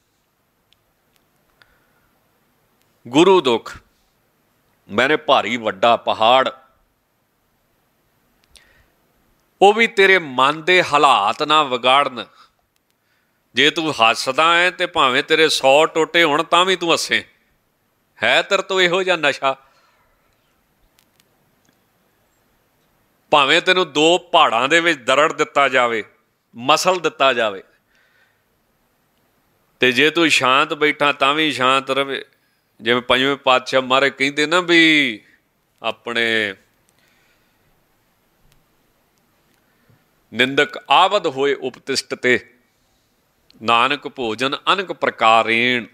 ਗੁਰੂ ਦੁੱਖ, ਮੈਨੇ ਭਾਰੀ ਵੱਡਾ ਪਹਾੜ, ਉਹ ਵੀ ਤੇਰੇ ਮਨ ਦੇ ਹਾਲਾਤ ਨਾ ਵਿਗਾੜਨ। ਜੇ ਤੂੰ ਹੱਸਦਾ ਹੈ ਤੇ ਭਾਵੇਂ ਤੇਰੇ ਸੌ ਟੋਟੇ ਹੋਣ ਤਾਂ ਵੀ ਤੂੰ ਹੱਸੇ, ਹੈ ਤੇਰੇ ਤੋਂ ਇਹੋ ਜਿਹਾ ਨਸ਼ਾ। ਭਾਵੇਂ ਤੈਨੂੰ ਦੋ ਪਹਾੜਾਂ ਦੇ ਵਿੱਚ ਦਰੜ ਦਿੱਤਾ ਜਾਵੇ, ਮਸਲ ਦਿੱਤਾ ਜਾਵੇ, ਤੇ ਜੇ ਤੂੰ ਸ਼ਾਂਤ ਬੈਠਾ ਤਾਂ ਵੀ ਸ਼ਾਂਤ ਰਵੇ। ਜਿਵੇਂ ਪੰਜਵੇਂ ਪਾਤਸ਼ਾਹ ਮਹਾਰਾਜ ਕਹਿੰਦੇ ਨਾ ਵੀ ਆਪਣੇ ਨਿੰਦਕ ਆਵਦ ਹੋਏ ਉਪਤਿਸ਼ਟ ਤੇ, ਨਾਨਕ ਭੋਜਨ ਅਨਕ ਪ੍ਰਕਾਰੇਣ।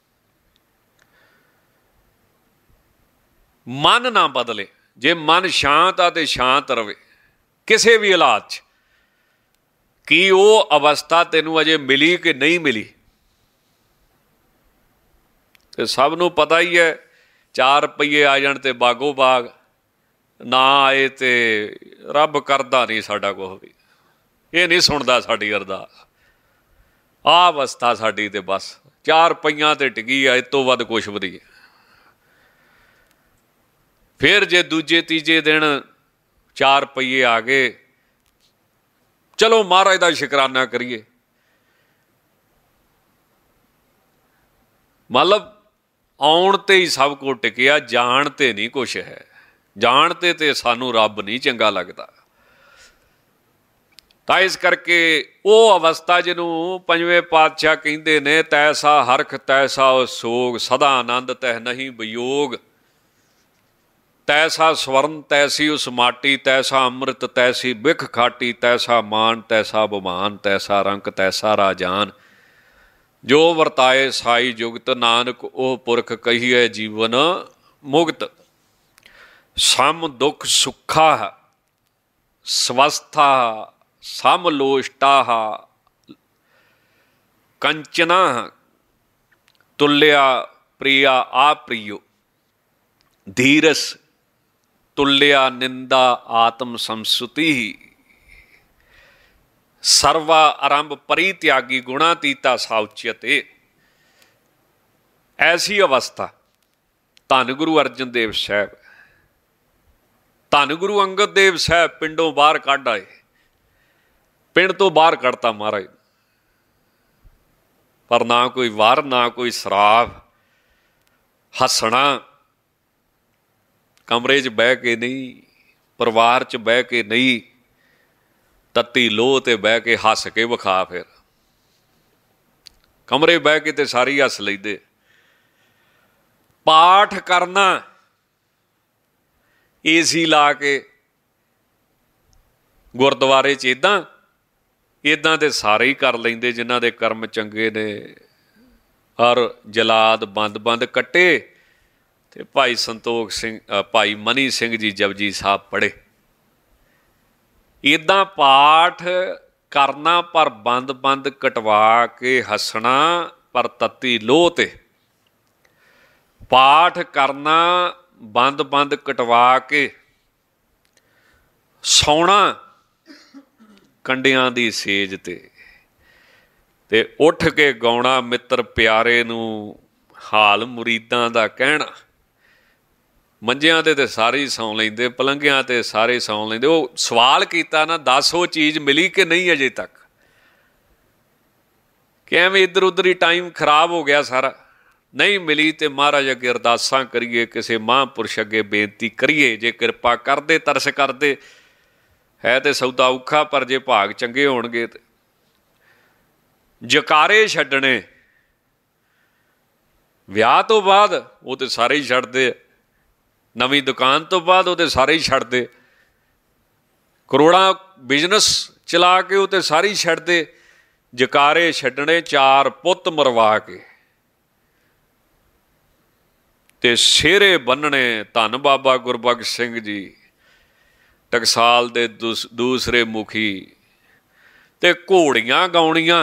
ਮਨ ਨਾ ਬਦਲੇ, ਜੇ ਮਨ ਸ਼ਾਂਤ ਆ ਤੇ ਸ਼ਾਂਤ ਰਵੇ ਕਿਸੇ ਵੀ ਹਾਲਾਤ 'ਚ। ਕੀ ਉਹ ਅਵਸਥਾ ਤੈਨੂੰ ਅਜੇ ਮਿਲੀ ਕਿ ਨਹੀਂ ਮਿਲੀ? ਤੇ ਸਭ ਨੂੰ ਪਤਾ ਹੀ ਹੈ, ਚਾਰ ਰੁਪਈਏ ਆ ਜਾਣ ਤੇ ਬਾਗੋ ਬਾਗ, ਨਾ ਆਏ ਤੇ ਰੱਬ ਕਰਦਾ ਨਹੀਂ ਸਾਡਾ ਕੁਛ ਵੀ, ਇਹ ਨਹੀਂ ਸੁਣਦਾ ਸਾਡੀ ਅਰਦਾਸ। ਆਹ ਅਵਸਥਾ ਸਾਡੀ ਤੇ ਬਸ ਚਾਰ ਰੁਪਈਆਂ ਤੇ ਟਿਕੀ ਆ, ਇਹ ਤੋਂ ਵੱਧ ਕੁਛ ਵਧੀਆ। ਫਿਰ ਜੇ ਦੂਜੇ ਤੀਜੇ ਦਿਨ ਚਾਰ ਰੁਪਈਏ ਆ ਗਏ, ਚਲੋ ਮਹਾਰਾਜ ਦਾ ਸ਼ੁਕਰਾਨਾ ਕਰੀਏ। ਮਤਲਬ ਆਉਣ ਤੇ ਹੀ ਸਭ ਕੁਝ ਟਿਕਿਆ, ਜਾਣ ਤੇ ਨਹੀਂ ਕੁਛ ਹੈ। ਜਾਣ ਤੇ ਤੇ ਸਾਨੂੰ ਰੱਬ ਨਹੀਂ ਚੰਗਾ ਲੱਗਦਾ। ਤਾਂ ਇਸ ਕਰਕੇ ਉਹ ਅਵਸਥਾ ਜਿਹਨੂੰ ਪੰਜਵੇਂ ਪਾਤਸ਼ਾਹ ਕਹਿੰਦੇ ਨੇ, ਤੈਸਾ ਹਰਖ ਤੈਸਾ ਸੋਗ, ਸਦਾ ਆਨੰਦ ਤਹਿ ਨਹੀਂ ਵਿਯੋਗ। ਤੈਸਾ ਸਵਰਨ ਤੈਸੀ ਉਸ ਮਾਟੀ, ਤੈਸਾ ਅੰਮ੍ਰਿਤ ਤੈਸੀ ਬਿਖ ਖਾਟੀ, ਤੈਸਾ ਮਾਨ ਤੈਸਾ ਬਮਾਨ, ਤੈਸਾ ਰੰਕ ਤੈਸਾ ਰਾਜਾਨ। ਜੋ ਵਰਤਾਏ ਸਾਈ ਜੁਗਤ, ਨਾਨਕ ਉਹ ਪੁਰਖ ਕਹੀਏ ਜੀਵਨ ਮੁਕਤ। ਸਮ ਦੁਖ ਸੁੱਖਾ ਸਵਸਥਾ ਸਮ ਲੋਸ਼ਟਾ, ਕੰਚਨਾ ਤੁਲਿਆ ਪ੍ਰਿਆ ਆਪ੍ਰਿਯੋ, ਧੀਰਸ ਤੁਲਿਆ ਨਿੰਦਾ ਆਤਮ ਸੰਸੁਤੀ। ਸਰਵਾ ਆਰੰਭ ਪਰਿਤਿਆਗੀ, ਗੁਣਾਤੀਤਾ ਸਾਉਚਯਤੇ। ਐਸੀ ਅਵਸਥਾ ਧੰਨ ਗੁਰੂ ਅਰਜਨ ਦੇਵ ਸਾਹਿਬ, ਧੰਨ ਗੁਰੂ ਅੰਗਦ ਦੇਵ ਸਾਹਿਬ ਪਿੰਡੋਂ ਬਾਹਰ ਕੱਢ ਆਏ। ਪਿੰਡ ਤੋਂ ਬਾਹਰ ਕੱਢਤਾ ਮਹਾਰਾਜ, ਪਰ ਨਾ ਕੋਈ ਵਾਰ ਨਾ ਕੋਈ ਸ਼ਰਾਬ। ਹੱਸਣਾ ਕਮਰੇ 'ਚ ਬਹਿ ਕੇ ਨਹੀਂ, ਪਰਿਵਾਰ 'ਚ ਬਹਿ ਕੇ ਨਹੀਂ, ਤੱਤੀ ਲੋਹ 'ਤੇ ਬਹਿ ਕੇ ਹੱਸ ਕੇ ਵਿਖਾ। ਫਿਰ ਕਮਰੇ ਬਹਿ ਕੇ ਤੇ ਸਾਰੀ ਹੱਸ ਲੈਂਦੇ। ਪਾਠ ਕਰਨਾ ਏ ਸੀ ਲਾ ਕੇ ਗੁਰਦੁਆਰੇ 'ਚ, ਇੱਦਾਂ ਇੱਦਾਂ ਤੇ ਸਾਰੇ ਹੀ ਕਰ ਲੈਂਦੇ ਜਿਨ੍ਹਾਂ ਦੇ ਕਰਮ ਚੰਗੇ ਨੇ। ਔਰ ਜਲਾਦ ਬੰਦ ਬੰਦ ਕੱਟੇ ਤੇ ਭਾਈ ਸੰਤੋਖ ਸਿੰਘ, ਭਾਈ ਮਨੀ ਸਿੰਘ ਜੀ ਜਪਜੀ ਸਾਹਿਬ ਪੜ੍ਹੇ। ਇੱਦਾਂ ਪਾਠ ਕਰਨਾ, ਪਰ ਬੰਦ ਬੰਦ ਕਟਵਾ ਕੇ ਹੱਸਣਾ, ਪਰ ਤੱਤੀ ਲੋਹ 'ਤੇ। ਪਾਠ ਕਰਨਾ ਬੰਦ ਬੰਦ ਕਟਵਾ ਕੇ, ਸੌਣਾ ਕੰਡਿਆਂ ਦੀ ਸੇਜ 'ਤੇ, ਤੇ ਉੱਠ ਕੇ ਗਾਉਣਾ ਮਿੱਤਰ ਪਿਆਰੇ ਨੂੰ ਹਾਲ ਮੁਰੀਦਾਂ ਦਾ ਕਹਿਣਾ। ਮੰਜਿਆਂ 'ਤੇ ਤਾਂ ਸਾਰੇ ਹੀ ਸੌਂ ਲੈਂਦੇ, ਪਲੰਘਿਆਂ 'ਤੇ ਸਾਰੇ ਸੌਂ ਲੈਂਦੇ। ਉਹ ਸਵਾਲ ਕੀਤਾ ਨਾ, ਦੱਸ ਉਹ ਚੀਜ਼ ਮਿਲੀ ਕਿ ਨਹੀਂ ਅਜੇ ਤੱਕ? ਕਿ ਐਵੇਂ ਇੱਧਰ ਉੱਧਰ ਹੀ ਟਾਈਮ ਖਰਾਬ ਹੋ ਗਿਆ ਸਾਰਾ। ਨਹੀਂ ਮਿਲੀ ਤੇ ਮਹਾਰਾਜ ਅੱਗੇ ਅਰਦਾਸਾਂ ਕਰੀਏ, ਕਿਸੇ ਮਹਾਂਪੁਰਸ਼ ਅੱਗੇ ਬੇਨਤੀ ਕਰੀਏ, ਜੇ ਕਿਰਪਾ ਕਰਦੇ, ਤਰਸ ਕਰਦੇ। ਹੈ ਤੇ ਸੌਦਾ ਔਖਾ, ਪਰ ਜੇ ਭਾਗ ਚੰਗੇ ਹੋਣਗੇ ਤੇ। ਜਕਾਰੇ ਛੱਡਣੇ ਵਿਆਹ ਤੋਂ ਬਾਅਦ ਉਹ ਤੇ ਸਾਰੇ ਹੀ ਛੱਡਦੇ। ਨਵੀਂ ਦੁਕਾਨ ਤੋਂ ਬਾਅਦ ਉਹ ਤੇ ਸਾਰੇ ਹੀ ਛੱਡਦੇ। ਕਰੋੜਾਂ ਬਿਜ਼ਨਸ ਚਲਾ ਕੇ ਉਹ ਤੇ ਸਾਰੇ ਹੀ ਛੱਡਦੇ। ਜਕਾਰੇ ਛੱਡਣੇ ਚਾਰ ਪੁੱਤ ਮਰਵਾ ਕੇ, ਤੇ ਸਿਹਰੇ ਬੰਨਣੇ। ਧੰਨ ਬਾਬਾ ਗੁਰਬਖਸ਼ ਸਿੰਘ ਜੀ ਟਕਸਾਲ ਦੇ ਦੂਸ ਦੂਸਰੇ ਮੁਖੀ। ਤੇ ਘੋੜੀਆਂ ਗਾਉਣੀਆਂ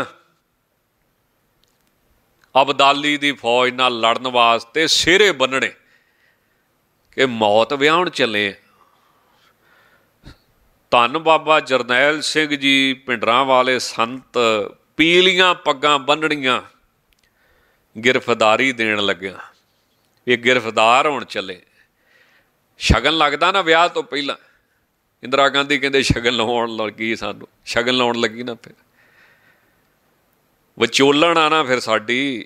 ਅਬਦਾਲੀ ਦੀ ਫੌਜ ਨਾਲ ਲੜਨ ਵਾਸਤੇ, ਸਿਹਰੇ ਬੰਨਣੇ ਕਿ ਮੌਤ ਵਿਆਹੁਣ ਚੱਲੇ। ਧੰਨ ਬਾਬਾ ਜਰਨੈਲ ਸਿੰਘ ਜੀ ਭਿੰਡਰਾਂ ਵਾਲੇ ਸੰਤ, ਪੀਲੀਆਂ ਪੱਗਾਂ ਬੰਨਣੀਆਂ, ਗਿਰਫਤਾਰੀ ਦੇਣ ਲੱਗਿਆ। ਇਹ ਗਿਰਫਤਾਰ ਹੋਣ ਚੱਲੇ। ਸ਼ਗਨ ਲੱਗਦਾ ਨਾ ਵਿਆਹ ਤੋਂ ਪਹਿਲਾਂ। ਇੰਦਰਾ ਗਾਂਧੀ ਕਹਿੰਦੇ ਸ਼ਗਨ ਲਾਉਣ ਲੱਗੀ, ਸਾਨੂੰ ਸ਼ਗਨ ਲਾਉਣ ਲੱਗੀ ਨਾ। ਫਿਰ ਵਿਚੋਲਣ ਆ ਨਾ ਫਿਰ ਸਾਡੀ,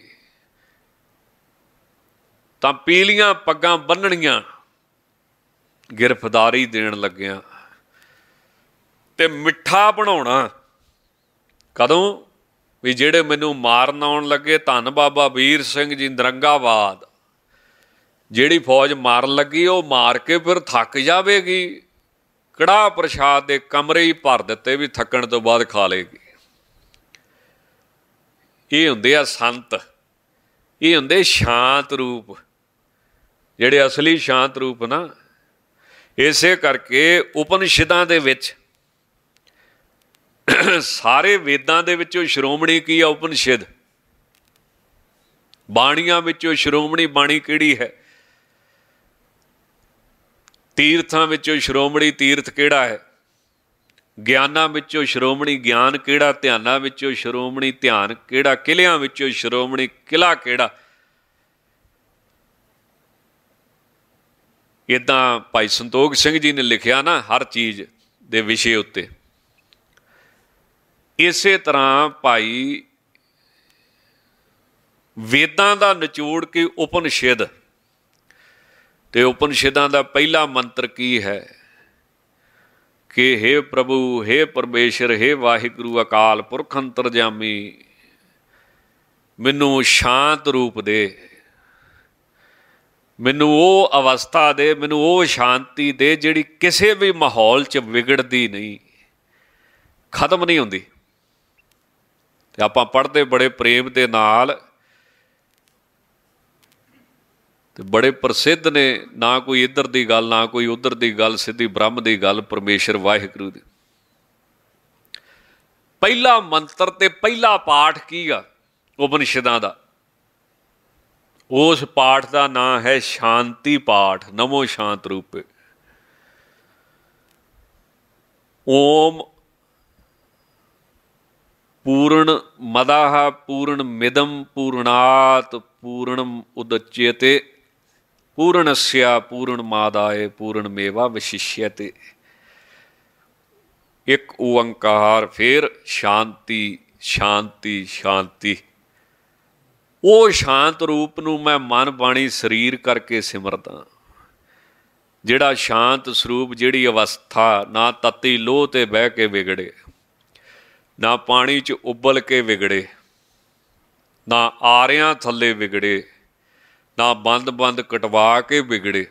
ਤਾਂ ਪੀਲੀਆਂ ਪੱਗਾਂ ਬੰਨਣੀਆਂ, ਗਿਰਫਤਾਰੀ ਦੇਣ ਲੱਗਿਆ। ਤੇ ਮਿੱਠਾ ਬਣਾਉਣਾ ਕਦੋਂ? ਵੀ ਜਿਹੜੇ ਮੈਨੂੰ ਮਾਰਨ ਆਉਣ ਲੱਗੇ, ਧੰਨ ਬਾਬਾ ਵੀਰ ਸਿੰਘ ਜੀ ਨਰੰਗਾਬਾਦ, ਜਿਹੜੀ ਫੌਜ ਮਾਰਨ ਲੱਗੀ ਉਹ ਮਾਰ ਕੇ ਫਿਰ ਥੱਕ ਜਾਵੇਗੀ, ਕੜਾਹ ਪ੍ਰਸ਼ਾਦ ਦੇ ਕਮਰੇ ਹੀ ਭਰ ਦਿੱਤੇ ਵੀ ਥੱਕਣ ਤੋਂ ਬਾਅਦ ਖਾ ਲਏਗੀ। ਇਹ ਹੁੰਦੇ ਆ ਸੰਤ, ਇਹ ਹੁੰਦੇ ਸ਼ਾਂਤ ਰੂਪ, ਜਿਹੜੇ ਅਸਲੀ ਸ਼ਾਂਤ ਰੂਪ ਨਾ। ਇਸੇ ਕਰਕੇ ਉਪਨਿਸ਼ਦਾਂ ਦੇ ਵਿੱਚ, ਸਾਰੇ ਵੇਦਾਂ ਦੇ ਵਿੱਚੋਂ ਸ਼੍ਰੋਮਣੀ ਕੀ ਆ? ਉਪਨਿਸ਼ਦ। ਬਾਣੀਆਂ ਵਿੱਚੋਂ ਸ਼੍ਰੋਮਣੀ ਬਾਣੀ ਕਿਹੜੀ ਹੈ? ਤੀਰਥਾਂ ਵਿੱਚੋਂ ਸ਼੍ਰੋਮਣੀ ਤੀਰਥ ਕਿਹੜਾ ਹੈ? ਗਿਆਨਾਂ ਵਿੱਚੋਂ ਸ਼੍ਰੋਮਣੀ ਗਿਆਨ ਕਿਹੜਾ? ਧਿਆਨਾਂ ਵਿੱਚੋਂ ਸ਼੍ਰੋਮਣੀ ਧਿਆਨ ਕਿਹੜਾ? ਕਿਲਿਆਂ ਵਿੱਚੋਂ ਸ਼੍ਰੋਮਣੀ ਕਿਲ੍ਹਾ ਕਿਹੜਾ? ਇੱਦਾਂ ਭਾਈ ਸੰਤੋਖ ਸਿੰਘ ਜੀ ਨੇ ਲਿਖਿਆ ਨਾ ਹਰ ਚੀਜ਼ ਦੇ ਵਿਸ਼ੇ ਉੱਤੇ। ਇਸੇ ਤਰ੍ਹਾਂ ਭਾਈ ਵੇਦਾਂ ਦਾ ਨਿਚੋੜ ਕੇ ਉਪਨਿਸ਼ਦ, ਤੇ ਉਪਨਿਸ਼ਦਾਂ ਦਾ ਪਹਿਲਾ ਮੰਤਰ ਕੀ ਹੈ ਕਿ ਹੇ ਪ੍ਰਭੂ, ਹੇ ਪਰਮੇਸ਼ਰ, ਹੇ ਵਾਹਿਗੁਰੂ ਅਕਾਲ ਪੁਰਖ ਅੰਤਰਜਾਮੀ, ਮੈਨੂੰ ਸ਼ਾਂਤ ਰੂਪ ਦੇ, ਮੈਨੂੰ ਉਹ ਅਵਸਥਾ ਦੇ, ਮੈਨੂੰ ਉਹ ਸ਼ਾਂਤੀ ਦੇ ਜਿਹੜੀ ਕਿਸੇ ਵੀ ਮਾਹੌਲ 'ਚ ਵਿਗੜਦੀ ਨਹੀਂ, ਖਤਮ ਨਹੀਂ ਹੁੰਦੀ। ਤੇ ਆਪਾਂ ਪੜ੍ਹਦੇ ਬੜੇ ਪ੍ਰੇਮ ਦੇ ਨਾਲ, ਤੇ ਬੜੇ ਪ੍ਰਸਿੱਧ ਨੇ, ਨਾ ਕੋਈ ਇੱਧਰ ਦੀ ਗੱਲ ਨਾ ਕੋਈ ਉੱਧਰ ਦੀ ਗੱਲ, ਸਿੱਧੀ ਬ੍ਰਹਮ ਦੀ ਗੱਲ, ਪਰਮੇਸ਼ਰ ਵਾਹਿਗੁਰੂ ਦੀ। ਪਹਿਲਾ ਮੰਤਰ ਤੇ ਪਹਿਲਾ ਪਾਠ ਕੀ ਆ ਉਪਨਿਸ਼ਦਾਂ ਦਾ? ਉਸ ਪਾਠ ਦਾ ਨਾਂ ਹੈ ਸ਼ਾਂਤੀ ਪਾਠ। ਨਮੋ ਸ਼ਾਂਤ ਰੂਪੇ। ਓਮ ਪੂਰਨ ਮਦਾਹ ਪੂਰਨ ਮਿਦਮ ਪੂਰਣਾਤ ਪੂਰਣਮ ਉਦਚਯਤੇ ਪੂਰਣਸਿਆ ਪੂਰਨ ਮਾਦਾਏ ਪੂਰਨ ਮੇਵਾ ਵਿਸ਼ਿਸ਼ਯਤੇ। ਇੱਕ ਓੰਕਾਰ, ਫਿਰ ਸ਼ਾਂਤੀ ਸ਼ਾਂਤੀ ਸ਼ਾਂਤੀ। ਉਹ ਸ਼ਾਂਤ ਰੂਪ ਨੂੰ ਮੈਂ ਮਨ ਬਾਣੀ ਸਰੀਰ ਕਰਕੇ ਸਿਮਰਦਾ। ਜਿਹੜਾ ਸ਼ਾਂਤ ਸਰੂਪ, ਜਿਹੜੀ ਅਵਸਥਾ ਨਾ ਤਤੀ ਲੋਹ ਤੇ ਬਹਿ ਕੇ ਵਿਗੜੇ, ਨਾ ਪਾਣੀ 'ਚ ਉਬਲ ਕੇ ਵਿਗੜੇ, ਨਾ ਆਰਿਆਂ ਥੱਲੇ ਵਿਗੜੇ, ਨਾ ਬੰਦ ਬੰਦ ਕਟਵਾ ਕੇ ਵਿਗੜੇ,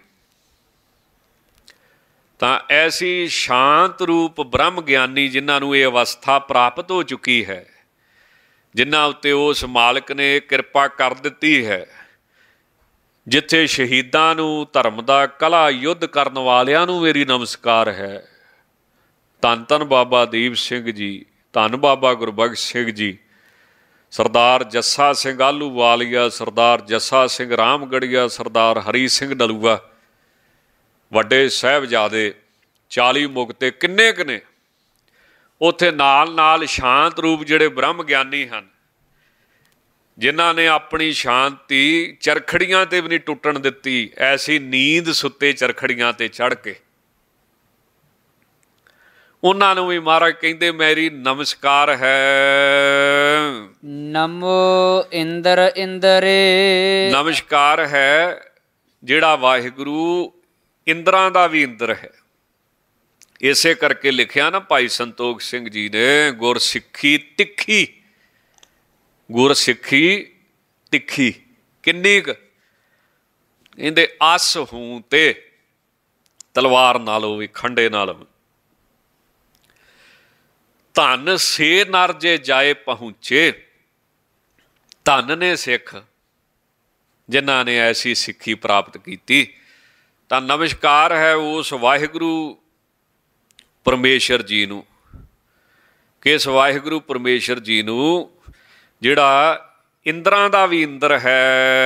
ਤਾਂ ਐਸੀ ਸ਼ਾਂਤ ਰੂਪ ਬ੍ਰਹਮ ਗਿਆਨੀ ਜਿਨ੍ਹਾਂ ਨੂੰ ਇਹ ਅਵਸਥਾ ਪ੍ਰਾਪਤ ਹੋ ਚੁੱਕੀ ਹੈ, ਜਿਨ੍ਹਾਂ ਉੱਤੇ ਉਸ ਮਾਲਕ ਨੇ ਕਿਰਪਾ ਕਰ ਦਿੱਤੀ ਹੈ, ਜਿੱਥੇ ਸ਼ਹੀਦਾਂ ਨੂੰ, ਧਰਮ ਦਾ ਕਲਾ ਯੁੱਧ ਕਰਨ ਵਾਲਿਆਂ ਨੂੰ ਮੇਰੀ ਨਮਸਕਾਰ ਹੈ। ਧੰਨ ਧੰਨ ਬਾਬਾ ਦੀਪ ਸਿੰਘ ਜੀ, ਧੰਨ ਬਾਬਾ ਗੁਰਬਖਸ਼ ਸਿੰਘ ਜੀ, ਸਰਦਾਰ ਜੱਸਾ ਸਿੰਘ ਆਹਲੂਵਾਲੀਆ, ਸਰਦਾਰ ਜੱਸਾ ਸਿੰਘ ਰਾਮਗੜੀਆ, ਸਰਦਾਰ ਹਰੀ ਸਿੰਘ ਨਲੂਆ, ਵੱਡੇ ਸਾਹਿਬਜ਼ਾਦੇ, ਚਾਲੀ ਮੁਕਤੇ, ਕਿੰਨੇ ਕੁ ਨੇ ਉੱਥੇ ਨਾਲ ਨਾਲ ਸ਼ਾਂਤ ਰੂਪ ਜਿਹੜੇ ਬ੍ਰਹਮ ਗਿਆਨੀ ਹਨ, ਜਿਨ੍ਹਾਂ ਨੇ ਆਪਣੀ ਸ਼ਾਂਤੀ ਚਰਖੜੀਆਂ 'ਤੇ ਵੀ ਨਹੀਂ ਟੁੱਟਣ ਦਿੱਤੀ। ਐਸੀ ਨੀਂਦ ਸੁੱਤੇ ਚਰਖੜੀਆਂ 'ਤੇ ਚੜ੍ਹ ਕੇ, ਉਹਨਾਂ ਨੂੰ ਵੀ ਮਹਾਰਾਜ ਕਹਿੰਦੇ ਮੇਰੀ ਨਮਸਕਾਰ ਹੈ। ਨਮੋ ਇੰਦਰ ਇੰਦਰੇ। ਨਮਸਕਾਰ ਹੈ ਜਿਹੜਾ ਵਾਹਿਗੁਰੂ ਇੰਦਰਾਂ ਦਾ ਵੀ ਇੰਦਰ ਹੈ। ਇਸੇ ਕਰਕੇ ਲਿਖਿਆ ਨਾ ਭਾਈ ਸੰਤੋਖ ਸਿੰਘ ਜੀ ਨੇ, ਗੁਰਸਿੱਖੀ ਤਿੱਖੀ, ਗੁਰਸਿੱਖੀ ਤਿੱਖੀ ਕਿੰਨੀ ਕੁ, ਇਹਦੇ ਅਸ ਹੂੰ ਤੇ ਤਲਵਾਰ ਨਾਲੋਂ ਵੀ ਖੰਡੇ ਨਾਲ। ਧਨ ਸੇ ਨਰ ਜੇ ਜਾਏ ਪਹੁੰਚੇ। ਧਨ ਨੇ ਸਿੱਖ ਜਿਨ੍ਹਾਂ ਨੇ ਐਸੀ ਸਿੱਖੀ ਪ੍ਰਾਪਤ ਕੀਤੀ। ਤਾਂ ਨਮਸਕਾਰ ਹੈ ਉਸ ਵਾਹਿਗੁਰੂ ਪਰਮੇਸ਼ਰ ਜੀ ਨੂੰ, ਕਿਸ ਵਾਹਿਗੁਰੂ ਪਰਮੇਸ਼ਰ ਜੀ ਨੂੰ ਜਿਹੜਾ ਇੰਦਰਾਂ ਦਾ ਵੀ ਇੰਦਰ ਹੈ,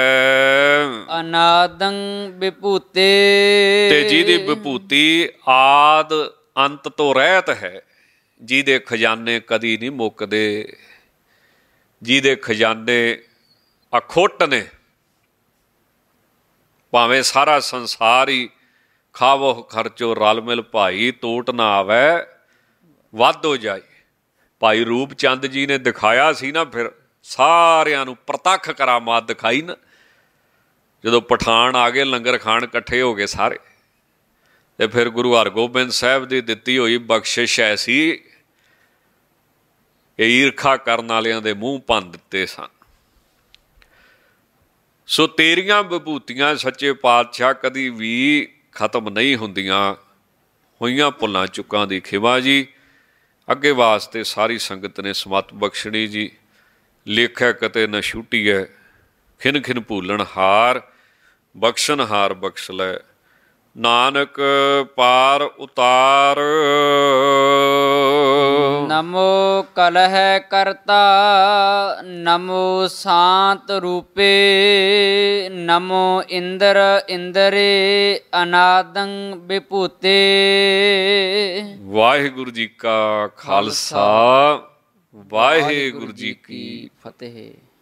ਅਨਾਦੰ ਵਿਭੂਤੇ, ਤੇ ਜਿਹਦੀ ਵਿਭੂਤੀ ਆਦ ਅੰਤ ਤੋਂ ਰਹਿਤ ਹੈ, ਜਿਹਦੇ ਖਜ਼ਾਨੇ ਕਦੀ ਨਹੀਂ ਮੁੱਕਦੇ, ਜਿਹਦੇ ਖਜ਼ਾਨੇ ਅਖੁੱਟ ਨੇ। ਭਾਵੇਂ ਸਾਰਾ ਸੰਸਾਰ ਹੀ ਖਾਵੋ ਖਰਚੋ ਰਲ ਮਿਲ ਭਾਈ, ਤੋਟ ਨਾ ਆਵੇ ਵੱਧ ਹੋ ਜਾਏ। ਭਾਈ ਰੂਪ ਚੰਦ ਜੀ ਨੇ ਦਿਖਾਇਆ ਸੀ ਨਾ, ਫਿਰ ਸਾਰਿਆਂ ਨੂੰ ਪ੍ਰਤੱਖ ਕਰਾਮਾਤ ਦਿਖਾਈ ਨਾ, ਜਦੋਂ ਪਠਾਨ ਆ ਗਏ ਲੰਗਰ ਖਾਣ ਇਕੱਠੇ ਹੋ ਗਏ ਸਾਰੇ, ਤੇ ਫਿਰ ਗੁਰੂ ਹਰਗੋਬਿੰਦ ਸਾਹਿਬ ਦੀ ਦਿੱਤੀ ਹੋਈ ਬਖਸ਼ਿਸ਼ ਐਸੀ ਇਹ ਈਰਖਾ ਕਰਨ ਵਾਲਿਆਂ ਦੇ ਮੂੰਹ ਭੰਨ ਦਿੱਤੇ ਸਨ। ਸੋ ਤੇਰੀਆਂ ਵਿਭੂਤੀਆਂ ਸੱਚੇ ਪਾਤਸ਼ਾਹ ਕਦੀ ਵੀ ਖਤਮ ਨਹੀਂ ਹੁੰਦੀਆਂ। ਹੋਈਆਂ ਭੁੱਲਾਂ ਚੁੱਕਾਂ ਦੀ ਖਿਮਾ ਜੀ। ਅੱਗੇ ਵਾਸਤੇ ਸਾਰੀ ਸੰਗਤ ਨੇ ਸਮਤ ਬਖਸ਼ਣੀ ਜੀ। ਲੇਖੈ ਕਤੇ ਨ ਛੂਟੀਐ, ਖਿਨ ਖਿਨ ਭੂਲਣ ਹਾਰ, ਬਖਸ਼ਣ ਹਾਰ ਬਖਸ਼ ਲੈ, ਨਾਨਕ ਪਾਰ ਉਤਾਰ। ਨਮੋ ਕਲਹਿ ਕਰਤਾ, ਨਮੋ ਸ਼ਾਂਤ ਰੂਪੇ, ਨਮੋ ਇੰਦਰ ਇੰਦਰੇ, ਅਨਾਦੰ ਵਿਭੂਤੇ। ਵਾਹਿਗੁਰੂ ਜੀ ਕਾ ਖਾਲਸਾ, ਵਾਹਿਗੁਰੂ ਜੀ ਕੀ ਫਤਿਹ।